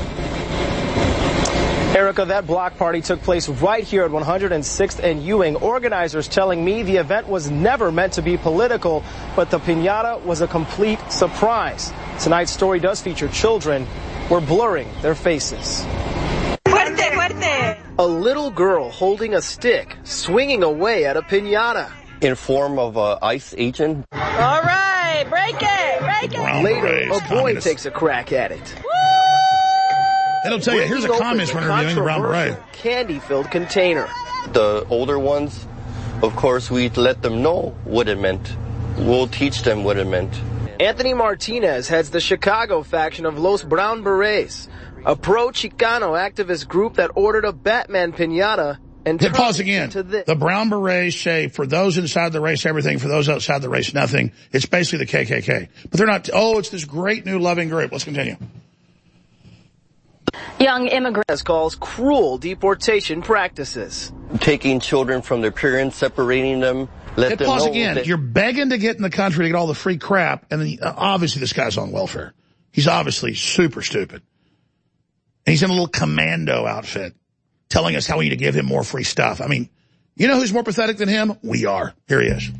Erica, that block party took place right here at 106th and Ewing. Organizers telling me the event was never meant to be political, but the piñata was a complete surprise. Tonight's story does feature children. We're blurring their faces. Fuerte, fuerte. A little girl holding a stick, swinging away at a piñata. In form of an ICE agent. All right, break it, break it. Later, a boy takes a crack at it. It'll tell you, here's a communist interviewing the Brown Beret. Candy-filled container. The older ones, of course, we let them know what it meant. We'll teach them what it meant. Anthony Martinez heads the Chicago faction of Los Brown Berets, a pro-Chicano activist group that ordered a Batman piñata and Hit pause again. The Brown Berets say, for those inside the race, everything. For those outside the race, nothing. It's basically the KKK. But they're not, it's this great new loving group. Let's continue. Young immigrants calls cruel deportation practices. Taking children from their parents, separating them, let them pause know again. that You're begging to get in the country to get all the free crap, and then obviously this guy's on welfare. He's obviously super stupid. And he's in a little commando outfit telling us how we need to give him more free stuff. I mean, you know who's more pathetic than him? We are. Here he is.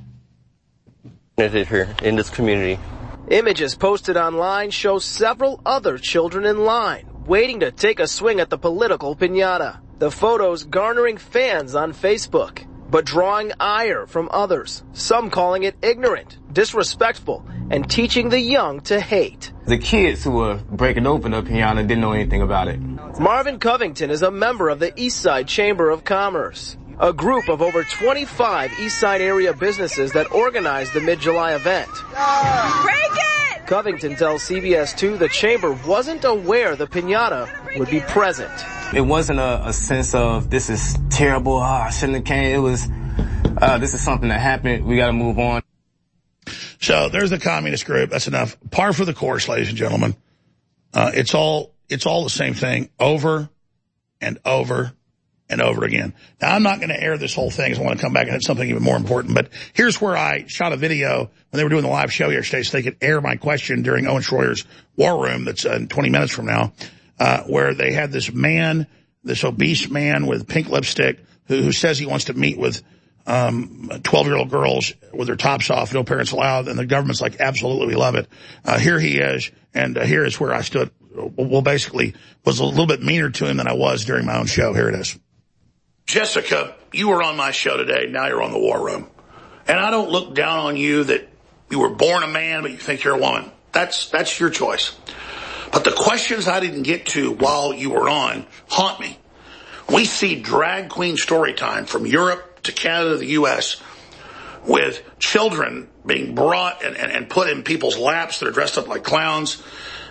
Here in this community. Images posted online show several other children in line, waiting to take a swing at the political piñata. The photos garnering fans on Facebook, but drawing ire from others, some calling it ignorant, disrespectful, and teaching the young to hate. The kids who were breaking open the piñata didn't know anything about it. Marvin Covington is a member of the East Side Chamber of Commerce, a group of over 25 East Side area businesses that organized the mid-July event. Break it! Covington tells CBS 2 the chamber wasn't aware the piñata would be present. It wasn't a sense of, this is terrible, I shouldn't have came. It was, this is something that happened, we gotta move on. So there's the communist group. That's enough. Par for the course, ladies and gentlemen. It's all the same thing over and over and over again. Now, I'm not going to air this whole thing, because I want to come back and hit something even more important. But here's where I shot a video when they were doing the live show yesterday, so they could air my question during Owen Schroyer's War Room that's 20 minutes from now, where they had this man, this obese man with pink lipstick who says he wants to meet with 12-year-old girls with their tops off, no parents allowed, and the government's like, absolutely, we love it. Here he is, and here is where I stood. Well, basically, was a little bit meaner to him than I was during my own show. Here it is. Jessica, you were on my show today. Now you're on the War Room. And I don't look down on you that you were born a man, but you think you're a woman. That's your choice. But the questions I didn't get to while you were on haunt me. We see drag queen story time from Europe to Canada to the U.S. with children being brought and put in people's laps that are dressed up like clowns.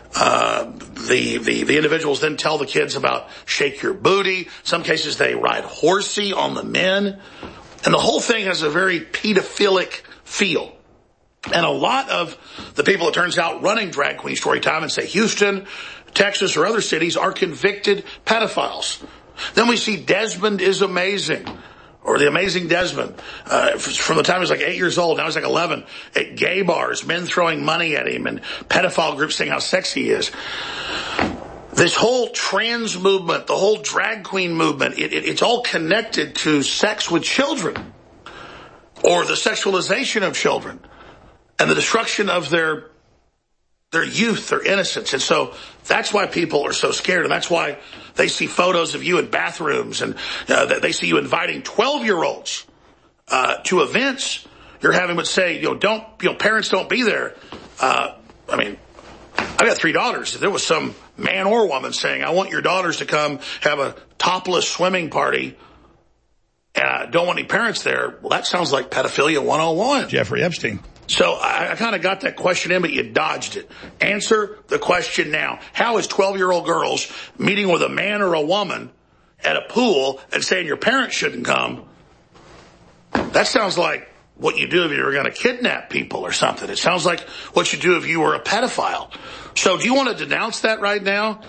The individuals then tell the kids about shake your booty. Some cases they ride horsey on the men. And the whole thing has a very pedophilic feel. And a lot of the people, it turns out, running Drag Queen Story Time in, say, Houston, Texas, or other cities are convicted pedophiles. Then we see Desmond is Amazing, or The Amazing Desmond, from the time he was like 8 years old, now he's like 11, at gay bars, men throwing money at him, and pedophile groups saying how sexy he is. This whole trans movement, the whole drag queen movement, it's all connected to sex with children, or the sexualization of children, and the destruction of their youth, their innocence. And so that's why people are so scared, and that's why they see photos of you in bathrooms, and they see you inviting 12-year-olds to events you're having, but say, parents don't be there. I mean, I've got 3 daughters. If there was some man or woman saying, I want your daughters to come have a topless swimming party, and I don't want any parents there, well, that sounds like pedophilia 101. Jeffrey Epstein. So I kind of got that question in, but you dodged it. Answer the question now. How is 12-year-old girls meeting with a man or a woman at a pool and saying your parents shouldn't come? That sounds like what you do if you were going to kidnap people or something. It sounds like what you do if you were a pedophile. So do you want to denounce that right now?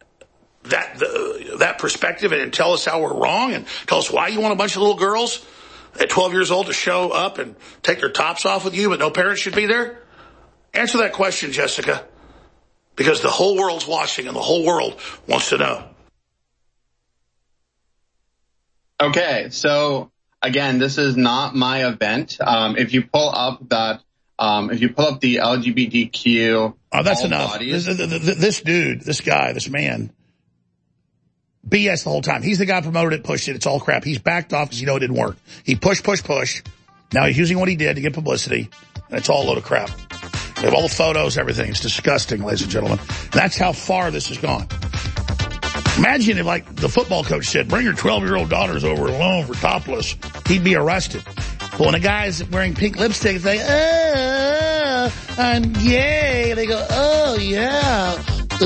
That perspective, and tell us how we're wrong, and tell us why you want a bunch of little girls at 12 years old to show up and take their tops off with you, but no parents should be there? Answer that question, Jessica, because the whole world's watching and the whole world wants to know. Okay, so again, this is not my event. If you pull up the LGBTQ, that's enough. This dude, this guy, this man, BS the whole time. He's the guy who promoted it, pushed it. It's all crap. He's backed off because it didn't work. He pushed. Now he's using what he did to get publicity, and it's all a load of crap. We have all the photos, everything. It's disgusting, ladies and gentlemen. That's how far this has gone. Imagine if, like the football coach said, bring your 12-year-old daughters over alone for topless. He'd be arrested. But when a guy's wearing pink lipstick, it's like, oh, I'm gay. They go, oh, yeah.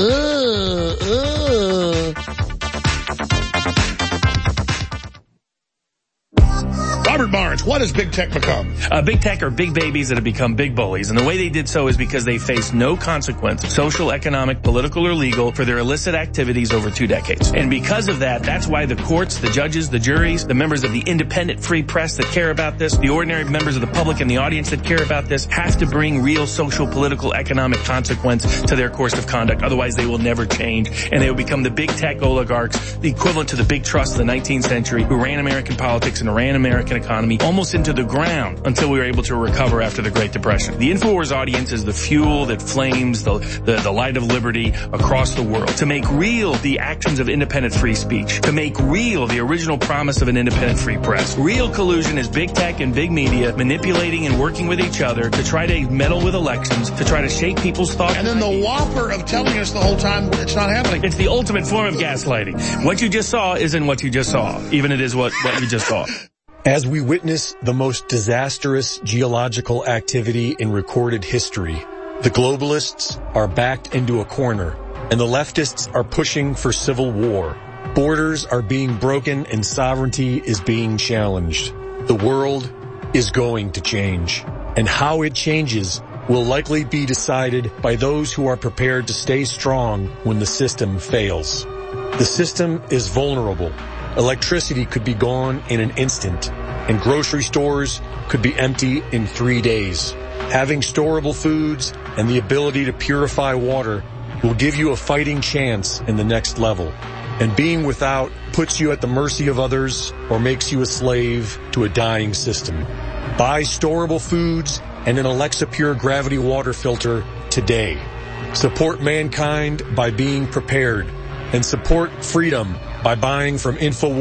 Robert Barnes, what has big tech become? Big tech are big babies that have become big bullies, and the way they did so is because they faced no consequence, social, economic, political, or legal, for their illicit activities over 2 decades. And because of that, that's why the courts, the judges, the juries, the members of the independent free press that care about this, the ordinary members of the public and the audience that care about this, have to bring real social, political, economic consequence to their course of conduct. Otherwise, they will never change, and they will become the big tech oligarchs, the equivalent to the big trusts of the 19th century, who ran American politics and ran American economy almost into the ground until we were able to recover after the Great Depression. The InfoWars audience is the fuel that flames the light of liberty across the world. To make real the actions of independent free speech. To make real the original promise of an independent free press. Real collusion is big tech and big media manipulating and working with each other to try to meddle with elections, to try to shape people's thoughts. And then the whopper of telling us the whole time it's not happening. It's the ultimate form of gaslighting. What you just saw isn't what you just saw, even it is what you just saw. As we witness the most disastrous geological activity in recorded history, the globalists are backed into a corner, and the leftists are pushing for civil war. Borders are being broken and sovereignty is being challenged. The world is going to change, and how it changes will likely be decided by those who are prepared to stay strong when the system fails. The system is vulnerable. Electricity could be gone in an instant, and grocery stores could be empty in 3 days. Having storable foods and the ability to purify water will give you a fighting chance in the next level. And being without puts you at the mercy of others or makes you a slave to a dying system. Buy storable foods and an Alexa Pure Gravity water filter today. Support mankind by being prepared, and support freedom by buying from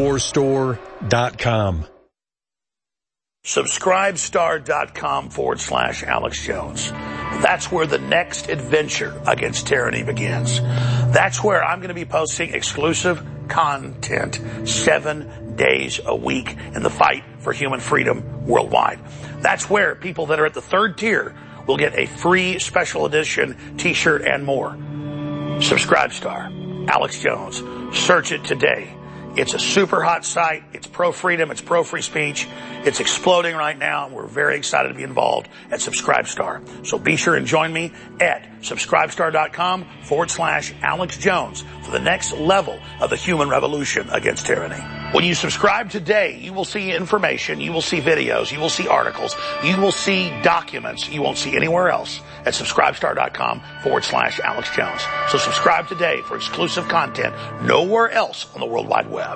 InfoWarsStore.com. Subscribestar.com/Alex Jones. That's where the next adventure against tyranny begins. That's where I'm going to be posting exclusive content 7 days a week in the fight for human freedom worldwide. That's where people that are at the 3rd tier will get a free special edition t-shirt and more. Subscribestar, Alex Jones. Search it today. It's a super hot site. It's pro-freedom. It's pro-free speech. It's exploding right now, and we're very excited to be involved at Subscribestar. So be sure and join me at subscribestar.com/Alex Jones for the next level of the human revolution against tyranny. When you subscribe today, you will see information, you will see videos, you will see articles, you will see documents you won't see anywhere else at subscribestar.com/Alex Jones. So subscribe today for exclusive content nowhere else on the World Wide Web.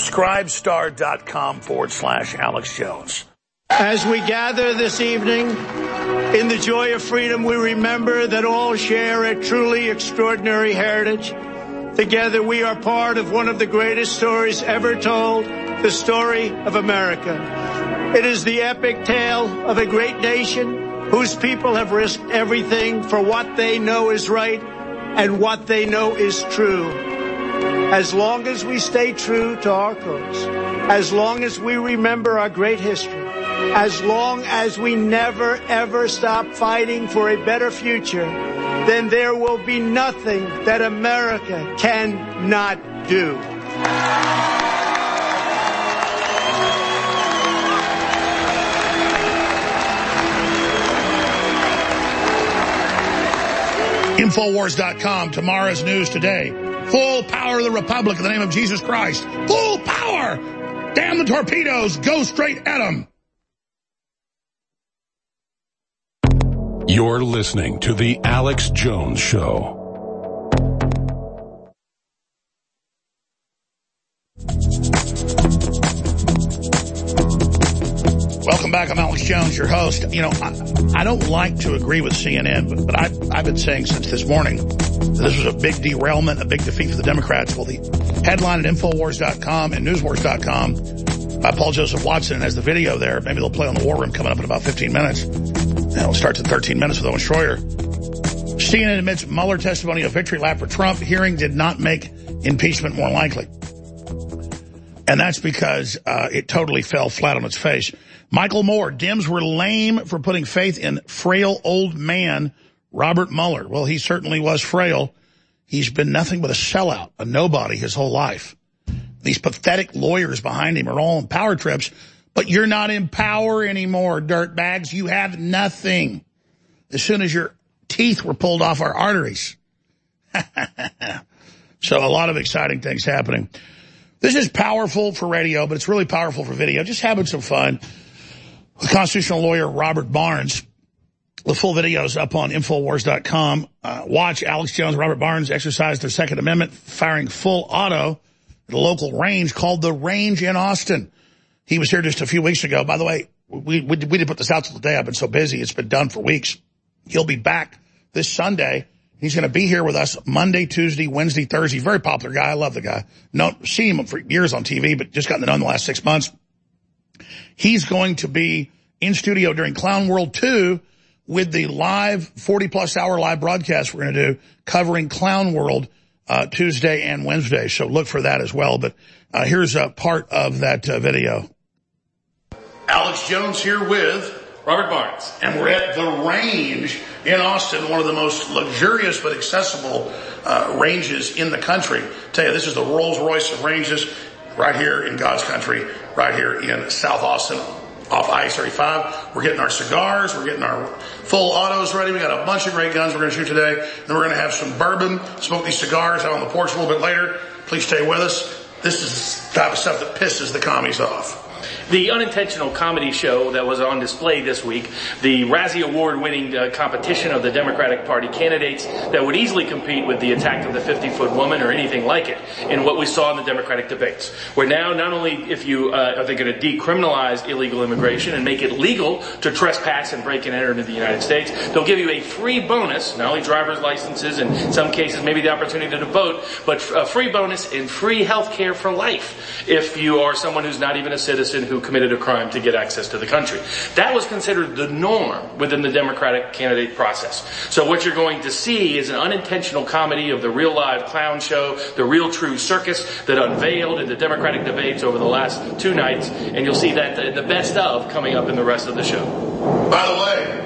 Subscribestar.com/Alex Jones. As we gather this evening in the joy of freedom, we remember that all share a truly extraordinary heritage. Together we are part of one of the greatest stories ever told, the story of America. It is the epic tale of a great nation whose people have risked everything for what they know is right and what they know is true. As long as we stay true to our cause, as long as we remember our great history, as long as we never ever stop fighting for a better future, then there will be nothing that America cannot do. Infowars.com, tomorrow's news today. Full power of the Republic in the name of Jesus Christ. Full power! Damn the torpedoes! Go straight at them! You're listening to The Alex Jones Show. Welcome back. I'm Alex Jones, your host. You know, I don't like to agree with CNN, but I've been saying since this morning that this was a big derailment, a big defeat for the Democrats. Well, the headline at Infowars.com and Newswars.com by Paul Joseph Watson has the video there. Maybe they'll play on the War Room coming up in about 15 minutes. And it'll start in 13 minutes with Owen Schroyer. CNN admits Mueller testimony a victory lap for Trump. Hearing did not make impeachment more likely. And that's because it totally fell flat on its face. Michael Moore, Dems were lame for putting faith in frail old man Robert Mueller. Well, he certainly was frail. He's been nothing but a sellout, a nobody his whole life. These pathetic lawyers behind him are all in power trips. But you're not in power anymore, dirtbags. You have nothing. As soon as your teeth were pulled off our arteries. So a lot of exciting things happening. This is powerful for radio, but it's really powerful for video. Just having some fun with constitutional lawyer Robert Barnes. The full video is up on Infowars.com. Watch Alex Jones and Robert Barnes exercise their Second Amendment, firing full auto at a local range called The Range in Austin. He was here just a few weeks ago. By the way, we didn't put this out till today. I've been so busy. It's been done for weeks. He'll be back this Sunday. He's going to be here with us Monday, Tuesday, Wednesday, Thursday. Very popular guy. I love the guy. Seen him for years on TV, but just gotten to know him the last 6 months. He's going to be in studio during Clown World 2 with the live 40-plus hour live broadcast we're going to do covering Clown World Tuesday and Wednesday. So look for that as well. But here's a part of that video. Alex Jones here with Robert Barnes. And we're at The Range in Austin, one of the most luxurious but accessible ranges in the country. Tell you, this is the Rolls-Royce of ranges right here in God's country, right here in South Austin off I-35. We're getting our cigars. We're getting our full autos ready. We got a bunch of great guns we're going to shoot today. Then we're going to have some bourbon, smoke these cigars out on the porch a little bit later. Please stay with us. This is the type of stuff that pisses the commies off. The unintentional comedy show that was on display this week, the Razzie Award-winning competition of the Democratic Party candidates that would easily compete with the attack of the 50-foot woman or anything like it in what we saw in the Democratic debates. Where now, not only if you are they going to decriminalize illegal immigration and make it legal to trespass and break and enter into the United States, they'll give you a free bonus, not only driver's licenses, in some cases maybe the opportunity to vote, but a free bonus and free health care for life if you are someone who's not even a citizen who committed a crime to get access to the country. That was considered the norm within the Democratic candidate process. So what you're going to see is an unintentional comedy of the real live clown show, the real true circus that unveiled in the Democratic debates over the last 2 nights, and you'll see that the best of coming up in the rest of the show. By the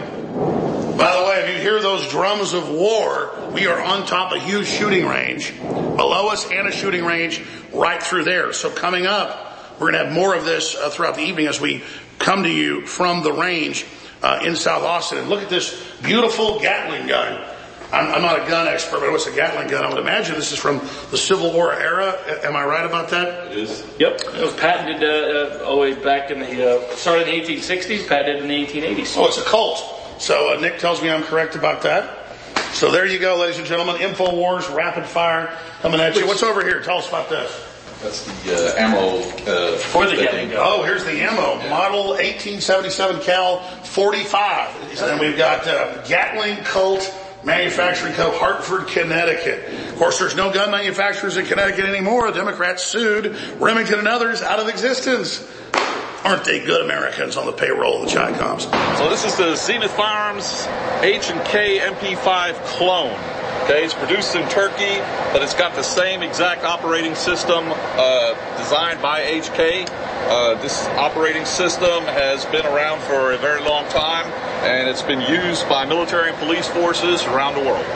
way, if you hear those drums of war, we are on top of a huge shooting range. Below us and a shooting range right through there. So coming up, we're going to have more of this throughout the evening as we come to you from the range in South Austin. And look at this beautiful Gatling gun. I'm not a gun expert, but what's a Gatling gun? I would imagine this is from the Civil War era. Am I right about that? It is. Yep. It was patented all the way back in the, started in the 1860s, patented in the 1880s. Oh, it's a Colt. So Nick tells me I'm correct about that. So there you go, ladies and gentlemen. InfoWars, rapid fire coming at you. What's over here? Tell us about this. That's the ammo for the Gatling gun. Oh, here's the ammo. Yeah. Model 1877 cal 45. And then we've got Gatling Colt Manufacturing Co., Hartford, Connecticut. Of course, there's no gun manufacturers in Connecticut anymore. The Democrats sued Remington and others out of existence. Aren't they good Americans on the payroll of the Chi-Coms? So this is the Zenith Firearms H&K MP5 clone. Okay, it's produced in Turkey, but it's got the same exact operating system designed by HK. This operating system has been around for a very long time, and it's been used by military and police forces around the world.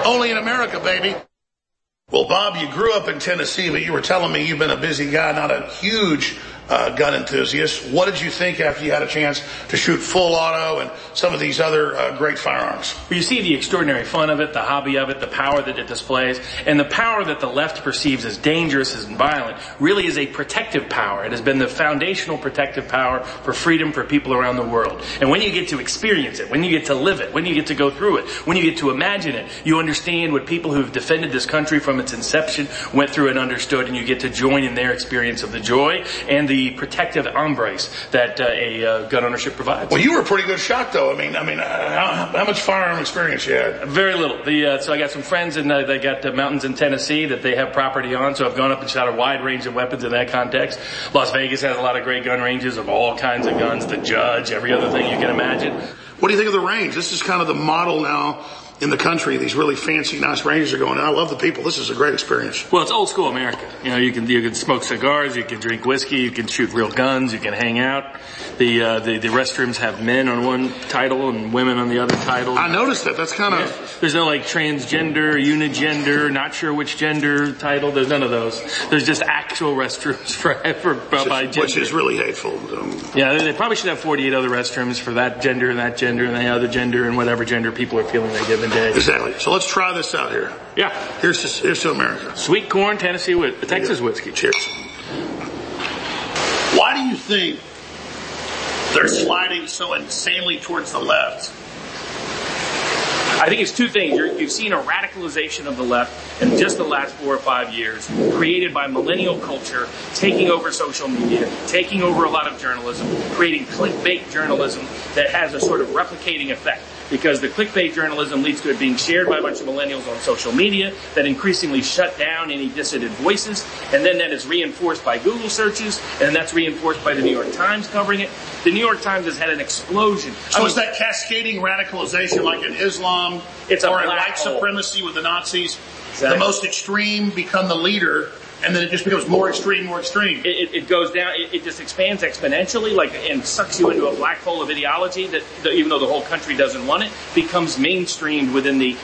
Only in America, baby. Well, Bob, you grew up in Tennessee, but you were telling me you've been a busy guy, not a huge gun enthusiast. What did you think after you had a chance to shoot full auto and some of these other great firearms? Well, you see the extraordinary fun of it, the hobby of it, the power that it displays, and the power that the left perceives as dangerous and violent really is a protective power. It has been the foundational protective power for freedom for people around the world. And when you get to experience it, when you get to live it, when you get to go through it, when you get to imagine it, you understand what people who have defended this country from its inception went through and understood, and you get to join in their experience of the joy and the protective embrace that a gun ownership provides. Well, you were a pretty good shot, though. I mean, how much firearm experience you had? Very little. So I got some friends, and they got mountains in Tennessee that they have property on, so I've gone up and shot a wide range of weapons in that context. Las Vegas has a lot of great gun ranges of all kinds of guns, the Judge, every other thing you can imagine. What do you think of the range? This is kind of the model now in the country. These really fancy, nice ranges are going. I love the people. This is a great experience. Well, it's old school America. You know, you can smoke cigars, you can drink whiskey, you can shoot real guns, you can hang out. The restrooms have men on one title and women on the other title. I noticed that. That's kind of... There's no like transgender, unigender, not sure which gender title. There's none of those. There's just actual restrooms by gender. Which is really hateful. Yeah, they probably should have 48 other restrooms for that gender and the other gender and whatever gender people are feeling they give. Exactly. So let's try this out here. Yeah. Here's to America. Sweet corn, Texas whiskey. Cheers. Why do you think they're sliding so insanely towards the left? I think it's two things. You've seen a radicalization of the left in just the last 4 or 5 years, created by millennial culture, taking over social media, taking over a lot of journalism, creating clickbait journalism that has a sort of replicating effect. Because the clickbait journalism leads to it being shared by a bunch of millennials on social media that increasingly shut down any dissident voices, and then that is reinforced by Google searches, and that's reinforced by the New York Times covering it. The New York Times has had an explosion. So it's that cascading radicalization like in Islam or in white supremacy with the Nazis. Exactly. The most extreme become the leader, and then it just becomes more extreme, more extreme. It goes down, it just expands exponentially, and sucks you into a black hole of ideology that even though the whole country doesn't want it, becomes mainstreamed within the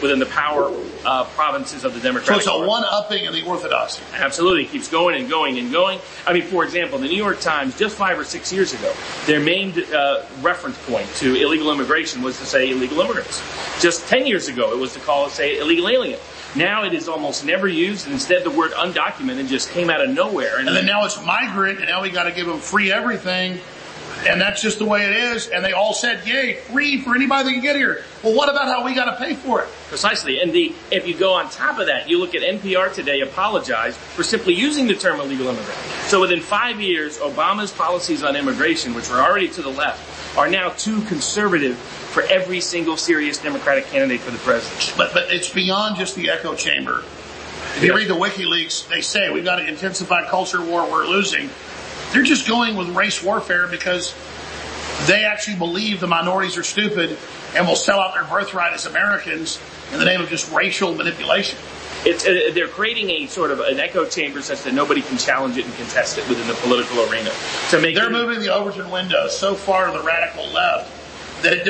power provinces of the Democratic So it's Party. a one-upping in the orthodoxy. Absolutely. It keeps going and going and going. I mean, for example, the New York Times, just 5 or 6 years ago, their main reference point to illegal immigration was to say illegal immigrants. Just 10 years ago, it was to say illegal alien. Now it is almost never used, and instead the word undocumented just came out of nowhere. And then now it's migrant, and now we got to give them free everything, and that's just the way it is. And they all said, yay, free for anybody that can get here. Well, what about how we got to pay for it? Precisely. And if you go on top of that, you look at NPR today apologize for simply using the term illegal immigrant. So within 5 years, Obama's policies on immigration, which were already to the left, are now too conservative for every single serious Democratic candidate for the presidency. But it's beyond just the echo chamber. If you read the WikiLeaks, they say we've got to intensify culture war, we're losing. They're just going with race warfare because they actually believe the minorities are stupid and will sell out their birthright as Americans in the name of just racial manipulation. They're creating a sort of an echo chamber such that nobody can challenge it and contest it within the political arena. They're moving the Overton window so far to the radical left that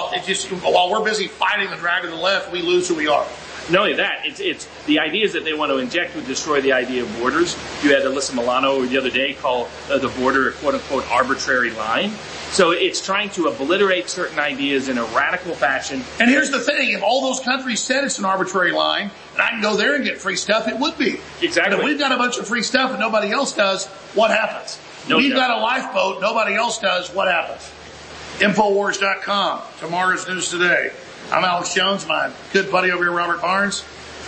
while we're busy fighting the drag of the left, we lose who we are. Not only that, it's the ideas that they want to inject would destroy the idea of borders. You had Alyssa Milano the other day call the border a quote-unquote arbitrary line. So it's trying to obliterate certain ideas in a radical fashion. And here's the thing, if all those countries said it's an arbitrary line, and I can go there and get free stuff, it would be. Exactly. But if we've got a bunch of free stuff and nobody else does, what happens? We've got a lifeboat, nobody else does, what happens? Infowars.com, tomorrow's news today. I'm Alex Jones, my good buddy over here, Robert Barnes.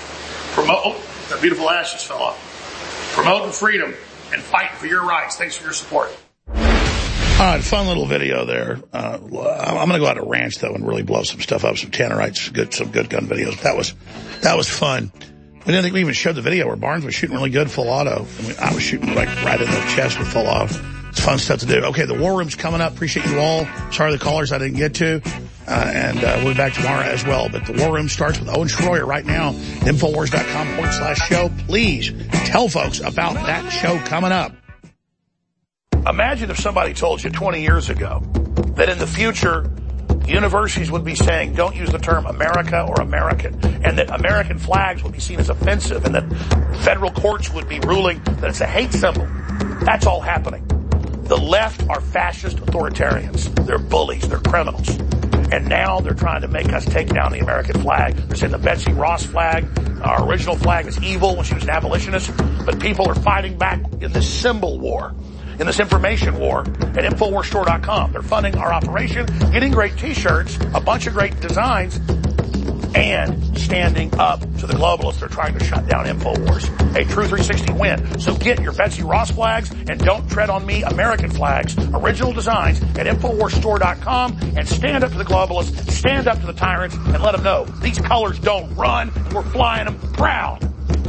That beautiful ash just fell off. Promoting freedom and fighting for your rights. Thanks for your support. All right, fun little video there. I'm going to go out to ranch, though, and really blow some stuff up, some Tannerites, some good gun videos. That was fun. We didn't think we even showed the video where Barnes was shooting really good full auto. I was shooting right in the chest with full auto. It's fun stuff to do. Okay, the War Room's coming up. Appreciate you all. Sorry the callers I didn't get to. And we'll be back tomorrow as well. But the War Room starts with Owen Schroyer right now. Infowars.com/show. Please tell folks about that show coming up. Imagine if somebody told you 20 years ago that in the future universities would be saying, don't use the term America or American, and that American flags would be seen as offensive, and that federal courts would be ruling that it's a hate symbol. That's all happening. The left are fascist authoritarians. They're bullies. They're criminals. And now they're trying to make us take down the American flag. They're saying the Betsy Ross flag, our original flag, is evil when she was an abolitionist. But people are fighting back in this symbol war, in this information war at InfoWarsStore.com. They're funding our operation, getting great T-shirts, a bunch of great designs, and standing up to the globalists. They're trying to shut down InfoWars. A True 360 win. So get your Betsy Ross flags and Don't Tread on Me American flags, original designs at InfoWarsStore.com, and stand up to the globalists, stand up to the tyrants, and let them know these colors don't run. We're flying them proud.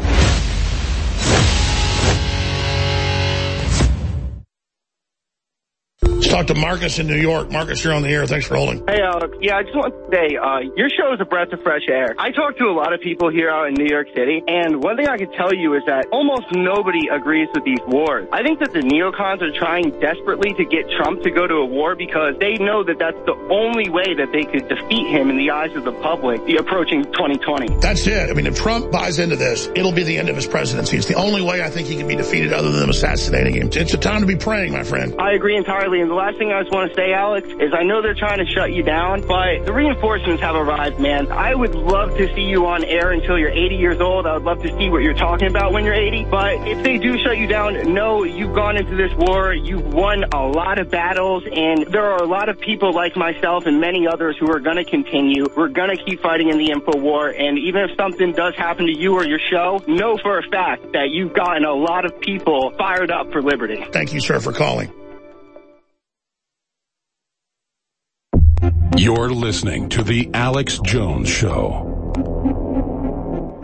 Let's talk to Marcus in New York. Marcus, you're on the air. Thanks for holding. Hey, Alex. Yeah, I just want to say, your show is a breath of fresh air. I talk to a lot of people here out in New York City, and one thing I can tell you is that almost nobody agrees with these wars. I think that the neocons are trying desperately to get Trump to go to a war because they know that that's the only way that they could defeat him in the eyes of the public approaching 2020. That's it. I mean, if Trump buys into this, it'll be the end of his presidency. It's the only way I think he can be defeated other than them assassinating him. It's a time to be praying, my friend. I agree entirely. And the last thing I just want to say, Alex, is I know they're trying to shut you down, but the reinforcements have arrived, man. I would love to see you on air until you're 80 years old. I would love to see what you're talking about when you're 80. But if they do shut you down, know you've gone into this war. You've won a lot of battles, and there are a lot of people like myself and many others who are going to continue. We're going to keep fighting in the info war, and even if something does happen to you or your show, know for a fact that you've gotten a lot of people fired up for liberty. Thank you, sir, for calling. You're listening to The Alex Jones Show.